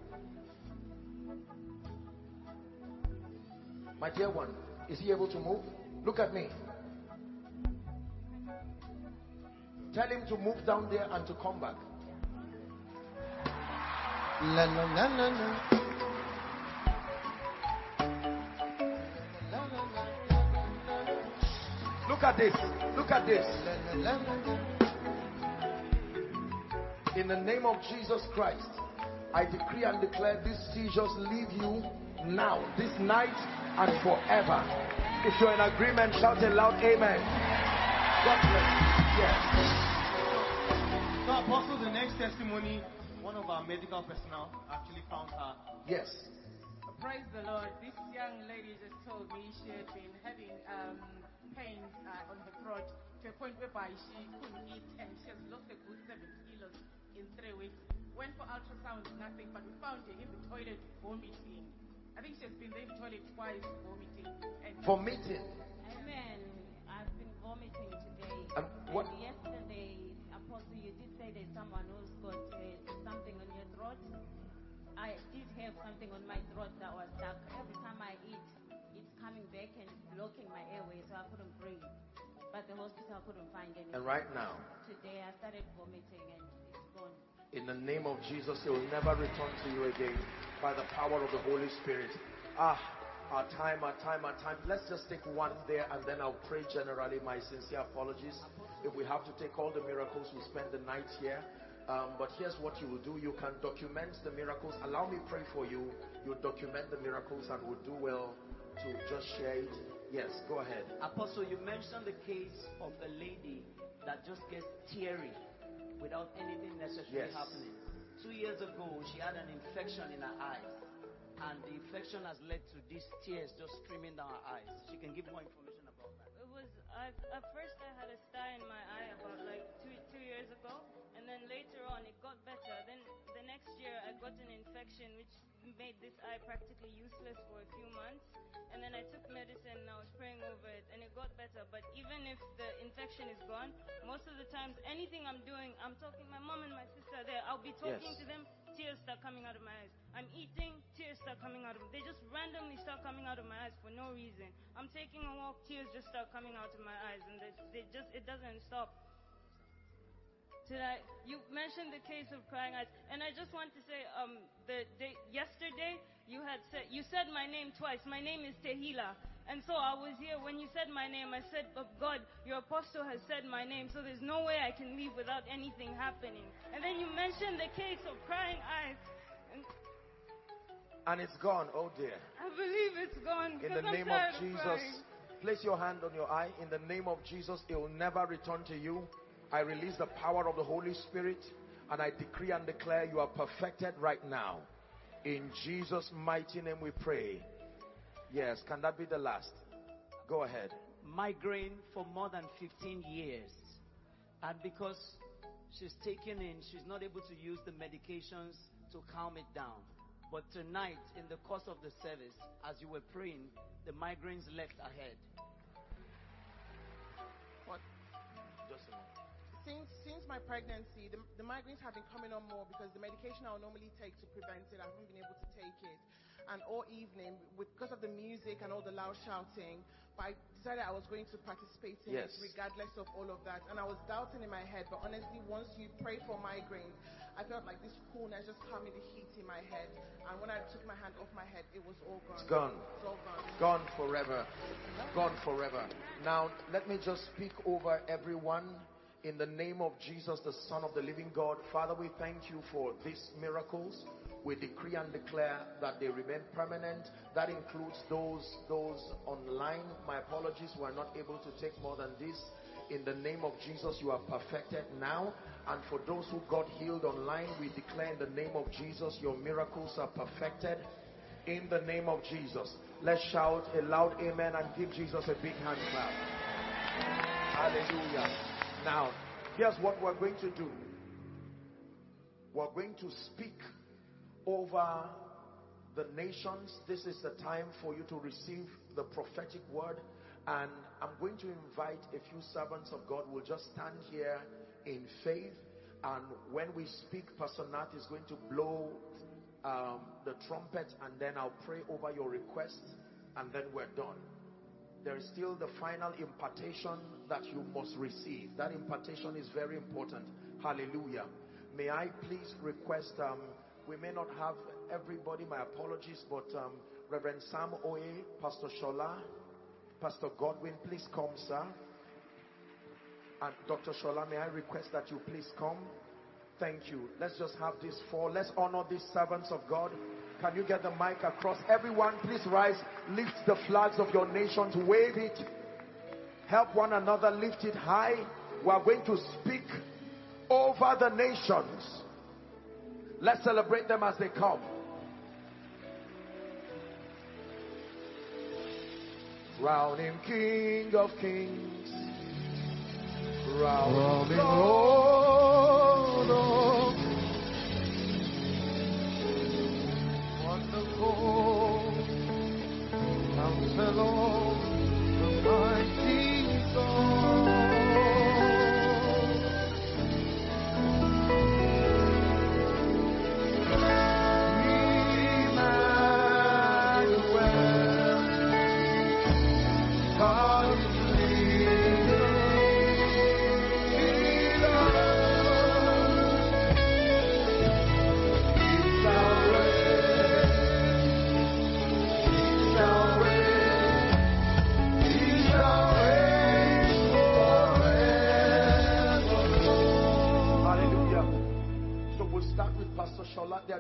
My dear one, is he able to move? Look at me. Tell him to move down there and to come back. La la la la la. Look at this. Look at this. In the name of Jesus Christ, I decree and declare these seizures leave you now, this night and forever. If you're in agreement, shout a loud amen. God bless you. Yes. So, Apostle, the next testimony, one of our medical personnel actually found her. Yes. Praise the Lord. This young lady just told me she had been having pains on her throat to a point whereby she couldn't eat, and she has lost a good 7 kilos in 3 weeks. Went for ultrasound, nothing, but we found her in the toilet vomiting. I think she has been in the toilet twice vomiting. Vomiting? Amen. I've been vomiting today. What? And yesterday, Apostle, you did say there's someone who's got something on your throat. I did have something on my throat that was stuck. Every time I eat, it's coming back and blocking my airway, so I couldn't breathe. but the hospital couldn't find anything. And right now, today I started vomiting and it's gone. In the name of Jesus, it will never return to you again by the power of the Holy Spirit. Our time. Let's just take one there and then I'll pray generally. My sincere apologies. If we have to take all the miracles, we'll spend the night here. But here's what you will do. You can document the miracles. Allow me pray for you. You document the miracles and we'll do well to just share it. Yes, go ahead. Apostle, you mentioned the case of a lady that just gets teary without anything necessarily happening. 2 years ago, she had an infection in her eyes. And the infection has led to these tears just streaming down her eyes. She can give more information about that. It was, at first I had a star in my eye about like two years ago. And then later on it got better. Then the next year I got an infection which made this eye practically useless for a few months. And then I took medicine and I was praying over it and it got better. But even if the infection is gone, most of the times anything I'm doing, I'm talking, my mom and my sister are there, I'll be talking to them, tears start coming out of my eyes. I'm eating, tears start coming out of them. They just randomly start coming out of my eyes for no reason. I'm taking a walk, tears just start coming out of my eyes and it doesn't stop. Today, you mentioned the case of crying eyes, and I just want to say, yesterday you said my name twice. My name is Tehila, and so I was here when you said my name. I said, "Oh God, your apostle has said my name, so there's no way I can leave without anything happening." And then you mentioned the case of crying eyes, and it's gone. Oh dear. I believe it's gone. In the name of Jesus, place your hand on your eye. In the name of Jesus, it will never return to you. I release the power of the Holy Spirit and I decree and declare you are perfected right now. In Jesus' mighty name we pray. Yes, can that be the last? Go ahead. Migraine for more than 15 years. And because she's she's not able to use the medications to calm it down. But tonight, in the course of the service, as you were praying, the migraines left her head. What? Just a minute. Since my pregnancy, the migraines have been coming on more because the medication I would normally take to prevent it, I haven't been able to take it. And all evening, because of the music and all the loud shouting, but I decided I was going to participate in it regardless of all of that. And I was doubting in my head, but honestly, once you pray for migraines, I felt like this coolness just calmed me the heat in my head. And when I took my hand off my head, it was all gone. It's gone. It's all gone. Gone forever. Gone forever. Now, let me just speak over everyone. In the name of Jesus, the Son of the living God, Father, we thank you for these miracles. We decree and declare that they remain permanent. That includes those online. My apologies, we are not able to take more than this. In the name of Jesus, you are perfected now. And for those who got healed online, we declare in the name of Jesus, your miracles are perfected. In the name of Jesus. Let's shout a loud amen and give Jesus a big hand clap. Hallelujah. Now, here's what we're going to do. We're going to speak over the nations. This is the time for you to receive the prophetic word. And I'm going to invite a few servants of God. We'll just stand here in faith. And when we speak, Pastor Nat is going to blow the trumpet. And then I'll pray over your requests. And then we're done. There is still the final impartation that you must receive. That impartation is very important. Hallelujah. May I please request, we may not have everybody, my apologies, but Reverend Sam Oye, Pastor Shola, Pastor Godwin, please come, sir. And Dr. Shola, may I request that you please come? Thank you. Let's just have these four. Let's honor these servants of God. Can you get the mic across? Everyone, please rise. Lift the flags of your nations. Wave it. Help one another. Lift it high. We are going to speak over the nations. Let's celebrate them as they come. Crown him King of Kings. Crown him Lord of Counselor, the mighty God. Emmanuel, God is with us.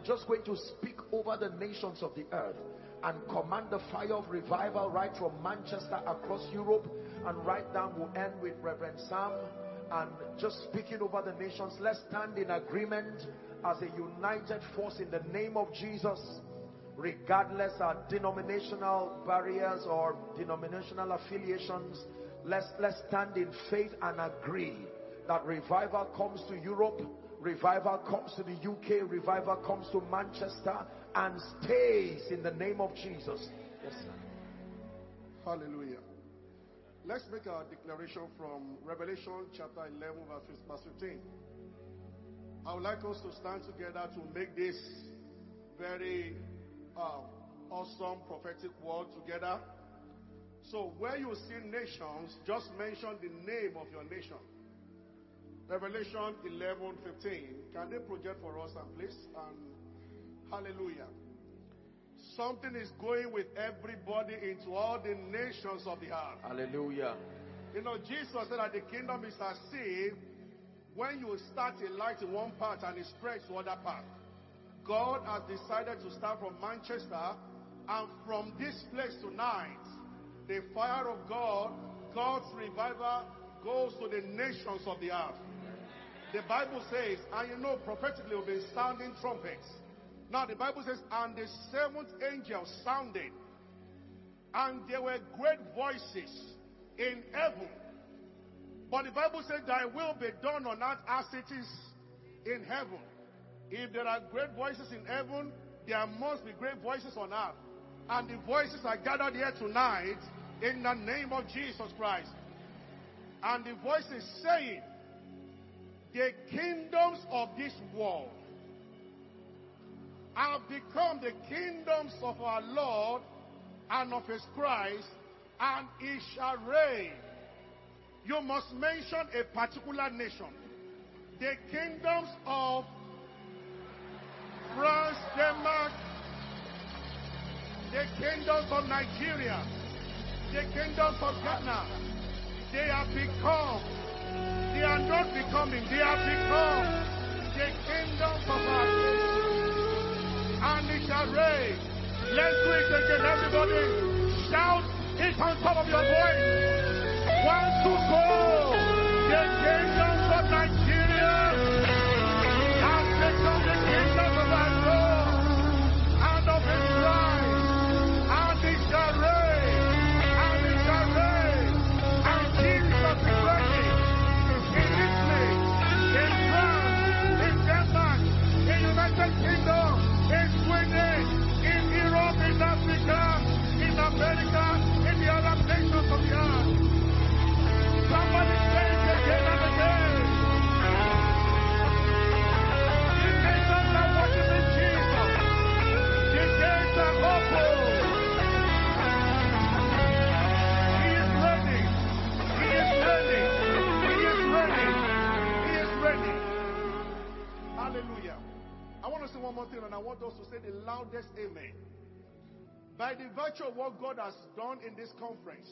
just going to speak over the nations of the earth and command the fire of revival right from Manchester across Europe, and right down we'll end with Reverend Sam and just speaking over the nations. Let's stand in agreement as a united force in the name of Jesus, regardless of denominational barriers or denominational affiliations. Let's stand in faith and agree that revival comes to Europe, revival comes to the UK, revival comes to Manchester and stays in the name of Jesus. Yes, sir. Hallelujah. Let's make our declaration from Revelation chapter 11 verse 15. I would like us to stand together to make this very awesome prophetic word together. So where you see nations, just mention the name of your nation. Revelation 11:15. Can they project for us, and please? Hallelujah. Something is going with everybody into all the nations of the earth. Hallelujah. You know, Jesus said that the kingdom is as if when you start a light in one part and it spreads to other parts. God has decided to start from Manchester, and from this place tonight, the fire of God, God's revival, goes to the nations of the earth. The Bible says, and you know prophetically we've been sounding trumpets. Now the Bible says, and the seventh angel sounded, and there were great voices in heaven. But the Bible said, thy will be done on earth as it is in heaven. If there are great voices in heaven, there must be great voices on earth. And the voices are gathered here tonight in the name of Jesus Christ. And the voice is saying, the kingdoms of this world have become the kingdoms of our Lord and of his Christ, and he shall reign. You must mention a particular nation. The kingdoms of France, Denmark, the kingdoms of Nigeria, the kingdoms of Ghana, they have become, they are not becoming, they have become the kingdoms of our nation. And it shall reign. Let's do it again, everybody. Shout it on top of your voice. 1, 2, go. The kingdoms of Nigeria have become the kingdoms of our Lord and of his Christ. And it shall reign. And it shall reign. And Jesus is reigning in Italy, in France, in Denmark, in the United Kingdom, in Sweden, in Europe, in Africa, in America, in the other nations of the earth. Somebody say it again and again. The nations are worshiping Jesus. The gates are open. He is ready. He is ready. He is ready. He is ready. Hallelujah. I want to say one more thing, and I want us to say the loudest amen. By the virtue of what God has done in this conference,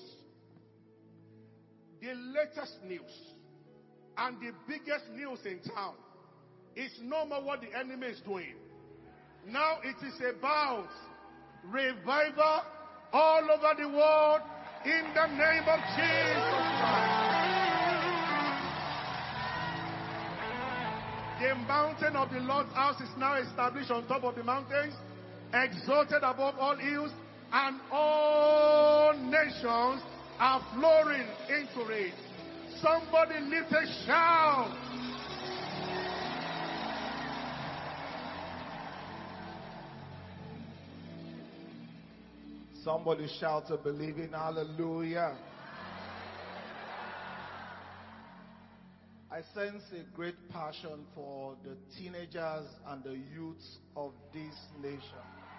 the latest news and the biggest news in town is no more what the enemy is doing. Now it is about revival all over the world in the name of Jesus Christ. The mountain of the Lord's house is now established on top of the mountains, exalted above all hills, and all nations are flowing into it. Somebody lift a shout. Somebody shout a believing hallelujah. I sense a great passion for the teenagers and the youths of this nation.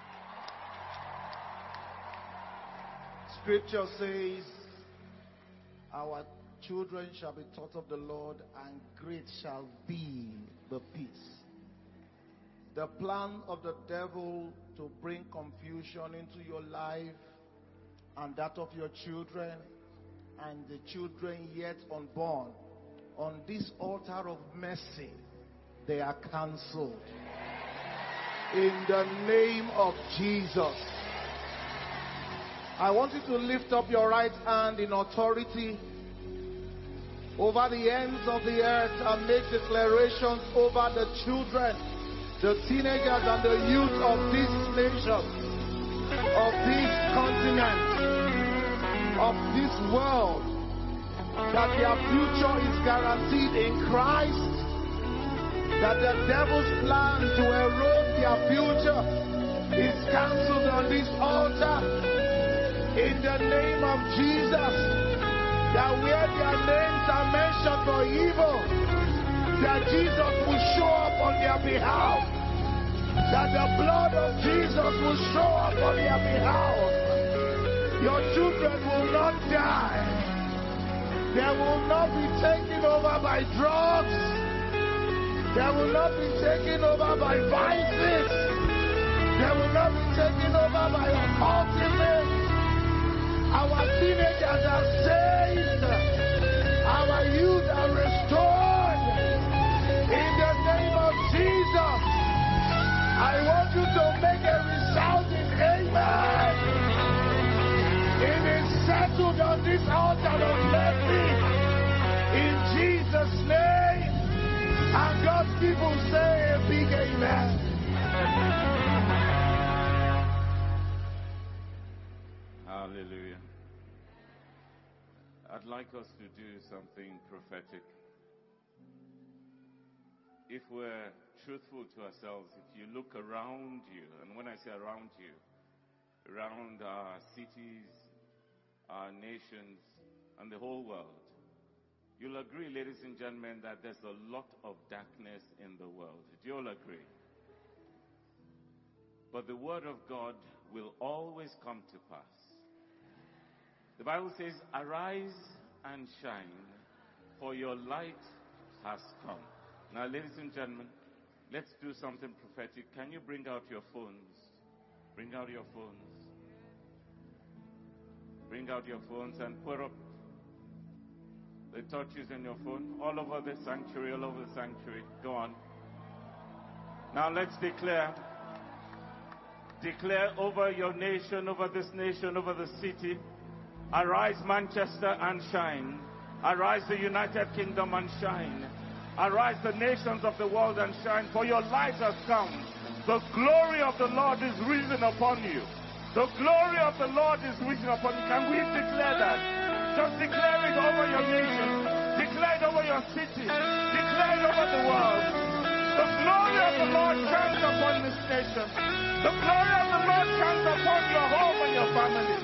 Scripture says, our children shall be taught of the Lord, and great shall be the peace. The plan of the devil to bring confusion into your life and that of your children and the children yet unborn, on this altar of mercy, they are cancelled. In the name of Jesus. I want you to lift up your right hand in authority over the ends of the earth and make declarations over the children, the teenagers and the youth of this nation, of this continent, of this world, that their future is guaranteed in Christ, that the devil's plan to erode their future is cancelled on this altar in the name of Jesus. That where their names are mentioned for evil, that Jesus will show up on their behalf, that the blood of Jesus will show up on their behalf. Your children will not die. They will not be taken over by drugs. They will not be taken over by vices. They will not be taken over by occultism. Our teenagers are saved. Our youth are restored. In the name of Jesus, I want you to make a resounding amen. It is settled on this altar of mercy. In Jesus' name. And God's people say a big amen. Hallelujah. I'd like us to do something prophetic. If we're truthful to ourselves, if you look around you, and when I say around you, around our cities, our nations, and the whole world, you'll agree, ladies and gentlemen, that there's a lot of darkness in the world. Do you all agree? But the word of God will always come to pass. The Bible says, arise and shine, for your light has come. Now, ladies and gentlemen, let's do something prophetic. Can you bring out your phones? Bring out your phones. Bring out your phones and put up the torches in your phone all over the sanctuary, all over the sanctuary. Go on. Now let's declare. Declare over your nation, over this nation, over the city. Arise, Manchester, and shine. Arise, the United Kingdom, and shine. Arise, the nations of the world, and shine. For your light has come. The glory of the Lord is risen upon you. The glory of the Lord is risen upon you. Can we declare that? Just declare it over your nation. Declare it over your city. Declare it over the world. The glory of the Lord shines upon this nation. The glory of the Lord shines upon your home and your family.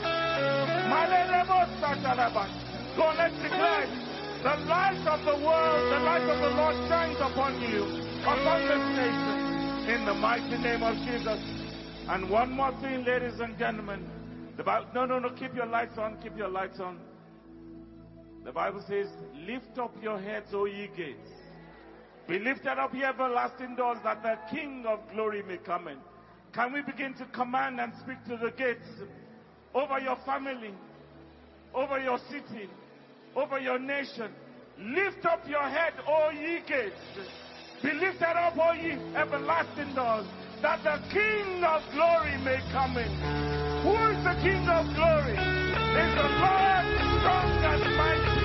Go, let's declare it. The light of the world, the light of the Lord shines upon you, upon this nation, in the mighty name of Jesus. And one more thing, ladies and gentlemen. No, keep your lights on, keep your lights on. The Bible says, lift up your heads, O ye gates. Be lifted up, ye everlasting doors, that the King of glory may come in. Can we begin to command and speak to the gates over your family, over your city, over your nation? Lift up your head, O ye gates. Be lifted up, O ye everlasting doors, that the King of glory may come in. Who is the King of glory? Is the Lord strong and mighty.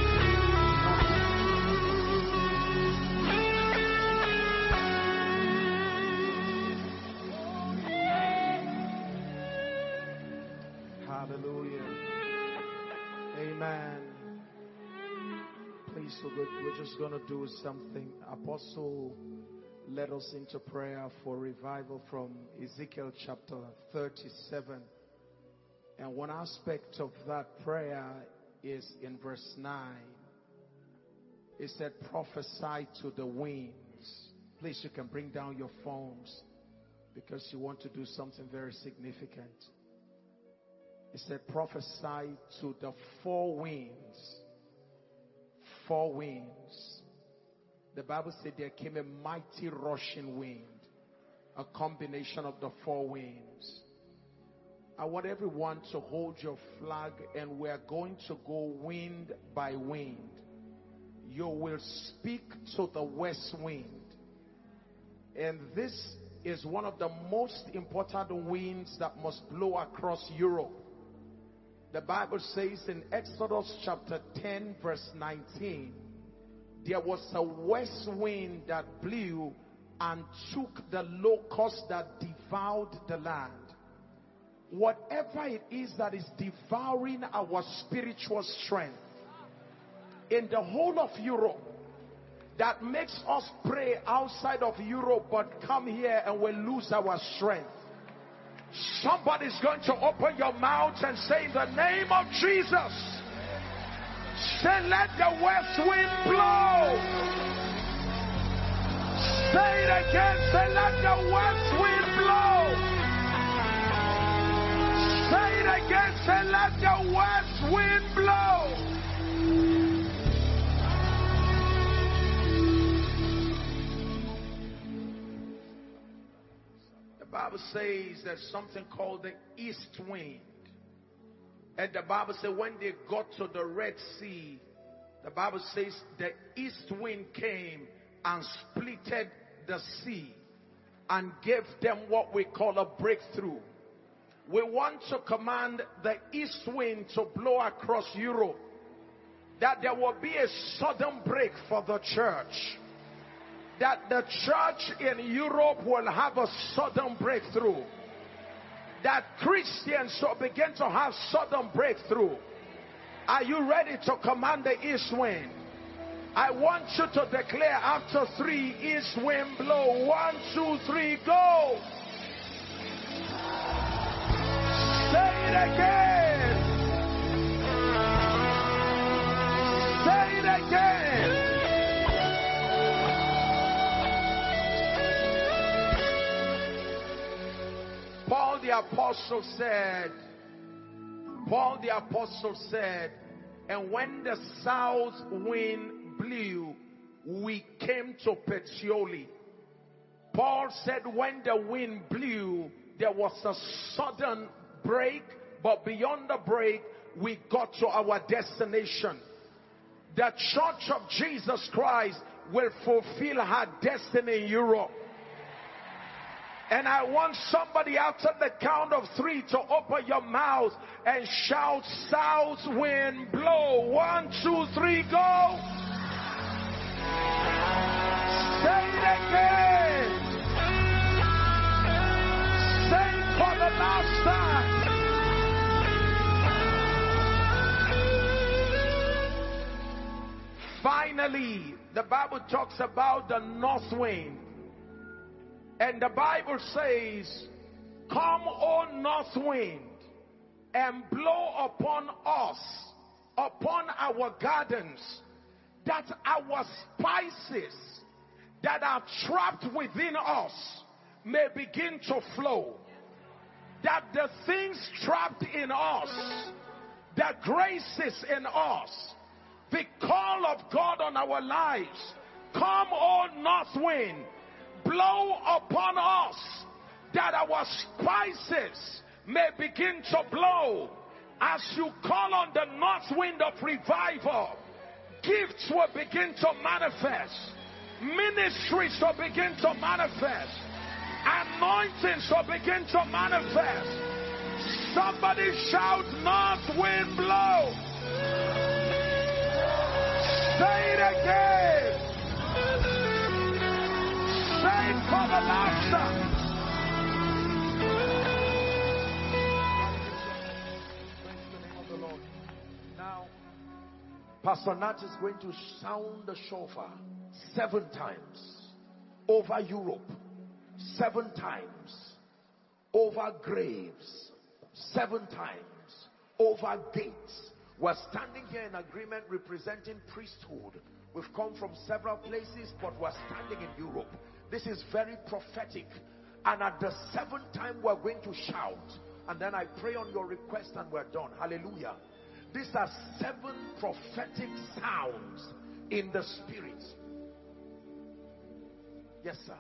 Hallelujah. Amen. Please, so good. We're just going to do something. Apostle led us into prayer for revival from Ezekiel chapter 37. And one aspect of that prayer is in verse 9. It said, prophesy to the winds. Please, you can bring down your phones because you want to do something very significant. It said, prophesy to the four winds. Four winds. The Bible said there came a mighty rushing wind. A combination of the four winds. I want everyone to hold your flag, and we're going to go wind by wind. You will speak to the west wind. And this is one of the most important winds that must blow across Europe. The Bible says in Exodus chapter 10 verse 19, there was a west wind that blew and took the locust that devoured the land. Whatever it is that is devouring our spiritual strength in the whole of Europe, that makes us pray outside of Europe but come here and we lose our strength. Somebody's going to open your mouth and say, in the name of Jesus, say, let the west wind blow. Say it again, say, let the west wind blow. Say it again, say, let the west wind blow. The Bible says there's something called the east wind. And the Bible says when they got to the Red Sea, the Bible says the east wind came and splitted the sea and gave them what we call a breakthrough. We want to command the east wind to blow across Europe, that there will be a sudden break for the church. That the church in Europe will have a sudden breakthrough. That Christians will begin to have sudden breakthrough. Are you ready to command the east wind? I want you to declare after 3, east wind blow. 1, 2, 3, go. Say it again. Say it again. Paul the apostle said, and when the south wind blew, we came to Puteoli. Paul said when the wind blew, there was a sudden break, but beyond the break, we got to our destination. The Church of Jesus Christ will fulfill her destiny in Europe. And I want somebody after the count of 3 to open your mouth and shout, south wind blow. 1, 2, 3, go. Say it again. Say it for the last time. Finally, the Bible talks about the north wind. And the Bible says, come, O north wind, and blow upon us, upon our gardens, that our spices that are trapped within us may begin to flow. That the things trapped in us, the graces in us, the call of God on our lives, come, O north wind, blow upon us, that our spices may begin to blow. As you call on the north wind of revival, gifts will begin to manifest, ministries will begin to manifest, anointings will begin to manifest. Somebody shout, north wind blow. Say it again. Say it for the last time. Now, Pastor Nat is going to sound the shofar 7 times over Europe, 7 times over graves, 7 times over gates. We're standing here in agreement representing priesthood. We've come from several places, but we're standing in Europe. This is very prophetic. And at the 7th time, we're going to shout. And then I pray on your request and we're done. Hallelujah. These are 7 prophetic sounds in the spirit. Yes, sir.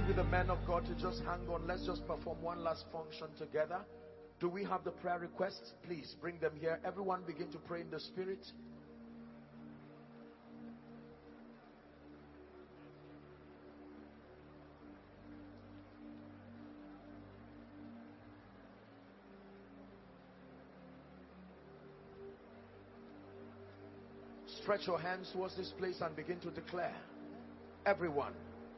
you, the men of God, to just hang on. Let's just perform one last function together. Do we have the prayer requests? Please bring them here. Everyone begin to pray in the Spirit. Stretch your hands towards this place and begin to declare. Everyone.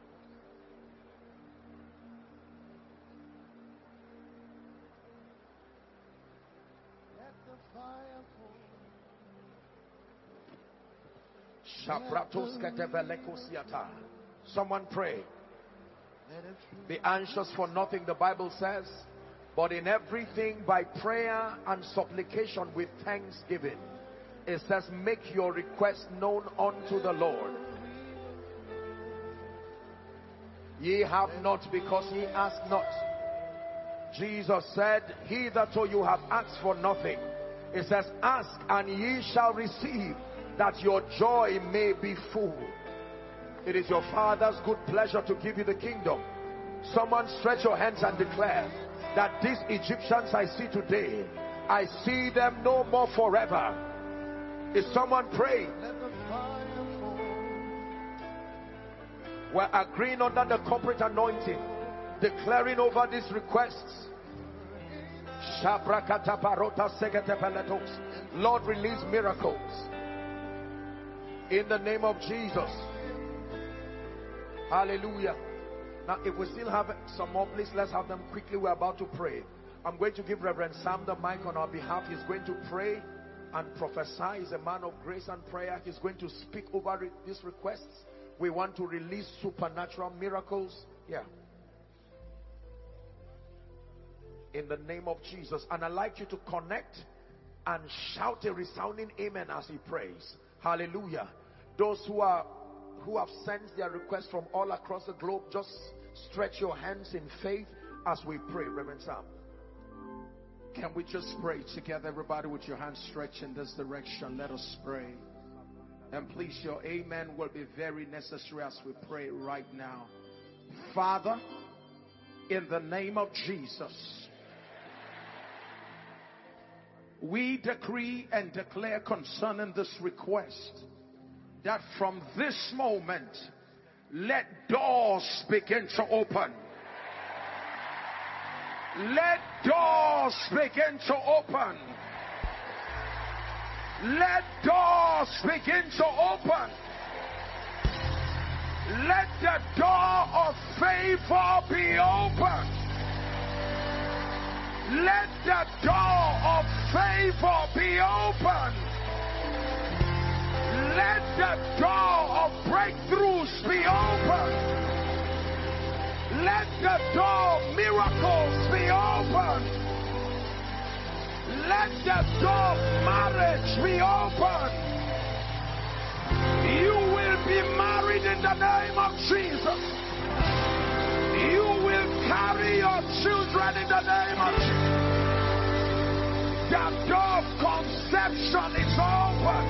Someone pray. Be anxious for nothing, the Bible says, but in everything by prayer and supplication with thanksgiving. It says, make your request known unto the Lord. Ye have not because ye ask not. Jesus said, hitherto you have asked for nothing. It says, ask and ye shall receive, that your joy may be full. It is your Father's good pleasure to give you the kingdom. Someone stretch your hands and declare that these Egyptians I see today, I see them no more forever. Is someone praying? We're agreeing under the corporate anointing, declaring over these requests. Lord, release miracles in the name of Jesus. Hallelujah. Now, if we still have some more, please let's have them quickly. We're about to pray. I'm going to give Reverend Sam the mic on our behalf. He's going to pray and prophesy. He's a man of grace and prayer. He's going to speak over these requests. We want to release supernatural miracles. Yeah. In the name of Jesus. And I'd like you to connect and shout a resounding amen as he prays. Hallelujah. Those who have sent their requests from all across the globe, just stretch your hands in faith as we pray. Reverend Sam. Can we just pray together, everybody, with your hands stretched in this direction? Let us pray. And please, your amen will be very necessary as we pray right now. Father, in the name of Jesus, we decree and declare concerning this request that from this moment, let doors begin to open. Let doors begin to open. Let doors begin to open. Let the door of favor be open. Let the door of favor be open. Let the door of breakthroughs be open. Let the door of miracles be open. Let the door of marriage be open. You will be married in the name of Jesus. You will carry your children in the name of Jesus. The door of conception is open.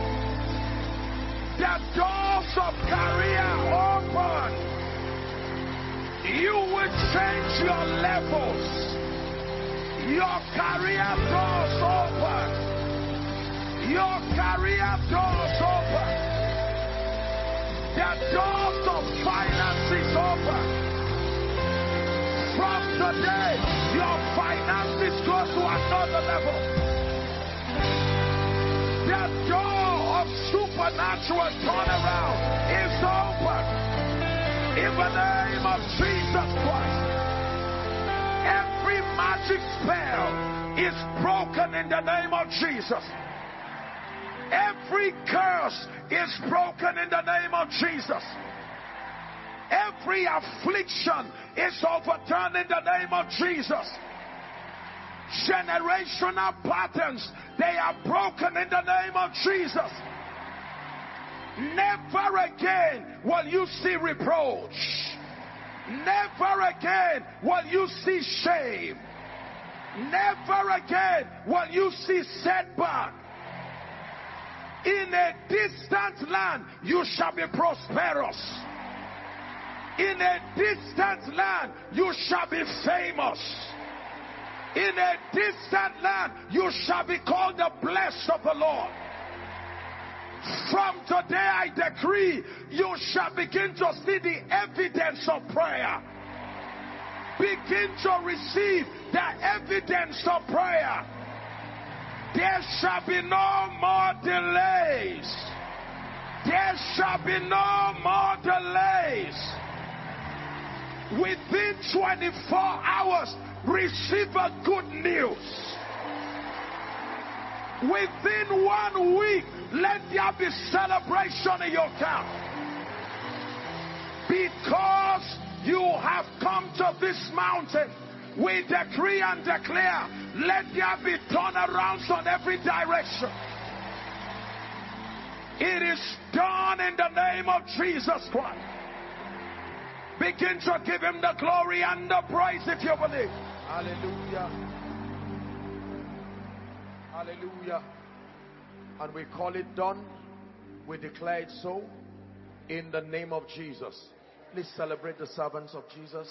The doors of career open. You will change your levels. Your career doors open. Your career doors open. The doors of finances open. From today, your finances go to another level. The door of supernatural turnaround is open. In the name of Jesus Christ. Every magic spell is broken in the name of Jesus. Every curse is broken in the name of Jesus. Every affliction is overturned in the name of Jesus. Generational patterns, they are broken in the name of Jesus. Never again will you see reproach. Never again will you see shame. Never again will you see setback. In a distant land, you shall be prosperous. In a distant land, you shall be famous. In a distant land, you shall be called the blessed of the Lord. From today, I decree, you shall begin to see the evidence of prayer. Begin to receive the evidence of prayer. There shall be no more delays. There shall be no more delays. Within 24 hours, receive a good news. Within 1 week, let there be celebration in your camp. Because you have come to this mountain, we decree and declare, let there be turnarounds on every direction. It is done in the name of Jesus Christ. Begin to give him the glory and the praise if you believe. Hallelujah. Hallelujah. And we call it done. We declare it so in the name of Jesus. Please celebrate the servants of Jesus.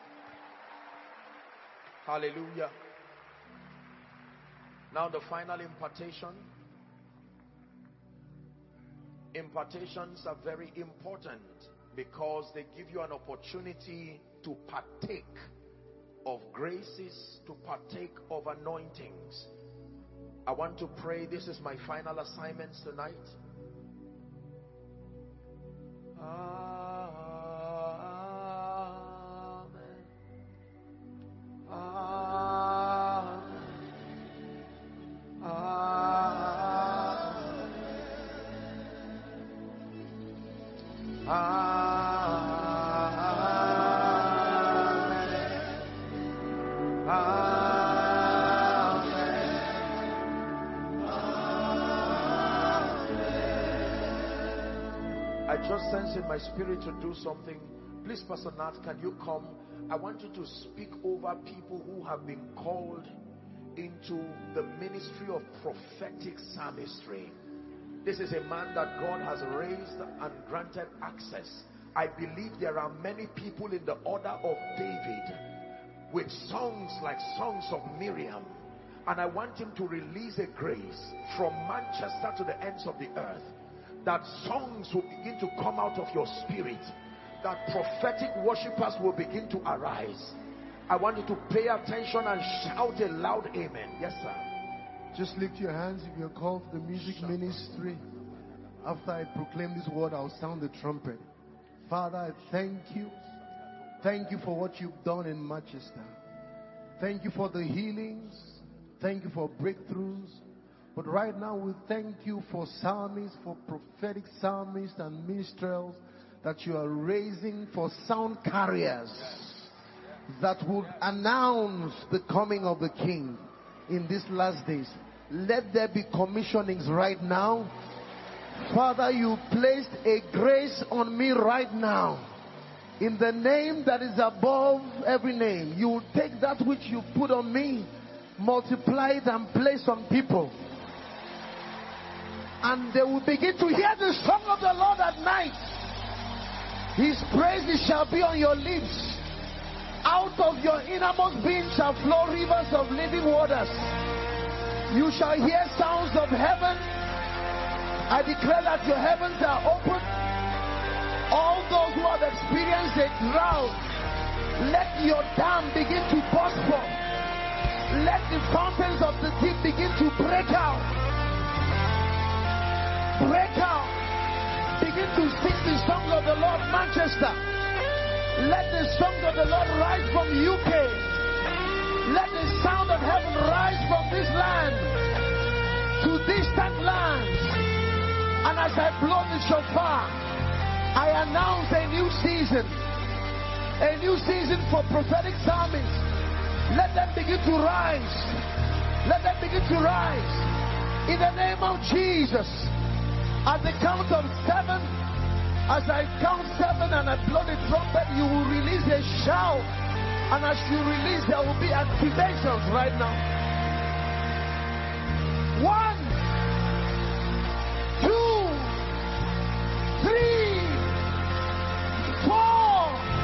Hallelujah. Now the final impartation. Impartations are very important because they give you an opportunity to partake of graces, to partake of anointings. I want to pray. This is my final assignment tonight. Just sense in my spirit to do something. Please, Pastor Nat, can you come? I want you to speak over people who have been called into the ministry of prophetic psalmistry. This is a man that God has raised and granted access. I believe there are many people in the order of David with songs like songs of Miriam, and I want him to release a grace from Manchester to the ends of the earth, that songs will begin to come out of your spirit, that prophetic worshippers will begin to arise. I want you to pay attention and shout a loud amen. Yes, sir. Just lift your hands if you're called for the music ministry. After I proclaim this word, I'll sound the trumpet. Father, I thank you. Thank you for what you've done in Manchester. Thank you for the healings. Thank you for breakthroughs. But right now we thank you for psalmists, for prophetic psalmists and minstrels that you are raising, for sound carriers that would announce the coming of the King in these last days. Let there be commissionings right now. Father, you placed a grace on me right now. In the name that is above every name, you will take that which you put on me, multiply it and place on people. And they will begin to hear the song of the Lord at night. His praises shall be on your lips. Out of your innermost being shall flow rivers of living waters. You shall hear sounds of heaven. I declare that your heavens are open. All those who have experienced a drought, let your dam begin to burst forth. Let the fountains of the deep begin to break out. Break out. Begin to sing the song of the Lord, Manchester. Let the song of the Lord rise from UK. Let the sound of heaven rise from this land to distant lands. And as I blow the shofar, I announce a new season. A new season for prophetic psalmists. Let them begin to rise. Let them begin to rise. In the name of Jesus. At the count of 7, as I count 7 and I blow the trumpet, you will release a shout. And as you release, there will be activations right now. 1, 2, 3, 4,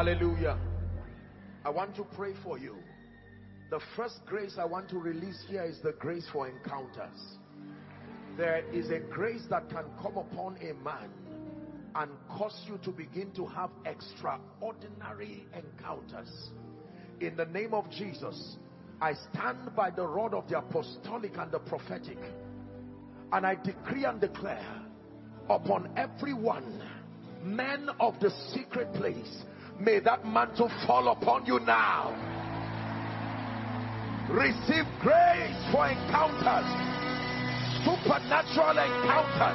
Hallelujah. I want to pray for you. The first grace I want to release here is the grace for encounters. There is a grace that can come upon a man and cause you to begin to have extraordinary encounters. In the name of Jesus, I stand by the rod of the apostolic and the prophetic, and I decree and declare upon everyone, men of the secret place, may that mantle fall upon you now. Receive grace for encounters, supernatural encounters,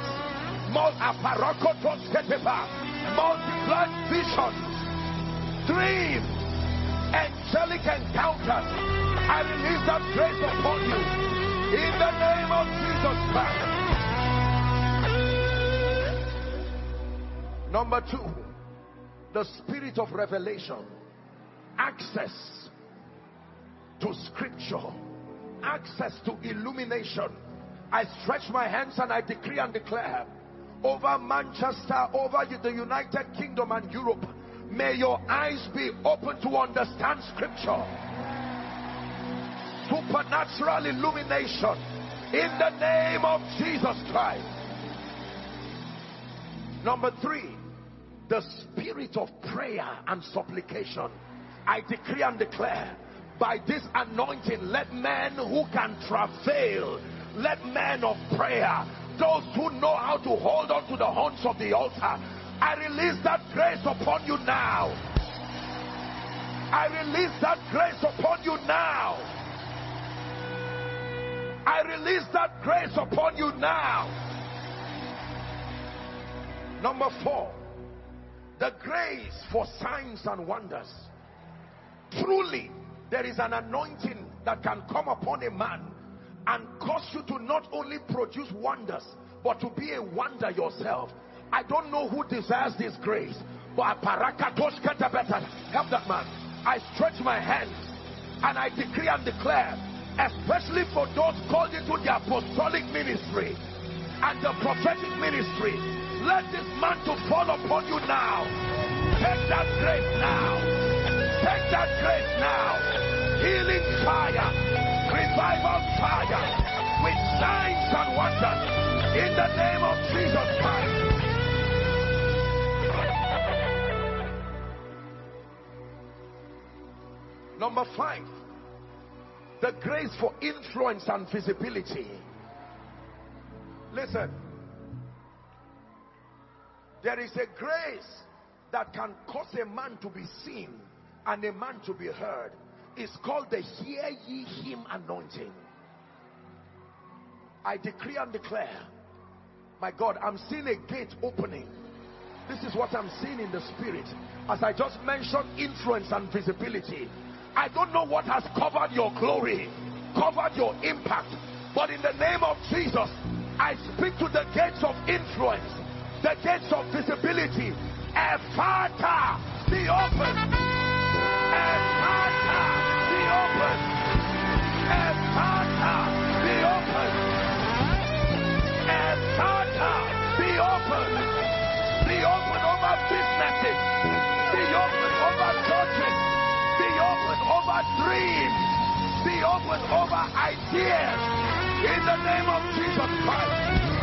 multiplied visions, dreams, angelic encounters. I release that grace upon you in the name of Jesus Christ. Number 2, the spirit of revelation, access to scripture, access to illumination. I stretch my hands and I decree and declare over Manchester, over the United Kingdom and Europe, may your eyes be open to understand scripture. Supernatural illumination in the name of Jesus Christ. Number 3, the spirit of prayer and supplication. I decree and declare, by this anointing, let men who can travail, let men of prayer, those who know how to hold on to the horns of the altar, I release that grace upon you now. I release that grace upon you now. I release that grace upon you now. Number 4, the grace for signs and wonders. Truly, there is an anointing that can come upon a man and cause you to not only produce wonders, but to be a wonder yourself. I don't know who desires this grace, but help that man. I stretch my hands and I decree and declare, especially for those called into the apostolic ministry and the prophetic ministry, let this mantle fall upon you now. Take that grace now. Take that grace now. Healing fire, revival fire, with signs and wonders in the name of Jesus Christ. Number 5, the grace for influence and visibility. Listen, there is a grace that can cause a man to be seen and a man to be heard. It's called the hear ye him anointing. I decree and declare, my God, I'm seeing a gate opening. This is what I'm seeing in the spirit. As I just mentioned, influence and visibility. I don't know what has covered your glory, covered your impact, but in the name of Jesus, I speak to the gates of influence, the gates of visibility. Ephata, be open. Ephata, be open. Ephata, be open. Ephata, be open. Be open over businesses. Be open over churches. Be open over dreams. Be open over ideas. In the name of Jesus Christ.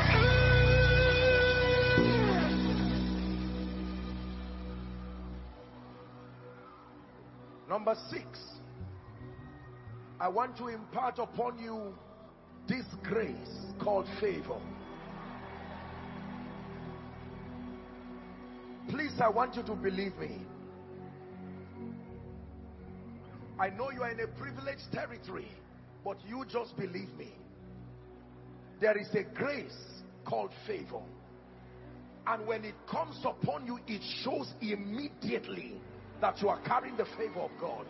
Number 6, I want to impart upon you this grace called favor. Please, I want you to believe me. I know you are in a privileged territory, but you just believe me. There is a grace called favor. And when it comes upon you, it shows immediately that you are carrying the favor of God.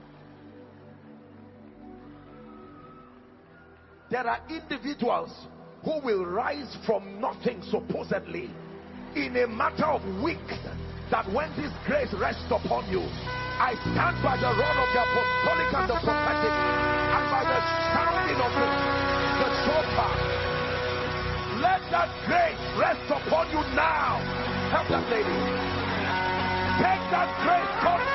There are individuals who will rise from nothing supposedly in a matter of weeks, that when this grace rests upon you, I stand by the rod of the apostolic and the prophetic, and by the sounding of the shofar. Let that grace rest upon you now. Help that lady. Take that grace, God.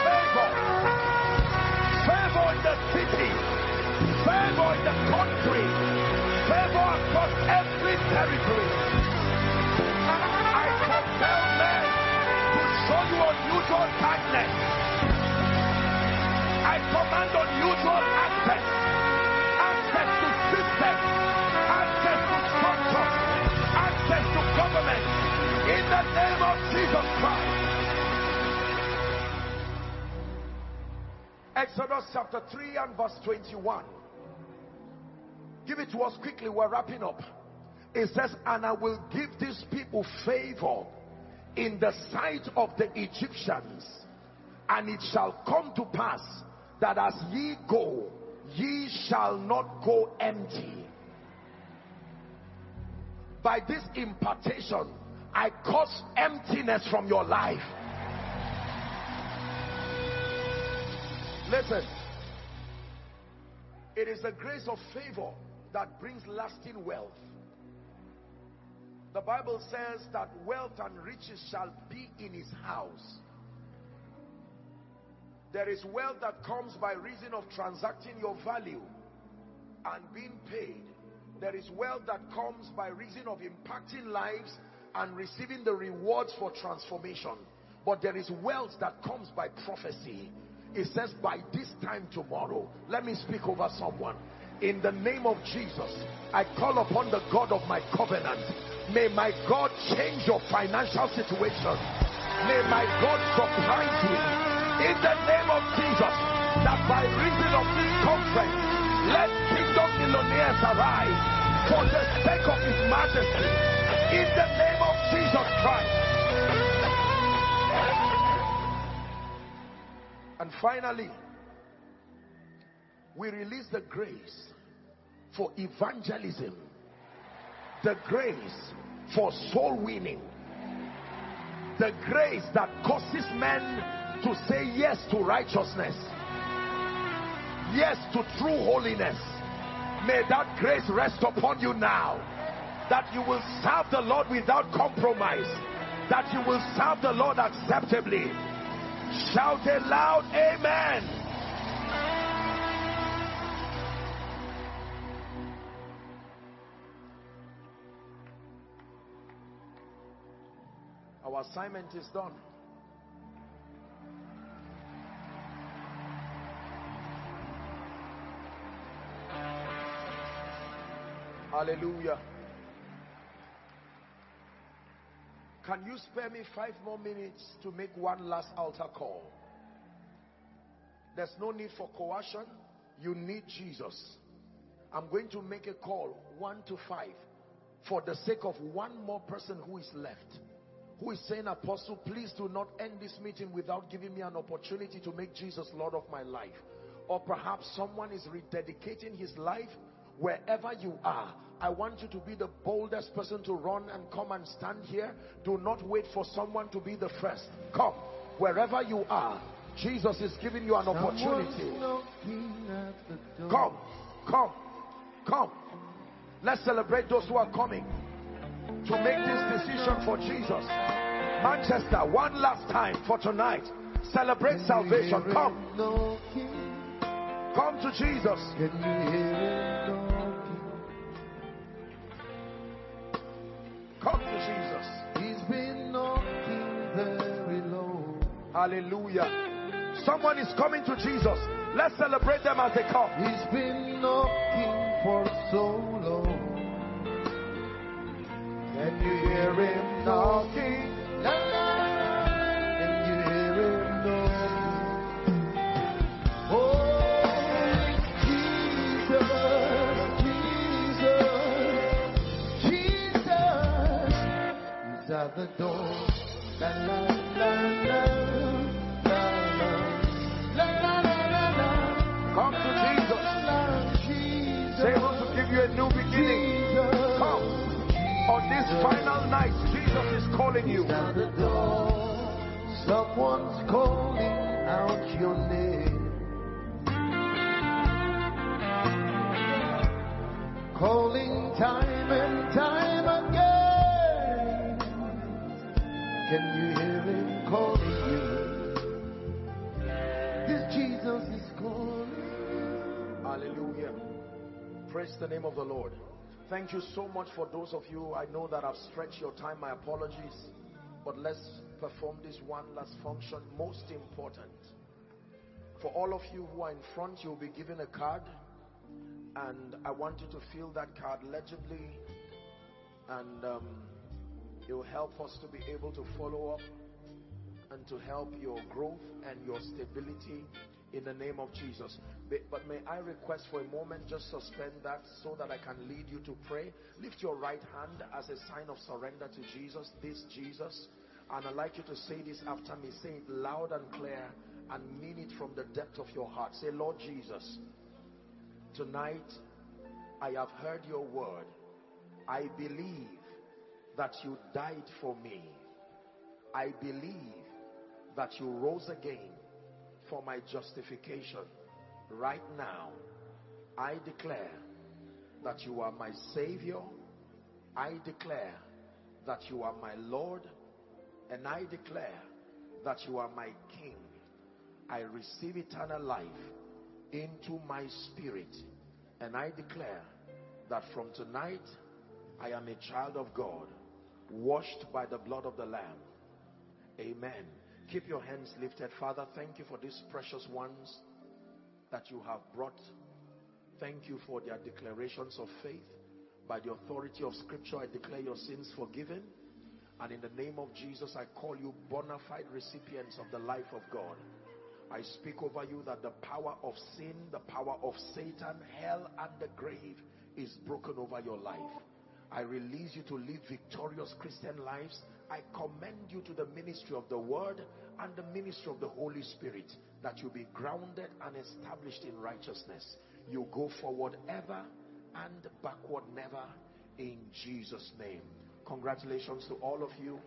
territory. I compel men to show you unusual kindness. I command unusual access. Access to systems. Access to structure. Access to government. In the name of Jesus Christ. Exodus chapter 3 and verse 21. Give it to us quickly, we're wrapping up. It says, and I will give these people favor in the sight of the Egyptians, and it shall come to pass that as ye go, ye shall not go empty. By this impartation, I cause emptiness from your life. Listen, it is the grace of favor that brings lasting wealth. The Bible says that wealth and riches shall be in his house. There is wealth that comes by reason of transacting your value and being paid. There is wealth that comes by reason of impacting lives and receiving the rewards for transformation. But there is wealth that comes by prophecy. It says, by this time tomorrow. Let me speak over someone. In the name of Jesus, I call upon the God of my covenant. May my God change your financial situation. May my God surprise you. In the name of Jesus, that by reason of this conference, let kingdom millionaires arise for the sake of his majesty. In the name of Jesus Christ. And finally, we release the grace for evangelism, the grace for soul winning, the grace that causes men to say yes to righteousness, yes to true holiness. May that grace rest upon you now, that you will serve the Lord without compromise, that you will serve the Lord acceptably. Shout a loud amen. Our assignment is done. Hallelujah. Can you spare me 5 more minutes to make one last altar call? There's no need for coercion. You need Jesus. I'm going to make a call 1 to 5 for the sake of one more person who is left, who is saying, Apostle, please do not end this meeting without giving me an opportunity to make Jesus Lord of my life. Or perhaps someone is rededicating his life. Wherever you are, I want you to be the boldest person to run and come and stand here. Do not wait for someone to be the first. Come, wherever you are, Jesus is giving you an opportunity. Come, come, come. Let's celebrate those who are coming to make this decision for Jesus. Manchester, one last time for tonight. Celebrate salvation. Come. Come to Jesus. Come to Jesus. He's been knocking very low. Hallelujah. Someone is coming to Jesus. Let's celebrate them as they come. He's been knocking for so long. Can you hear him knocking? La, la, la. Can you hear him knocking? Oh, Jesus, Jesus, Jesus. He's at the door. La, la, la, la, la, la, la, la, la. Come to Jesus. He's able to give you a new beginning. Come. On this final night, Jesus is calling you. At the door, someone's calling out your name. Calling time and time again. Can you hear him calling you? This Jesus is calling. Hallelujah. Praise the name of the Lord. Thank you so much for those of you. I know that I've stretched your time. My apologies. But let's perform this one last function. Most important. For all of you who are in front, you'll be given a card. And I want you to fill that card legibly. And it will help us to be able to follow up and to help your growth and your stability in the name of Jesus. But may I request for a moment, just suspend that so that I can lead you to pray. Lift your right hand as a sign of surrender to Jesus, this Jesus. And I'd like you to say this after me. Say it loud and clear and mean it from the depth of your heart. Say, Lord Jesus, tonight I have heard your word. I believe that you died for me. I believe that you rose again for my justification. Right now, I declare that you are my Savior. I declare that you are my Lord. And I declare that you are my King. I receive eternal life into my spirit. And I declare that from tonight, I am a child of God, washed by the blood of the Lamb. Amen. Keep your hands lifted. Father, thank you for these precious ones that you have brought. Thank you for their declarations of faith. By the authority of Scripture, I declare your sins forgiven. And in the name of Jesus, I call you bona fide recipients of the life of God. I speak over you that the power of sin, the power of Satan, hell, and the grave is broken over your life. I release you to live victorious Christian lives. I commend you to the ministry of the Word and the ministry of the Holy Spirit, that you be grounded and established in righteousness. You go forward ever and backward never, in Jesus' name. Congratulations to all of you.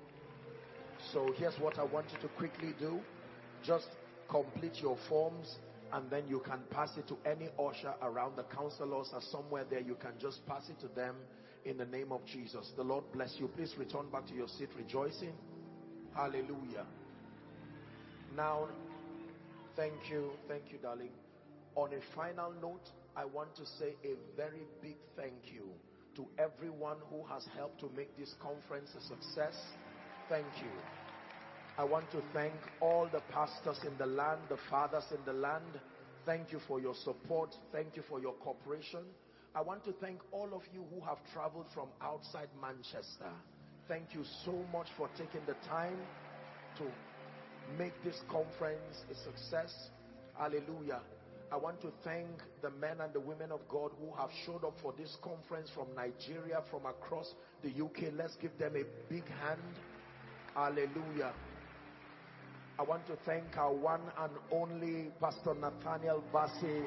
So here's what I want you to quickly do. Just complete your forms, and then you can pass it to any usher around. The counselors are somewhere there. You can just pass it to them in the name of Jesus. The Lord bless you. Please return back to your seat rejoicing. Hallelujah. Now, thank you, darling. On a final note, I want to say a very big thank you to everyone who has helped to make this conference a success. Thank you. I want to thank all the pastors in the land, the fathers in the land. Thank you for your support. Thank you for your cooperation. I want to thank all of you who have traveled from outside Manchester. Thank you so much for taking the time to make this conference a success. Hallelujah. I want to thank the men and the women of God who have showed up for this conference from Nigeria, from across the UK. Let's give them a big hand. Hallelujah. I want to thank our one and only Pastor Nathaniel Bassey.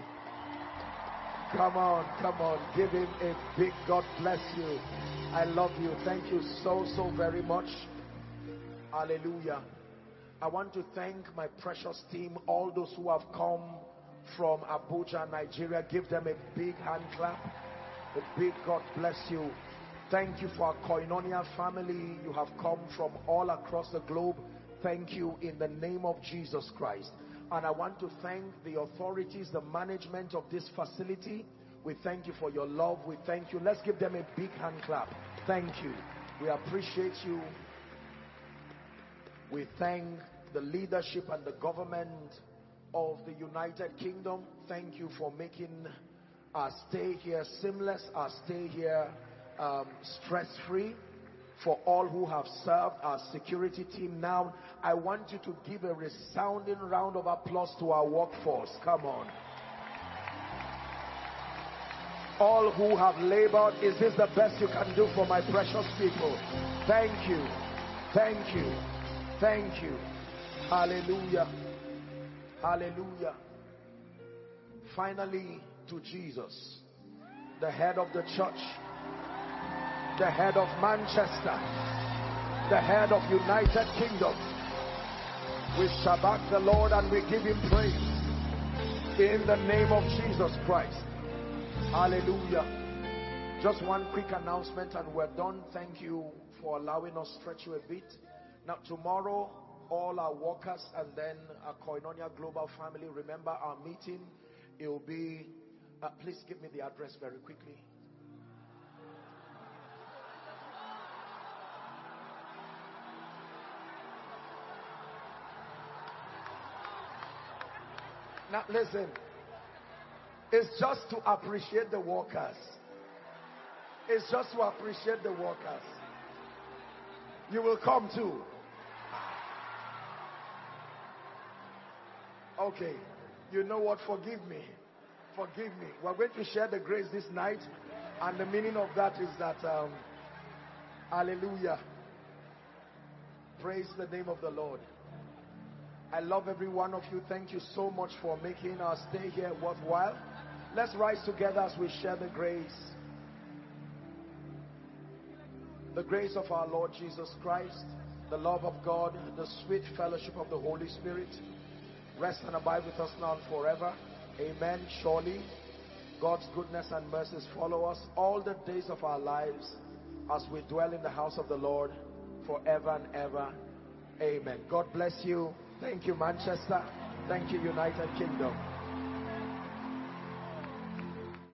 Come on. Give him a big God bless you. I love you. Thank you so very much. Hallelujah. I want to thank my precious team, all those who have come from Abuja, Nigeria. Give them a big hand clap. A big God bless you. Thank you for our Koinonia family. You have come from all across the globe. Thank you in the name of Jesus Christ. And I want to thank the authorities, the management of this facility. We thank you for your love. We thank you. Let's give them a big hand clap. Thank you. We appreciate you. We thank the leadership and the government of the United Kingdom. Thank you for making our stay here seamless, our stay here stress-free. For all who have served, our security team. Now, I want you to give a resounding round of applause to our workforce. Come on. All who have labored, is this the best you can do for my precious people? Thank you. Thank you. Thank you. Hallelujah. Hallelujah. Finally, to Jesus, the head of the church, the head of Manchester, the head of United Kingdom. We shabak the Lord and we give him praise in the name of Jesus Christ. Hallelujah. Just one quick announcement and we're done. Thank you for allowing us to stretch you a bit. Now tomorrow, all our workers and then our Koinonia Global family, remember our meeting. It will be, please give me the address very quickly. Now listen. It's just to appreciate the workers. It's just to appreciate the workers. You will come too. Okay. You know what? Forgive me. Forgive me. We're going to share the grace this night. And the meaning of that is that, hallelujah. Praise the name of the Lord. I love every one of you. Thank you so much for making our stay here worthwhile. Let's rise together as we share the grace. The grace of our Lord Jesus Christ, the love of God, the sweet fellowship of the Holy Spirit, rest and abide with us now and forever. Amen. Surely, God's goodness and mercies follow us all the days of our lives as we dwell in the house of the Lord forever and ever. Amen. God bless you. Thank you, Manchester. Thank you, United Kingdom.